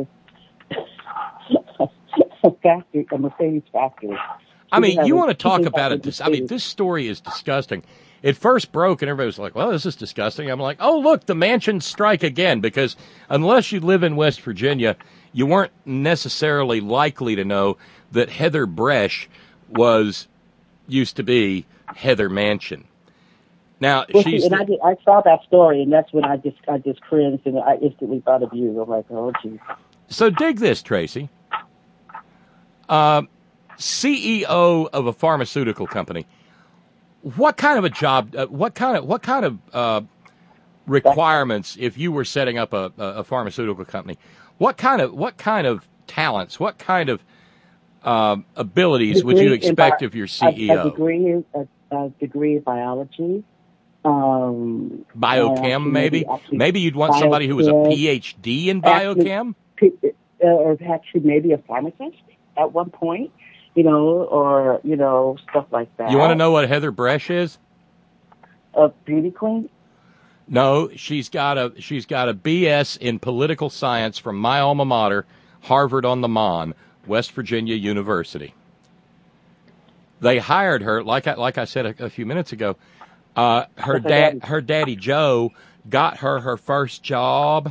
a factory, a Mercedes factory. She I mean, you a, want to talk about it. This, I mean, this story is disgusting. It first broke, and everybody was like, well, this is disgusting. I'm like, oh, look, the Manchins strike again, because unless you live in West Virginia, you weren't necessarily likely to know that Heather Bresch was, used to be Heather Manchin. Now, well, she's... See, and I, did, I saw that story, and that's when I just I just cringed, and I instantly thought of you. I'm like, oh, geez. So dig this, Tracy. Uh, C E O of a pharmaceutical company. What kind of a job? Uh, what kind of what kind of uh, requirements? If you were setting up a, a pharmaceutical company, what kind of what kind of talents? What kind of uh, abilities would you expect of your C E O? A, a degree, a, a degree in biology. Um, biochem, maybe. Actually, maybe you'd want somebody who was a P H D in biochem, actually, uh, or actually maybe a pharmacist at one point. You know, or, you know, stuff like that. You want to know what Heather Bresch is? A beauty queen? No, she's got a she's got a B S in political science from my alma mater, Harvard on the Mon, West Virginia University. They hired her, like I, like I said a, a few minutes ago. Uh, her dad, her daddy Joe, got her her first job,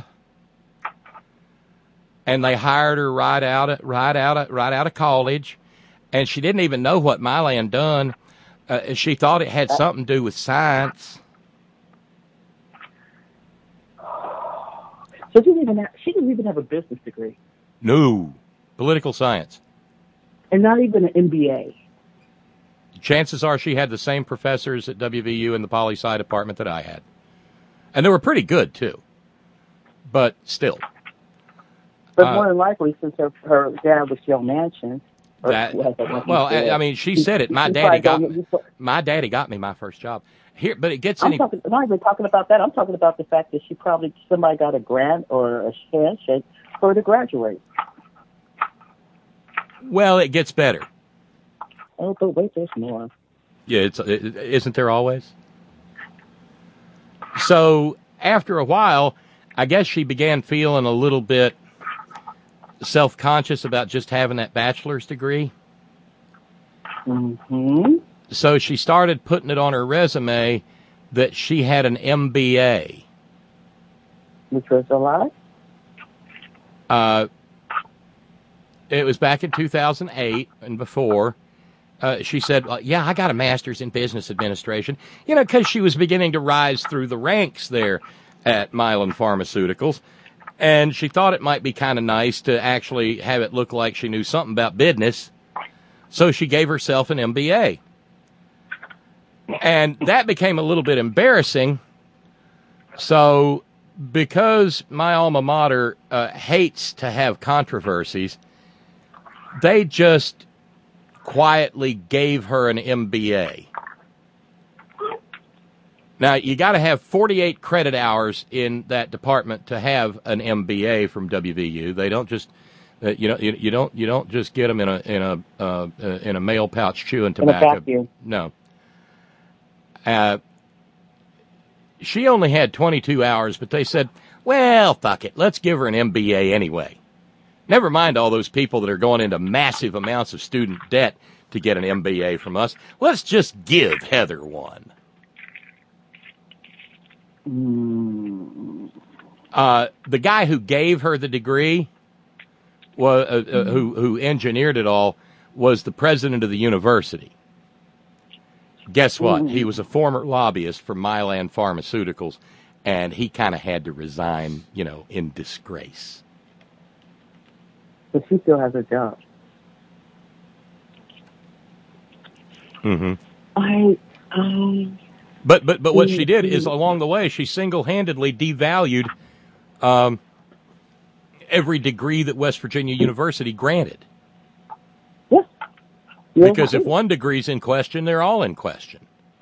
and they hired her right out of, right out of, right out of college, and she didn't even know what Milan done. Uh, she thought it had something to do with science. So she didn't even have, she didn't even have a business degree. No, political science. And not even an M B A. Chances are she had the same professors at W V U in the poli-sci department that I had. And they were pretty good, too. But still. But uh, more than likely, since her, her dad was Joe Manchin. or That, whatever, well, said, I, I mean, she he- said it. My he daddy got probably me, my daddy got me my first job. Here, but it gets I'm any... talking, I'm not even talking about that. I'm talking about the fact that she probably, somebody got a grant or a handshake for her to graduate. Well, it gets better. Oh, but wait, there's more. Yeah, it's it, isn't there always? So after a while, I guess she began feeling a little bit self-conscious about just having that bachelor's degree. Mm-hmm. So she started putting it on her resume that she had an M B A. Which was a lie? Uh, it was back in two thousand eight and before. Uh, she said, well, yeah, I got a master's in business administration, you know, because she was beginning to rise through the ranks there at Mylan Pharmaceuticals. And she thought it might be kind of nice to actually have it look like she knew something about business. So she gave herself an M B A. And that became a little bit embarrassing. So because my alma mater uh, hates to have controversies, they just quietly gave her an M B A. Now, you got to have forty-eight credit hours in that department to have an M B A from W V U. They don't just, uh, you know, you, you don't you don't just get them in a in a uh, uh, in a mail pouch chewing tobacco. In a vacuum. No. Uh, she only had twenty-two hours, but they said, well, fuck it, let's give her an M B A anyway. Never mind all those people that are going into massive amounts of student debt to get an M B A from us. Let's just give Heather one. Mm. Uh, the guy who gave her the degree, was, uh, uh, who, who engineered it all, was the president of the university. Guess what? Mm. He was a former lobbyist for Mylan Pharmaceuticals, and he kind of had to resign, you know, in disgrace. But she still has a job. Mm-hmm. I, um... But but but what she did is along the way she single-handedly devalued um, every degree that West Virginia University granted. Yeah. Because if one degree's in question, they're all in question.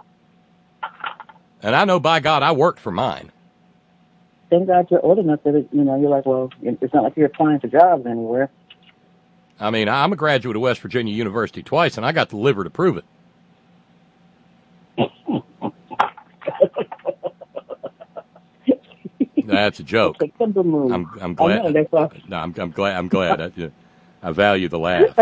And I know, by God, I worked for mine. Thank God you're old enough that it, you know you're like, well, it's not like you're applying for jobs anywhere. I mean, I'm a graduate of West Virginia University twice, and I got the liver to prove it. That's a joke. I'm I'm glad. I know, that's why. No, I'm I'm glad. I'm glad. I, I value the laugh.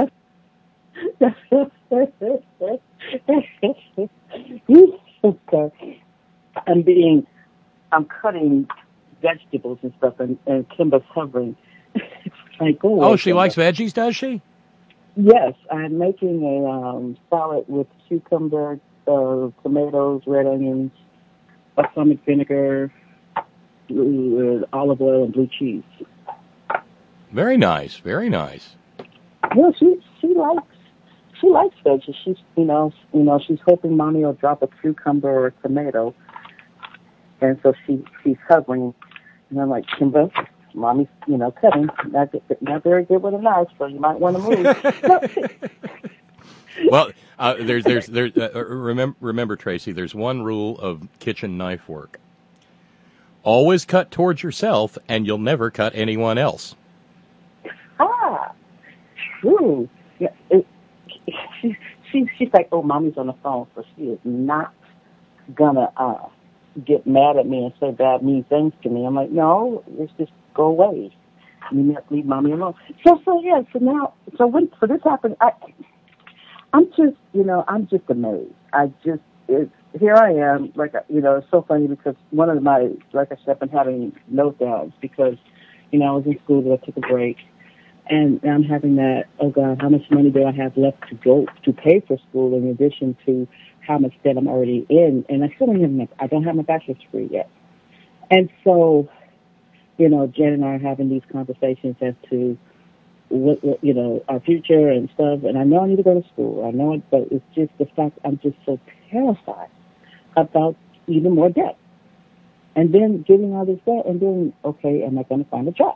I'm being, I'm cutting vegetables and stuff, and, and Kimba's hovering. Like, oh, oh, she Kimba. likes veggies, does she? Yes, I'm making a um, salad with cucumber, uh, tomatoes, red onions, balsamic vinegar, uh, olive oil, and blue cheese. Very nice, very nice. Yeah, she she likes she likes veggies. She's you know you know she's hoping mommy will drop a cucumber or a tomato, and so she she's hovering, and I'm like, Kimba, mommy's you know cutting, not not very good with a knife, so you might want to move. Well, uh, there's there's there's uh, remember remember Tracy, there's one rule of kitchen knife work. Always cut towards yourself, and you'll never cut anyone else. Ah, true. Yeah, it, she, she, she's like, oh, mommy's on the phone, so she is not gonna uh, get mad at me and say bad, mean things to me. I'm like, no, let's just go away. You have to leave mommy alone. So, so yeah, so now, so when, so this happened, I, I'm just, you know, I'm just amazed. I just, it's, here I am, like, you know, it's so funny because one of my, like I said, I've been having meltdowns because, you know, I was in school, but I took a break. And I'm having that, oh God, how much money do I have left to go, to pay for school in addition to how much debt I'm already in? And I still don't have my, I don't have my bachelor's degree yet. And so, you know, Jen and I are having these conversations as to what, what, you know, our future and stuff. And I know I need to go to school. I know it, but it's just the fact I'm just so terrified about even more debt. And then getting all this debt and then, okay, am I going to find a job?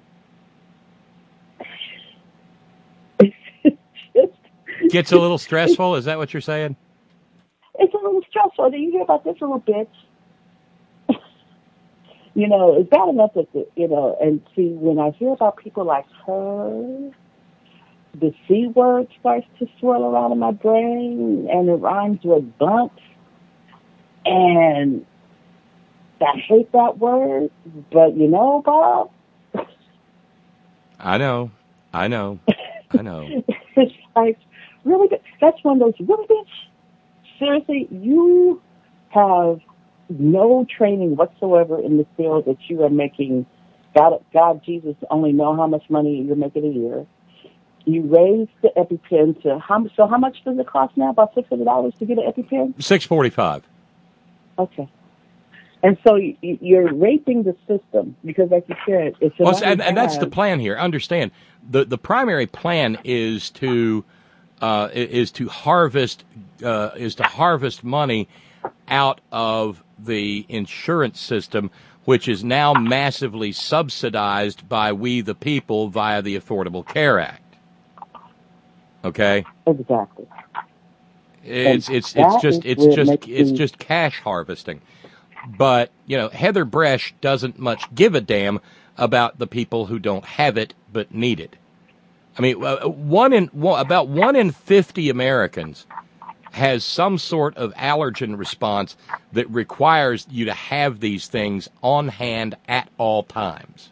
Gets a little stressful. Is that what you're saying? It's a little stressful. Do you hear about this little bitch? You know, it's bad enough that, the, you know, and see, when I hear about people like her, the C word starts to swirl around in my brain, and it rhymes with bump. And I hate that word, but you know, Bob? I know. I know. I know. It's like, really? That's one of those, really, bitch? Seriously, you have no training whatsoever in the field that you are making. God, God, Jesus, only know how much money you're making a year. You raised the EpiPen to, how, so how much does it cost now? About six hundred dollars to get an EpiPen? six forty-five. Okay. And so you, you're raping the system because, like you said, it's a well, and, and that's the plan here. Understand, the the primary plan is to uh, is to harvest uh, is to harvest money out of the insurance system, which is now massively subsidized by we the people via the Affordable Care Act. Okay. Exactly. It's it's it's just it's just it's just cash harvesting. But, you know, Heather Bresch doesn't much give a damn about the people who don't have it but need it. I mean, one in one, about one in fifty Americans has some sort of allergen response that requires you to have these things on hand at all times.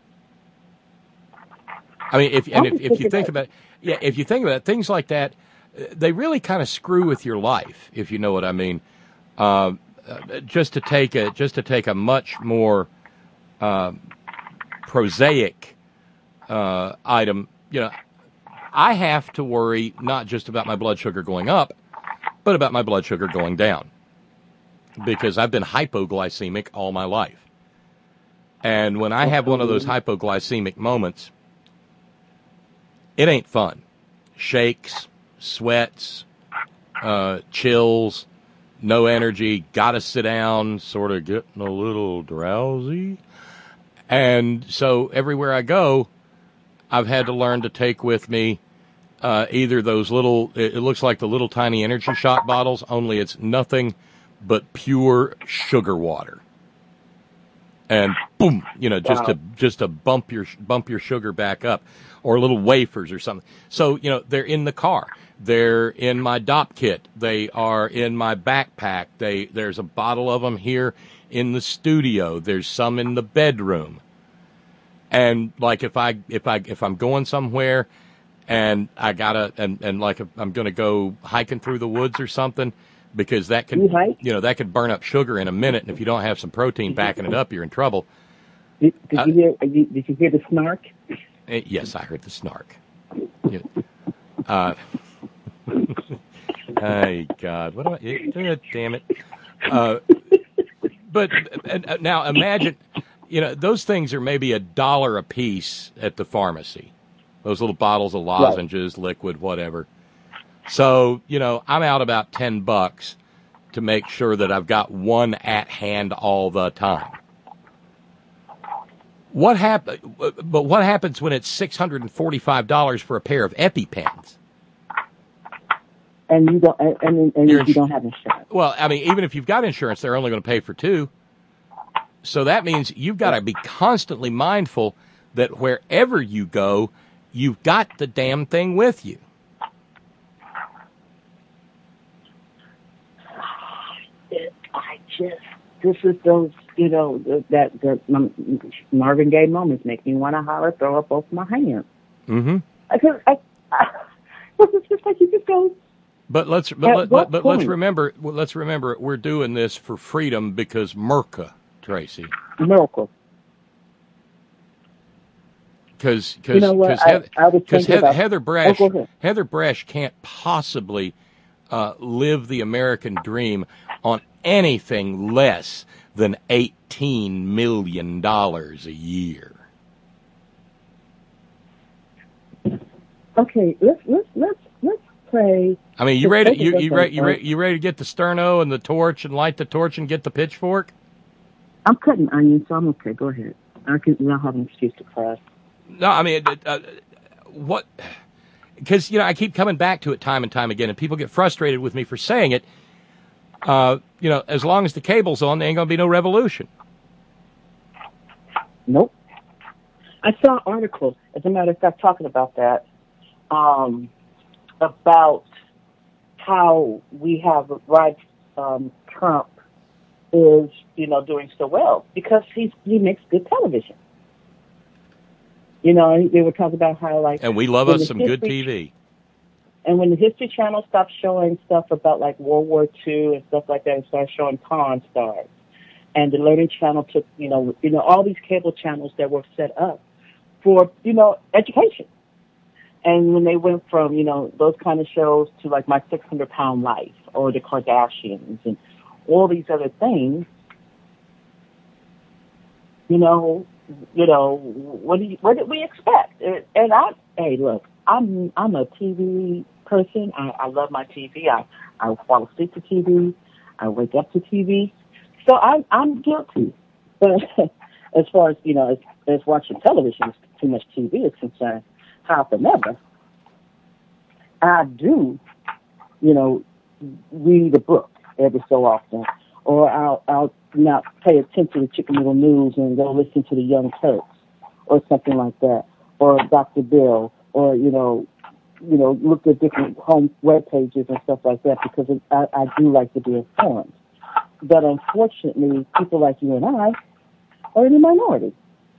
I mean, if and if, if you think about it, yeah, if you think about it, things like that, they really kind of screw with your life, if you know what I mean. Uh, Uh, just to take a just to take a much more uh, prosaic uh, item, you know, I have to worry not just about my blood sugar going up, but about my blood sugar going down, because I've been hypoglycemic all my life, and when I have one of those hypoglycemic moments, it ain't fun. Shakes, sweats, uh, chills. No energy, gotta sit down, sort of getting a little drowsy. And so everywhere I go, I've had to learn to take with me uh, either those little, it looks like the little tiny energy shot bottles, only it's nothing but pure sugar water. And boom, you know, just wow. to just to bump your bump your sugar back up, or little wafers or something. So, you know, they're in the car. They're in my D O P kit. They are in my backpack. They there's a bottle of them here in the studio. There's some in the bedroom. And like if I if I if I'm going somewhere and I gotta and, and like if I'm gonna go hiking through the woods or something, because that can you, you know that could burn up sugar in a minute, and if you don't have some protein backing it up, you're in trouble. Did, did uh, you hear? Did you hear the snark? Yes, I heard the snark. Yeah. Uh, hey, God, what do I? Damn it! Uh, but uh, now imagine, you know, those things are maybe a dollar a piece at the pharmacy. Those little bottles of lozenges, right. Liquid, whatever. So, you know, I'm out about ten bucks to make sure that I've got one at hand all the time. What hap- But what happens when it's six hundred forty-five dollars for a pair of EpiPens? And you don't, and, and, and you don't have insurance. Well, I mean, even if you've got insurance, they're only going to pay for two. So that means you've got to be constantly mindful that wherever you go, you've got the damn thing with you. I just, this is those, you know, that the um, Marvin Gaye moments make me want to holler, throw up both my hands. Mm-hmm. I, I, I, it's just like you just go. But let's but, let, but, but let's remember let's remember we're doing this for freedom because Merca, Tracy. Miracle. Because because you know what? I, I was thinking Heather, about, Heather Brash oh, Heather Brash can't possibly uh, live the American dream on anything less than eighteen million dollars a year. Okay, let's let's let's let's play. I mean, you ready? To, you you ready? You ready? You ready to get the sterno and the torch and light the torch and get the pitchfork? I'm cutting onions, so I'm okay. Go ahead. I can now have an excuse to cry. No, I mean, uh, what? Because, you know, I keep coming back to it time and time again, and people get frustrated with me for saying it. Uh, you know, as long as the cable's on, there ain't going to be no revolution. Nope. I saw an article, as a matter of fact, talking about that, um, about how we have why um, Trump is, you know, doing so well, because he's, he makes good television. You know, they were talking about how, like... And we love us some history, good T V. And when the History Channel stopped showing stuff about, like, World War Two and stuff like that, and started showing Pawn Stars, and the Learning Channel took, you know, you know, all these cable channels that were set up for, you know, education. And when they went from, you know, those kind of shows to, like, My six hundred pound Life or The Kardashians and all these other things, you know... You know, what do you, what did we expect? And I, hey, look, I'm I'm a T V person. I, I love my T V. I I fall asleep to T V. I wake up to T V. So I'm I'm guilty. But as far as you know, as, as watching television, too much T V is concerned, how for never. I do, you know, read a book every so often, or I'll I'll. not pay attention to Chicken Little News and go listen to the Young Turks or something like that, or Doctor Bill, or, you know, you know, look at different home web pages and stuff like that, because it, I, I do like to be informed. But unfortunately, people like you and I are in the minority.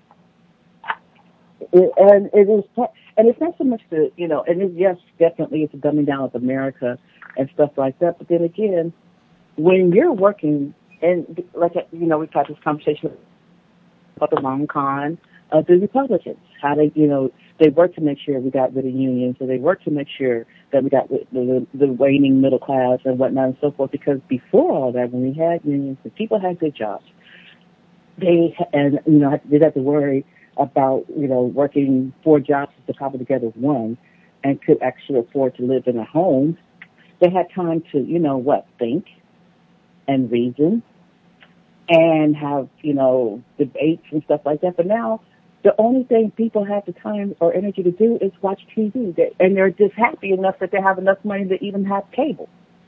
It, and it is, and it's not so much the, you know, and it, yes, definitely it's a dumbing down of America and stuff like that, but then again, when you're working. And, like, you know, we've had this conversation about the long con of the Republicans, how they, you know, they work to make sure we got rid of unions, or they work to make sure that we got rid of the, the waning middle class and whatnot and so forth, because before all that, when we had unions, the people had good jobs. They, and, you know, they had to worry about, you know, working four jobs to cobble together one and could actually afford to live in a home. They had time to, you know, what, think and reason and have, you know, debates and stuff like that. But now the only thing people have the time or energy to do is watch T V. They, and they're just happy enough that they have enough money to even have cable.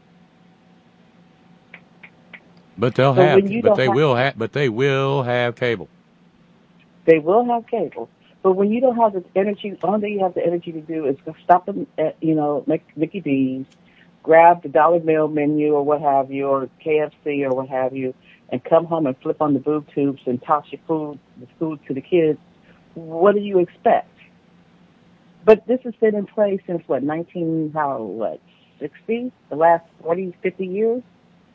But they'll so have, but they have, will have, but they will have cable. They will have cable. But when you don't have the energy, the only thing you have the energy to do is to stop them at, you know, make Mickey D's, grab the Dollar Meal menu or what have you, or K F C or what have you, and come home and flip on the boob tubes and toss your food, the food to the kids. What do you expect? But this has been in place since, what, nineteen, how, what, sixty? The last forty, fifty years?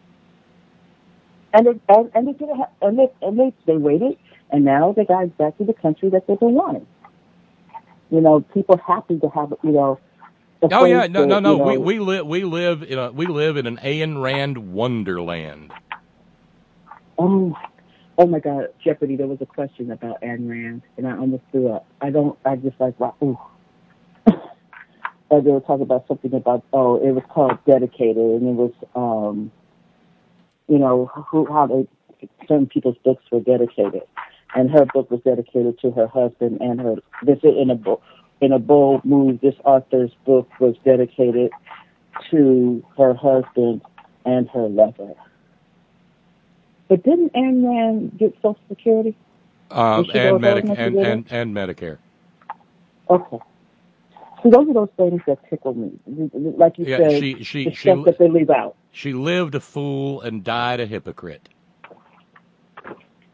And they, and, and they did it, and they, and they, they waited, and now they got exactly the country that they've been wanting. You know, people happy to have, you know, oh yeah, no, no, no. You know, we we live we live in a we live in an Ayn Rand wonderland. Oh, oh my God, Jeopardy! There was a question about Ayn Rand, and I almost threw up. I don't. I just like wow. Ooh. And they were talking about something about oh, it was called Dedicated, and it was um, you know, who how they certain people's books were dedicated, and her book was dedicated to her husband and her. This is in a book. In a bold move, this author's book was dedicated to her husband and her lover. But didn't Ayn Rand get Social Security? Um, and, Medi- and, and, and Medicare. Okay. See, those are those things that tickle me. Like you yeah, said, she, she, the she, stuff that they leave out. She lived a fool and died a hypocrite.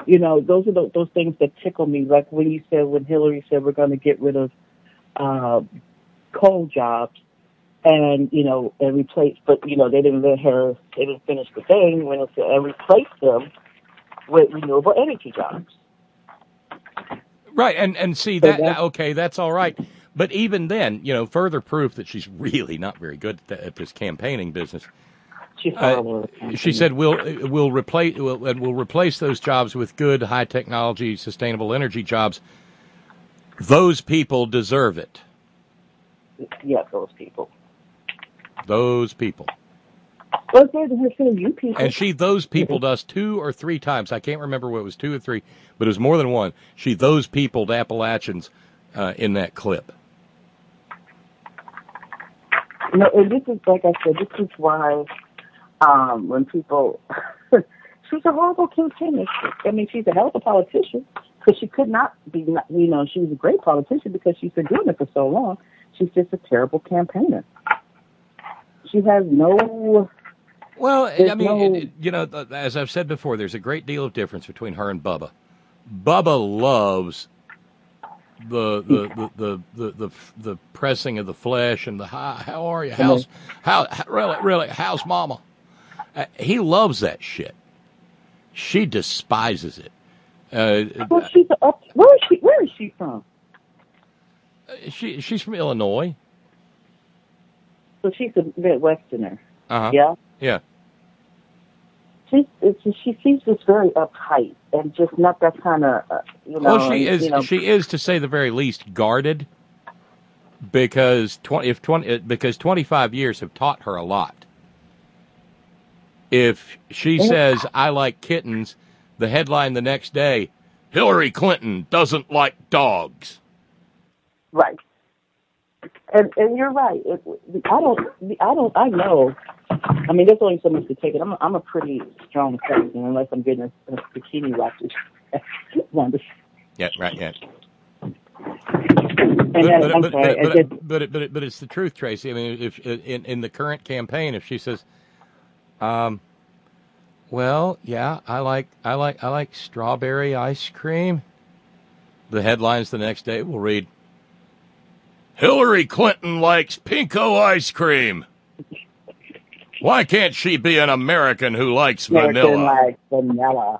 You know, those are the, those things that tickle me. Like when you said, when Hillary said we're going to get rid of uh, coal jobs, and you know, and replace, but you know, they didn't let her. They didn't finish the thing when it said, and replace them with renewable energy jobs. Right, and and see that, that okay, that's all right. But even then, you know, further proof that she's really not very good at, the, at this campaigning business. She's uh, she said we'll we'll replace we'll, we'll replace those jobs with good high technology sustainable energy jobs. Those people deserve it. Yeah, those people. Those people. Well, it's you people. And she those people does two or three times. I can't remember what it was, two or three, but it was more than one. She those people to Appalachians uh, in that clip. No, and this is, like I said, this is why um, when people, she's a horrible campaigner. I mean, she's a hell of a politician because she could not be, you know, she was a great politician because she's been doing it for so long. She's just a terrible campaigner. She has no... Well, I mean, no, it, you know, as I've said before, there's a great deal of difference between her and Bubba. Bubba loves the the the the the, the, the pressing of the flesh and the how, how are you, how's how, how really really how's mama? Uh, he loves that shit. She despises it. Uh, well, she's a, where is she? Where is she from? She she's from Illinois. So she's a Midwesterner. Uh-huh. Yeah? Yeah. She's, it's, she seems just very uptight and just not that kind of, uh, you know. Well, she and, is, you know, she is, to say the very least, guarded because twenty, if twenty, because twenty-five years have taught her a lot. If she says, I like kittens, the headline the next day, Hillary Clinton doesn't like dogs. Right. And and you're right. It, I don't. I don't. I know. I mean, there's only so much to take it. I'm. A, I'm a pretty strong person, unless I'm getting a, a bikini watches. Yeah. Right. Yeah. And But then, but I'm but, sorry, but, I did- but, but, it, but, it, but it's the truth, Tracy. I mean, if in in the current campaign, if she says, um, well, yeah, I like I like I like strawberry ice cream, the headlines the next day will read, Hillary Clinton likes Pinko ice cream. Why can't she be an American who likes American vanilla? like vanilla.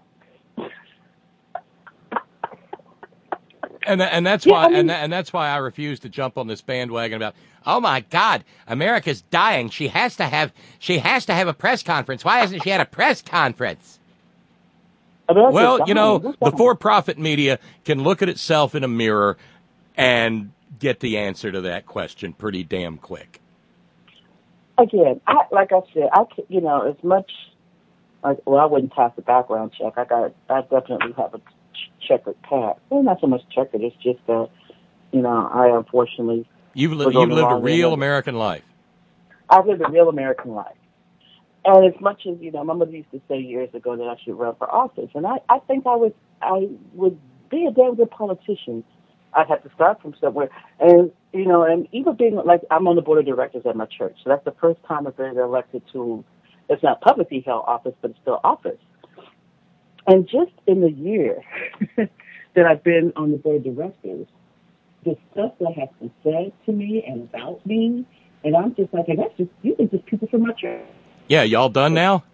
And and that's Yeah, why I mean- and and that's why I refuse to jump on this bandwagon about, oh my God, America's dying. She has to have she has to have a press conference. Why hasn't she had a press conference? America's Well, you dying. know, What's the dying? for-profit media can look at itself in a mirror and get the answer to that question pretty damn quick. Again, I like I said, I c- you know as much. Like, well, I wouldn't pass the background check. I got. I definitely have a ch- checkered past. Well, not so much checkered. It's just that, you know, I unfortunately. You've li- was on you've the lived a wrong real end. American life. I've lived a real American life. And as much as, you know, my mother used to say years ago that I should run for office, and I, I think I would, I would be a damn good politician. I'd have to start from somewhere. And, you know, and even being, like, I'm on the board of directors at my church, so that's the first time I've been elected to, it's not publicly held office, but it's still office. And just in the year that I've been on the board of directors, the stuff that has been said to me and about me, and I'm just like, and that's just, you think just people from my church. Yeah, y'all done now?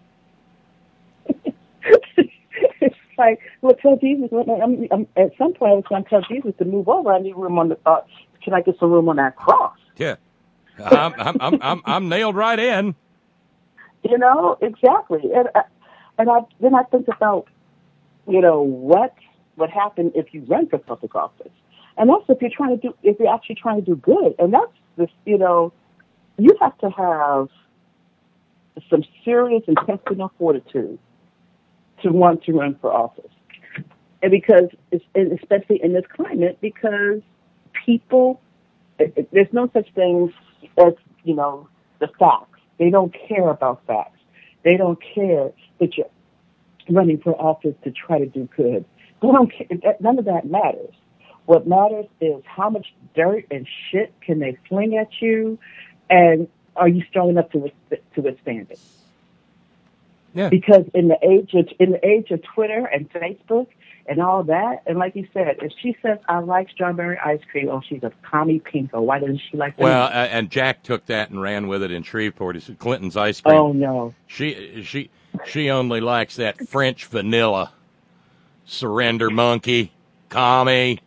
It's like, well, tell Jesus. I'm, I'm, at some point, I was going to tell Jesus to move over. I need room on the. Uh, can I get some room on that cross? Yeah, I'm I'm I'm I'm, I'm nailed right in. You know, exactly. And I, and I then I think about, you know, what would happen if you run for public office, and that's if you're trying to do if you're actually trying to do good, and that's this. You know, you have to have some serious intestinal fortitude to want to run for office. And because, it's, and especially in this climate, because people, it, it, there's no such thing as, you know, the facts. They don't care about facts. They don't care that you're running for office to try to do good. They don't care. None of that matters. What matters is how much dirt and shit can they fling at you, and are you strong enough to to withstand it? Yeah. Because in the age of in the age of Twitter and Facebook and all that, and like you said, if she says I like strawberry ice cream, oh, she's a commie pinko. Why doesn't she like that? Well, uh, and Jack took that and ran with it in Shreveport. He said Clinton's ice cream. Oh no, she she she only likes that French vanilla. Surrender monkey, commie.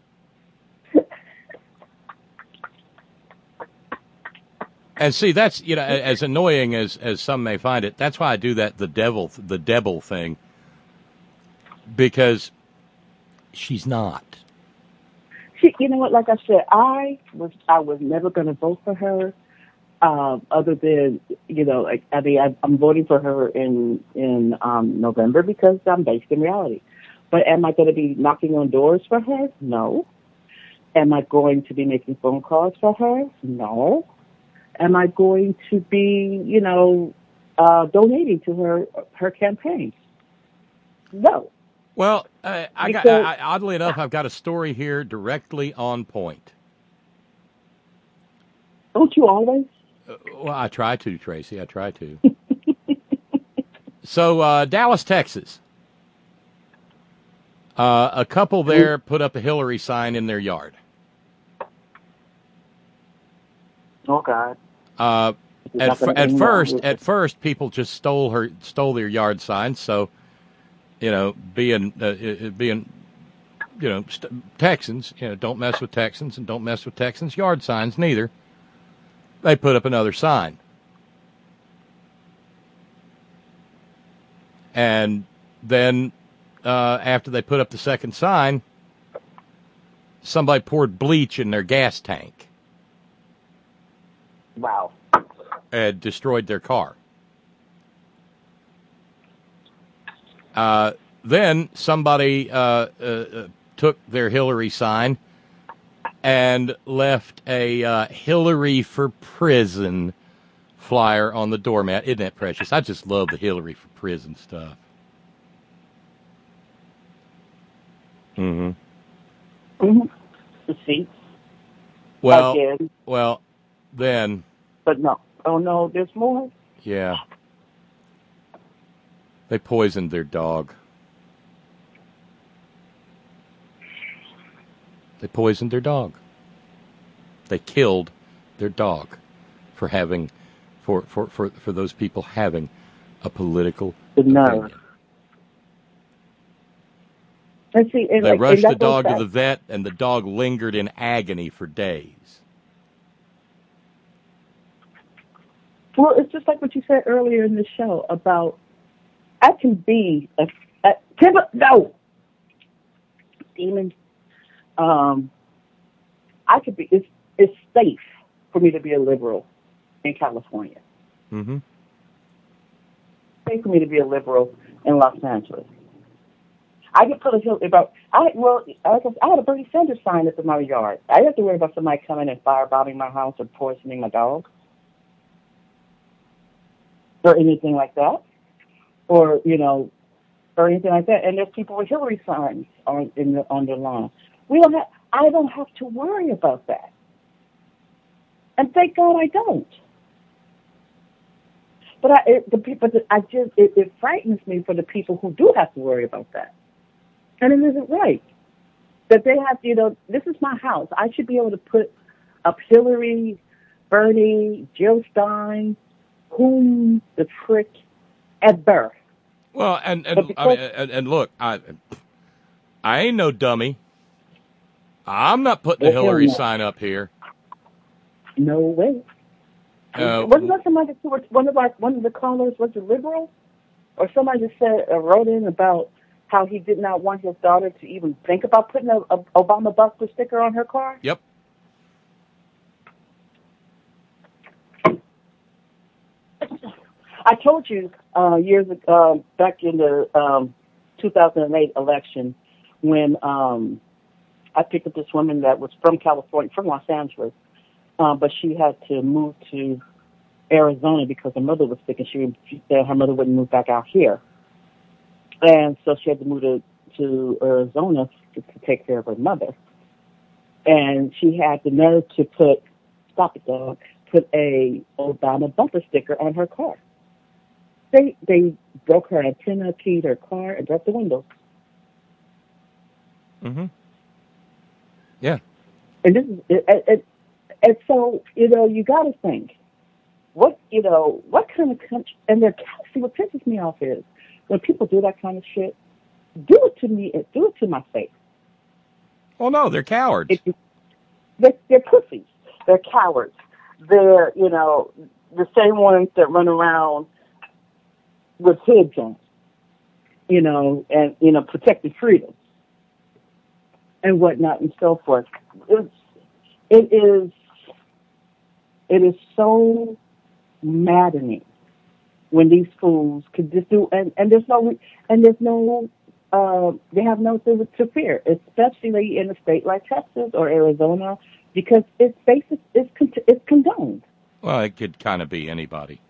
And see, that's, you know, as annoying as, as some may find it, that's why I do that, the devil, the devil thing. Because she's not. She, you know what, like I said, I was, I was never going to vote for her, um, other than, you know, like, I mean, I, I'm voting for her in, in, um, November because I'm based in reality. But am I going to be knocking on doors for her? No. Am I going to be making phone calls for her? No. Am I going to be, you know, uh, donating to her her campaign? No. Well, uh, I got, I, oddly enough, I've got a story here directly on point. Don't you always? Uh, well, I try to, Tracy. I try to. So, uh, Dallas, Texas. Uh, a couple there put up a Hillary sign in their yard. Oh, God. Uh, at, f- at first, at first, people just stole her, stole their yard signs. So, you know, being, uh, being, you know, st- Texans, you know, don't mess with Texans and don't mess with Texans yard signs neither. They put up another sign. And then, uh, after they put up the second sign, somebody poured bleach in their gas tank. Wow. And destroyed their car. Uh, then somebody uh, uh, took their Hillary sign and left a uh, Hillary for prison flyer on the doormat. Isn't that precious? I just love the Hillary for prison stuff. Mm-hmm. Mm-hmm. The seats. Well, Again. well, then. But no. Oh, no, there's more? Yeah. They poisoned their dog. They poisoned their dog. They killed their dog for having, for, for, for, for those people having a political opinion. And see, and they like, rushed and the dog back. to the vet, and the dog lingered in agony for days. Well, it's just like what you said earlier in the show about I can be a, a no demon. Um, I could be. It's it's safe for me to be a liberal in California. Mm-hmm. Safe for me to be a liberal in Los Angeles. I could put a hill about. I well, I, I had a Bernie Sanders sign up in my yard. I didn't have to worry about somebody coming and firebombing my house or poisoning my dog. Or anything like that, or you know, or anything like that. And there's people with Hillary signs on in the, on their lawn. We don't have. I don't have to worry about that, and thank God I don't. But I, it, the people, I just, it, it frightens me for the people who do have to worry about that, and it isn't right that they have. You know, this is my house. I should be able to put up Hillary, Bernie, Jill Stein. Whom the trick at birth. Well, and and, because, I mean, and and look, I I ain't no dummy. I'm not putting the Hillary no. sign up here. No way. Uh, Wasn't that somebody? One of our one of the callers was a liberal, or somebody just said uh, wrote in about how he did not want his daughter to even think about putting a, a Obama bumper sticker on her car. Yep. I told you uh, years ago, uh, back in the um, two thousand eight election, when um, I picked up this woman that was from California, from Los Angeles, uh, but she had to move to Arizona because her mother was sick, and she, she said her mother wouldn't move back out here, and so she had to move to, to Arizona to, to take care of her mother, and she had the nerve to put stop it, dog, put a Obama bumper sticker on her car. They they broke her antenna, keyed her car, and broke the windows. Mm-hmm. Yeah. And this is, it, it, and so, you know, you got to think, what, you know, what kind of country, and they're, see, what pisses me off is, when people do that kind of shit, do it to me, do it to my face. Well, no, they're cowards. It, they're, they're pussies. They're cowards. They're, you know, the same ones that run around with hoods on, you know, and, you know, protected freedom and whatnot and so forth. It's, it is, it is so maddening when these fools could just do, and, and there's no, and there's no, uh, they have no to, to fear, especially in a state like Texas or Arizona, because it's basis, it's, it's condoned. Well, it could kind of be anybody.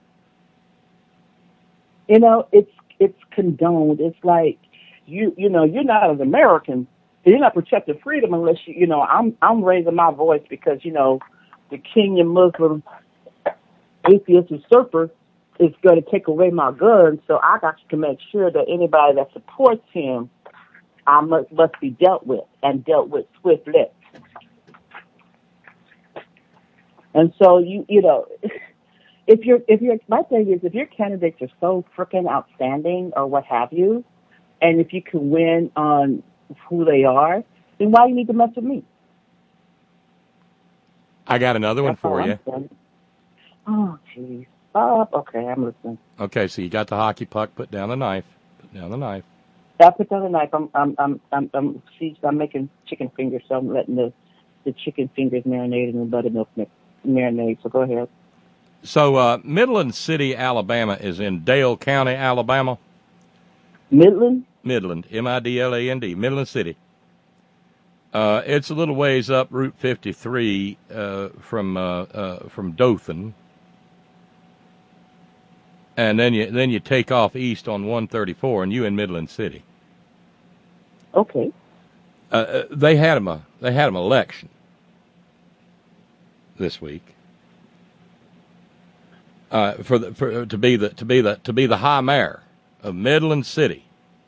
You know, it's it's condoned. It's like you you know you're not an American. You're not protecting freedom unless you you know I'm I'm raising my voice because you know the Kenyan Muslim atheist usurper is going to take away my guns. So I got to make sure that anybody that supports him, I must must be dealt with and dealt with swiftly. And so you you know. If you're, if you're, my thing is, if your candidates are so freaking outstanding or what have you, and if you can win on who they are, then why do you need to mess with me? I got another one That's for all you. I'm saying. Oh, jeez. Oh, okay, I'm listening. Okay, so you got the hockey puck. Put down the knife. Put down the knife. I put down the knife. I'm, I'm, I'm, I'm, I'm, see, I'm making chicken fingers, so I'm letting the, the chicken fingers marinate in the buttermilk marinade. So go ahead. So, uh, Midland City, Alabama is in Dale County, Alabama. Midland? Midland, M I D L A N D, Midland City. Uh, it's a little ways up Route fifty-three uh, from uh, uh, from Dothan, and then you then you take off east on one thirty-four, and you in Midland City. Okay. Uh, they had them a they had them election this week. Uh, for the for to be the to be the to be the high mayor of Midland City.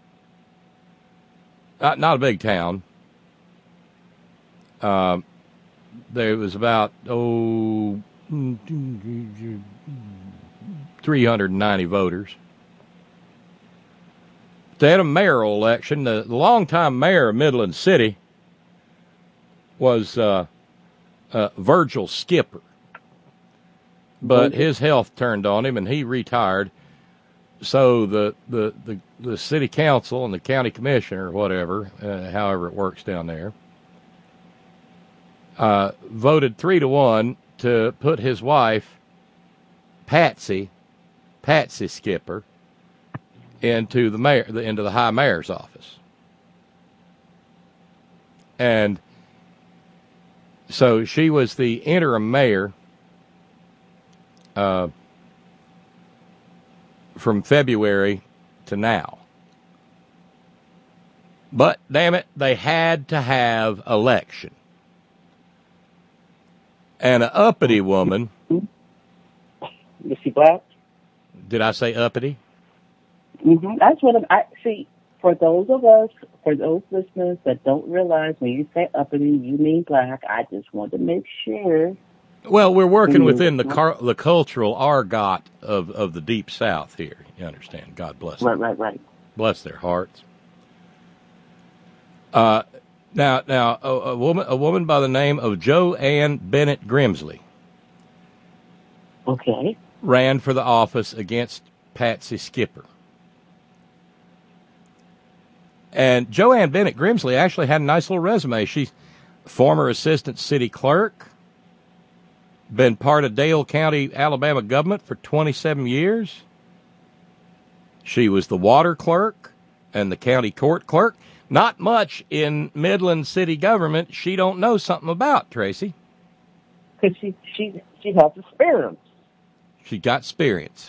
Not not a big town. Uh, there was about oh three hundred ninety voters. They had a mayoral election. The, the longtime mayor of Midland City was uh, uh, Virgil Skipper. But his health turned on him, and he retired. So the, the, the, the city council and the county commissioner, or whatever, uh, however it works down there, uh, voted three to one to put his wife, Patsy, Patsy Skipper, into the mayor, into the high mayor's office. And so she was the interim mayor. Uh, from February to now. But, damn it, they had to have election. And an uppity woman... Is she black? Did I say uppity? Mm-hmm. That's what I'm, I see. For those of us, for those listeners that don't realize when you say uppity, you mean black, I just want to make sure... Well, we're working within the car, the cultural argot of, of the Deep South here. You understand? God bless them. Right, right, right. Bless their hearts. Uh, now, now, a, a woman, a woman by the name of Joanne Bennett Grimsley. Okay. Ran for the office against Patsy Skipper. And Joanne Bennett Grimsley actually had a nice little resume. She's former assistant city clerk. Been part of Dale County, Alabama government for twenty-seven years. She was the water clerk and the county court clerk. Not much in Midland city government she don't know something about, Tracy. Because she, she, she has experience. She got experience.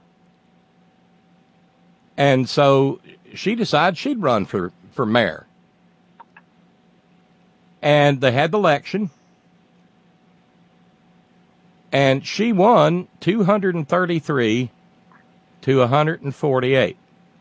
And so she decided she'd run for, for mayor. And they had the election. And she won two hundred thirty-three to one hundred forty-eight.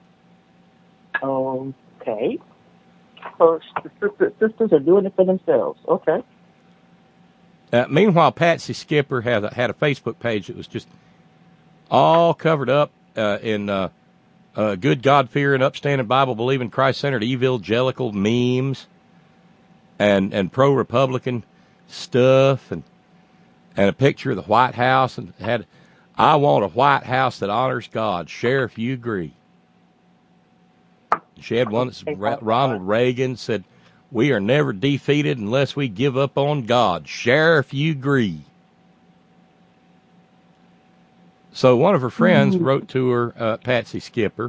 Okay. So the sisters are doing it for themselves. Okay. Uh, meanwhile, Patsy Skipper had a, had a Facebook page that was just all covered up uh, in uh, uh, good God-fearing, upstanding, Bible-believing, Christ-centered, evangelical memes and and pro-Republican stuff, and and a picture of the White House, and had, I want a White House that honors God. Sheriff, you agree? She had one that said, Ronald Reagan said, we are never defeated unless we give up on God. Sheriff, you agree? So one of her friends mm-hmm. wrote to her, uh, Patsy Skipper.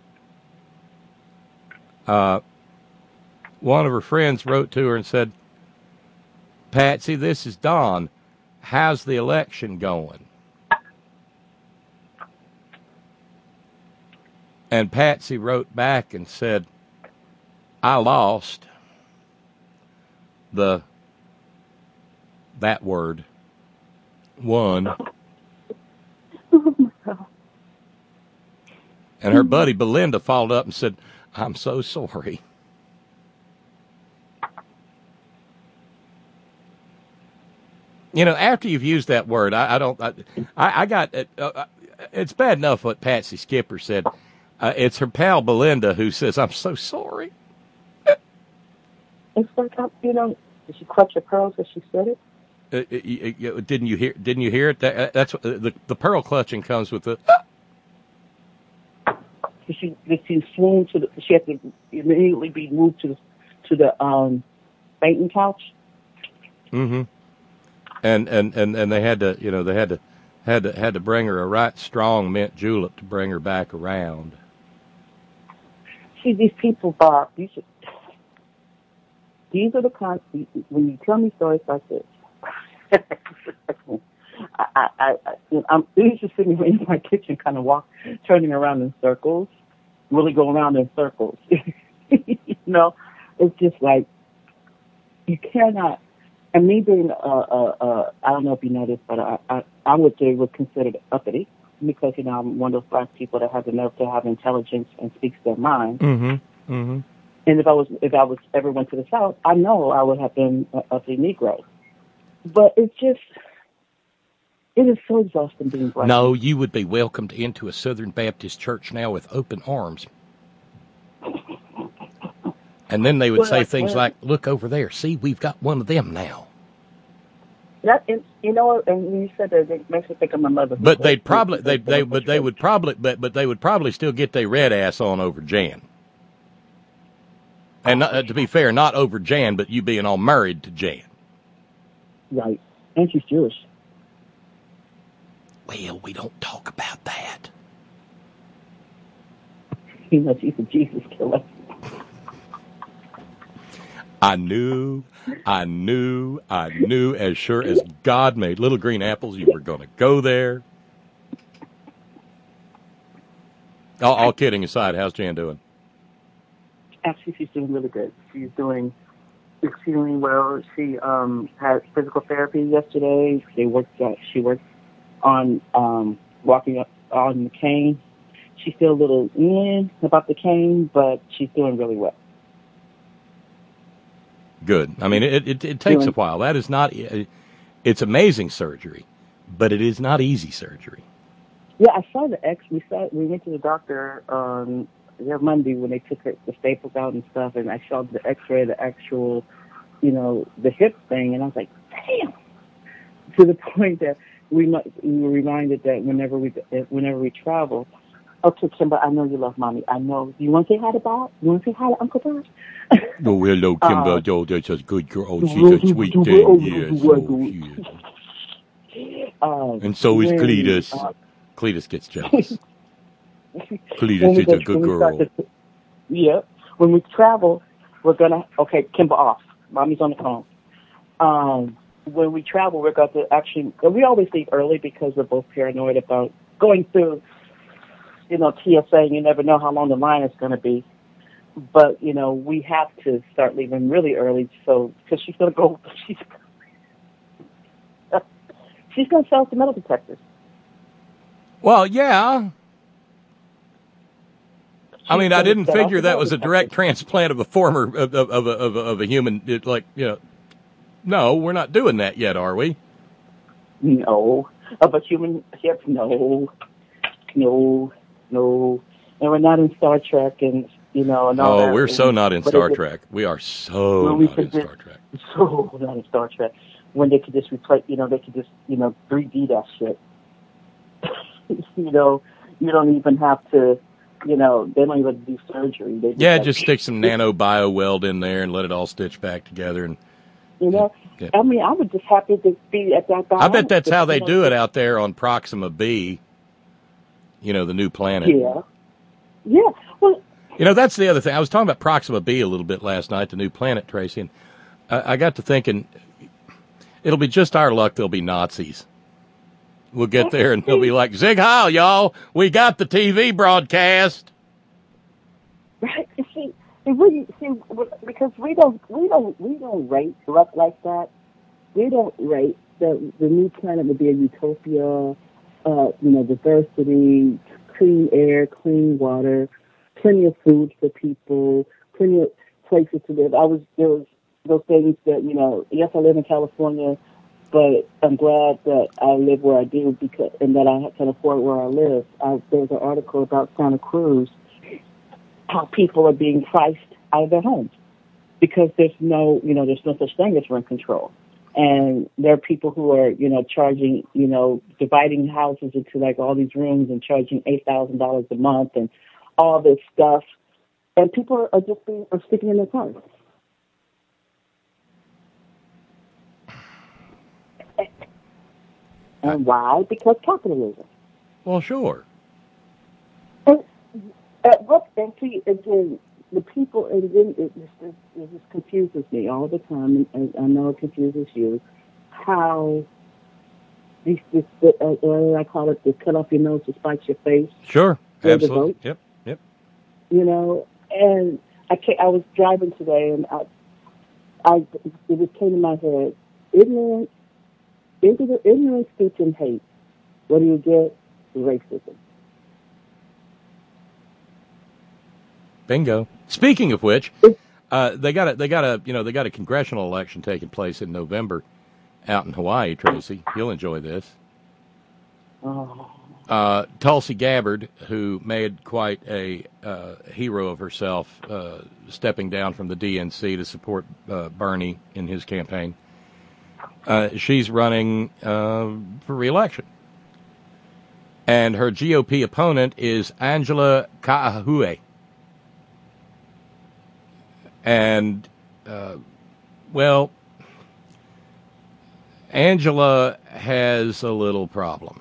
Uh, one of her friends wrote to her and said, Patsy, this is Don. How's the election going? And Patsy wrote back and said, I lost the, that word, one. And her buddy Belinda followed up and said, I'm so sorry. You know, after you've used that word, I, I don't, I, I got, uh, it's bad enough what Patsy Skipper said. Uh, it's her pal Belinda who says, I'm so sorry. It's like, you know, did she clutch her pearls as she said it? Uh, uh, uh, didn't you hear? Didn't you hear it? That, uh, that's uh, the the pearl clutching comes with the. Did she did she swoon to the? She had to immediately be moved to the to the um, fainting couch. Mm-hmm. And and and and they had to, you know, they had to had to had to bring her a right strong mint julep to bring her back around. See, these people, Bob. These are, these are the kinds. When you tell me stories like this. I, I, I, you know, I'm just sitting in my kitchen, kind of walk, turning around in circles, really go around in circles. You know, it's just like you cannot. And me being, uh, uh, uh, I don't know if you know this, but I, I, I would say was considered uppity because you know I'm one of those black people that has the nerve to have intelligence and speaks their mind. Mm-hmm. Mm-hmm. And if I was, if I was ever went to the South, I know I would have been a uppity Negro. But it's just, it is so exhausting being black. No, you would be welcomed into a Southern Baptist church now with open arms. And then they would well, say things well, like, look over there, see, we've got one of them now. That is, you know, and when you said that, it makes me think of my mother. But they'd probably, they, they, but they would probably, but, but they would probably still get their red ass on over Jan. And not, uh, to be fair, not over Jan, but you being all married to Jan. Right. And she's Jewish. Well, we don't talk about that. You know, she's a Jesus killer. I knew, I knew, I knew as sure as God made little green apples, you were going to go there. All, all kidding aside, how's Jan doing? Actually, she's doing really good. She's doing exceedingly well. She um, had physical therapy yesterday. They worked. Uh, she worked on um, walking up on the cane. She's still a little in about the cane, but she's doing really well. Good. I mean, it it, it takes a while. That is not. It's amazing surgery, but it is not easy surgery. Yeah, I saw the X. We saw. We went to the doctor on yeah, Monday when they took her, the staples out and stuff, and I saw the X-ray, the actual, you know, the hip thing, and I was like, damn. To the point that we we were reminded that whenever we whenever we travel. Okay, Kimber, I know you love Mommy. I know. You want to say hi to Bob? You want to say hi to Uncle Bob? Oh, hello, Kimber. Uh, oh, that's a good girl. Oh, she's a sweet thing. Yes. Oh, yes. Um, and so is Cletus. Uh, Cletus gets jealous. Cletus is a good girl. To, yeah. When we travel, we're going to... Okay, Kimber off. Mommy's on the phone. Um, when we travel, we're going to actually... We always leave early because we're both paranoid about going through... You know, T S A, you never know how long the line is going to be. But, you know, we have to start leaving really early, so, because she's going to go, she's, she's going to sell some metal detectors. Well, yeah. I mean, I didn't figure that was a direct transplant of a former of of of a, of a, of a human. It, like, you know, no, we're not doing that yet, are we? No, of a human hip. No, no, no, and we're not in Star Trek, and you know, and all Oh, that. we're so not in But Star it- Trek. We are so Well, we not could in just- Star Trek. So not in Star Trek. When they could just replace, you know, they could just, you know, three D that shit. you know, you don't even have to, you know, they don't even do surgery. They just Yeah, like, just stick some nano bio weld in there and let it all stitch back together. And You know, yeah. I mean, I was just happy to be at that. I bet that's how they you know, do it out there on Proxima B. You know, the new planet. Yeah, yeah. Well, You know, that's the other thing. I was talking about Proxima B a little bit last night, the new planet, Tracy, and I, I got to thinking, it'll be just our luck they'll be Nazis. We'll get there and they'll be like, Zig Heil, y'all, we got the T V broadcast. right. You see, see, we see because we don't, we don't, we don't rate luck like that. We don't rate that the new planet would be a utopia. Uh, you know, diversity, clean air, clean water, plenty of food for people, plenty of places to live. I was there was those things that, you know, yes, I live in California, but I'm glad that I live where I do because and that I can afford where I live. I, there was an article about Santa Cruz, how people are being priced out of their homes because there's no, you know, there's no such thing as rent control. And there are people who are, you know, charging, you know, dividing houses into like all these rooms and charging eight thousand dollars a month and all this stuff. And people are just being, are sticking in their cars. And why? Because capitalism. Well, sure. And at what, and see, again, the people, and then it just, it just confuses me all the time, and I know it confuses you, how these, this, uh, what I call it, the cut off your nose to spite your face. Sure, Way to absolutely. vote. Yep, yep. You know, and I can't, I was driving today, and I, I it just came to my head, ignorance, ignorance, ignorance, speech, and hate. What do you get? Racism. Bingo. Speaking of which, uh, they got a they got a you know they got a congressional election taking place in November out in Hawaii. Tracy, you'll enjoy this. Oh. Uh, Tulsi Gabbard, who made quite a uh, hero of herself, uh, stepping down from the D N C to support uh, Bernie in his campaign. Uh, she's running uh, for re-election. And her G O P opponent is Angela Ka'ahue. And, uh, well, Angela has a little problem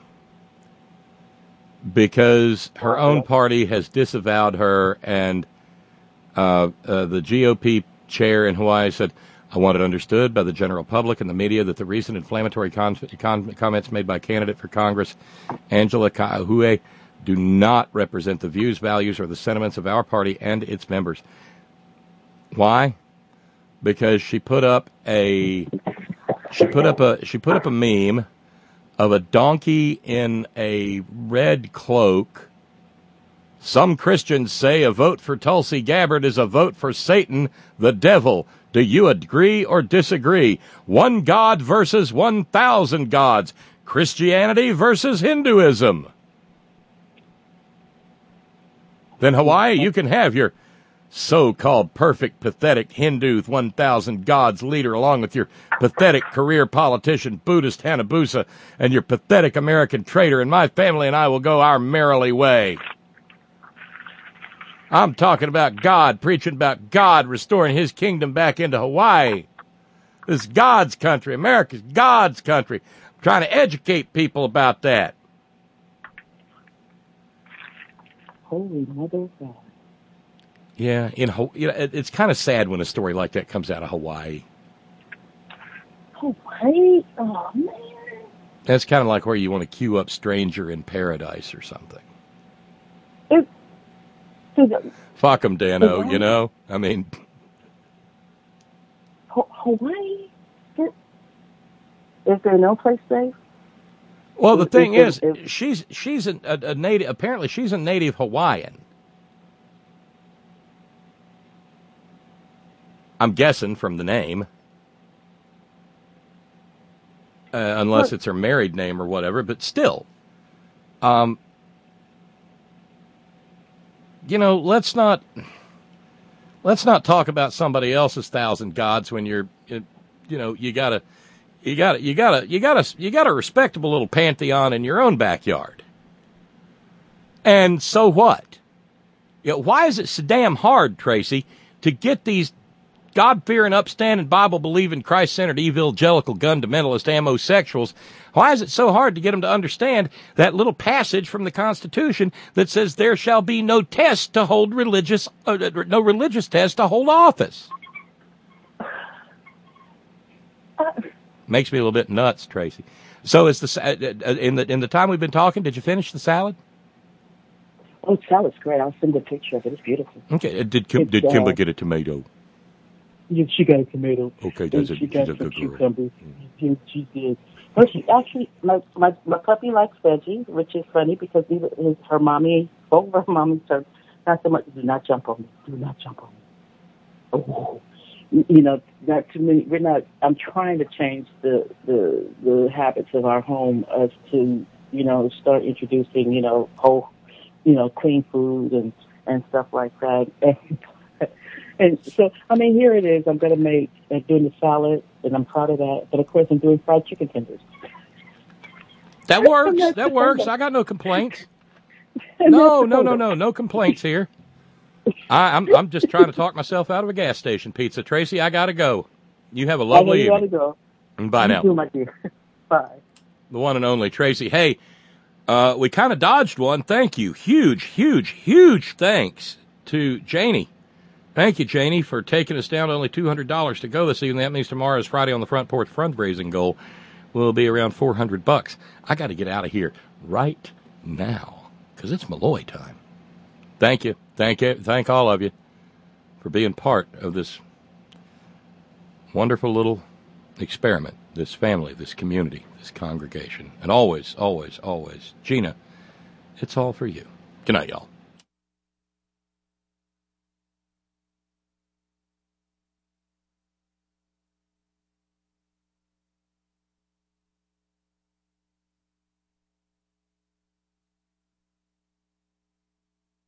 because her own party has disavowed her, and uh, uh, the G O P chair in Hawaii said, I want it understood by the general public and the media that the recent inflammatory con- con- comments made by candidate for Congress, Angela Ka'ahue, do not represent the views, values, or the sentiments of our party and its members. Why? Because she put up a she put up a she put up a meme of a donkey in a red cloak. Some Christians say a vote for Tulsi Gabbard is a vote for Satan, the devil. Do you agree or disagree? One God versus one thousand gods. Christianity versus Hinduism. Then Hawaii, you can have your so-called perfect, pathetic Hindu one thousand gods leader along with your pathetic career politician, Buddhist Hanabusa, and your pathetic American traitor, and my family and I will go our merrily way. I'm talking about God, preaching about God restoring his kingdom back into Hawaii. This is God's country. America's God's country. I'm trying to educate people about that. Holy mother of God. Yeah, in you know, it, it's kind of sad when a story like that comes out of Hawaii. Hawaii? Oh, man. That's kind of like where you want to queue up Stranger in Paradise or something. It, Fuck them, Dano, you know? I mean... Hawaii? Is there no place safe? Well, the thing is, is, she's she's a, a, a native... Apparently, she's a native Hawaiian. I'm guessing from the name, uh, unless it's her married name or whatever, but still. Um, you know, let's not let's not talk about somebody else's thousand gods when you're, you know, you gotta, you gotta, you gotta, you gotta, you got a respectable little pantheon in your own backyard. And so what? You know, why is it so damn hard, Tracy, to get these God-fearing, upstanding, Bible-believing, Christ-centered, evangelical, gun-fundamentalist, amosexuals, why is it so hard to get them to understand that little passage from the Constitution that says there shall be no test to hold religious, uh, no religious test to hold office? Uh, Makes me a little bit nuts, Tracy. So is the uh, in the in the time we've been talking, did you finish the salad? Oh, salad's great. I'll send a picture of it. It's beautiful. Okay. Did Kim, It's, did uh, Kimber get a tomato? Yeah, she got a tomato. Okay, And that's a, she she's got a some good girl. cucumbers. She, she did. Well, she actually, my, my my puppy likes veggies, which is funny because even his, her mommy, both of her mommies are not so much. Do not jump on me. Do not jump on me. Oh, you know, not too many. We're not. I'm trying to change the the the habits of our home as to you know start introducing you know whole you know clean food and and stuff like that. And, And so, I mean, here it is. I'm going to make, uh, doing the salad, and I'm proud of that. But, of course, I'm doing fried chicken tenders. That works. That works. I got no complaints. No, no, no, no. No complaints here. I, I'm I'm just trying to talk myself out of a gas station pizza. Tracy, I got to go. You have a lovely I know you evening. gotta go. Bye You now. too, my dear. Bye. The one and only Tracy. Hey, uh, we kind of dodged one. Thank you. Huge, huge, huge thanks to Janie. Thank you, Janie, for taking us down to only two hundred dollars to go this evening. That means tomorrow is Friday on the Front Porch fundraising goal will be around four hundred bucks. I got to get out of here right now because it's Malloy time. Thank you. Thank you. Thank all of you for being part of this wonderful little experiment, this family, this community, this congregation. And always, always, always, Gina, it's all for you. Good night, y'all.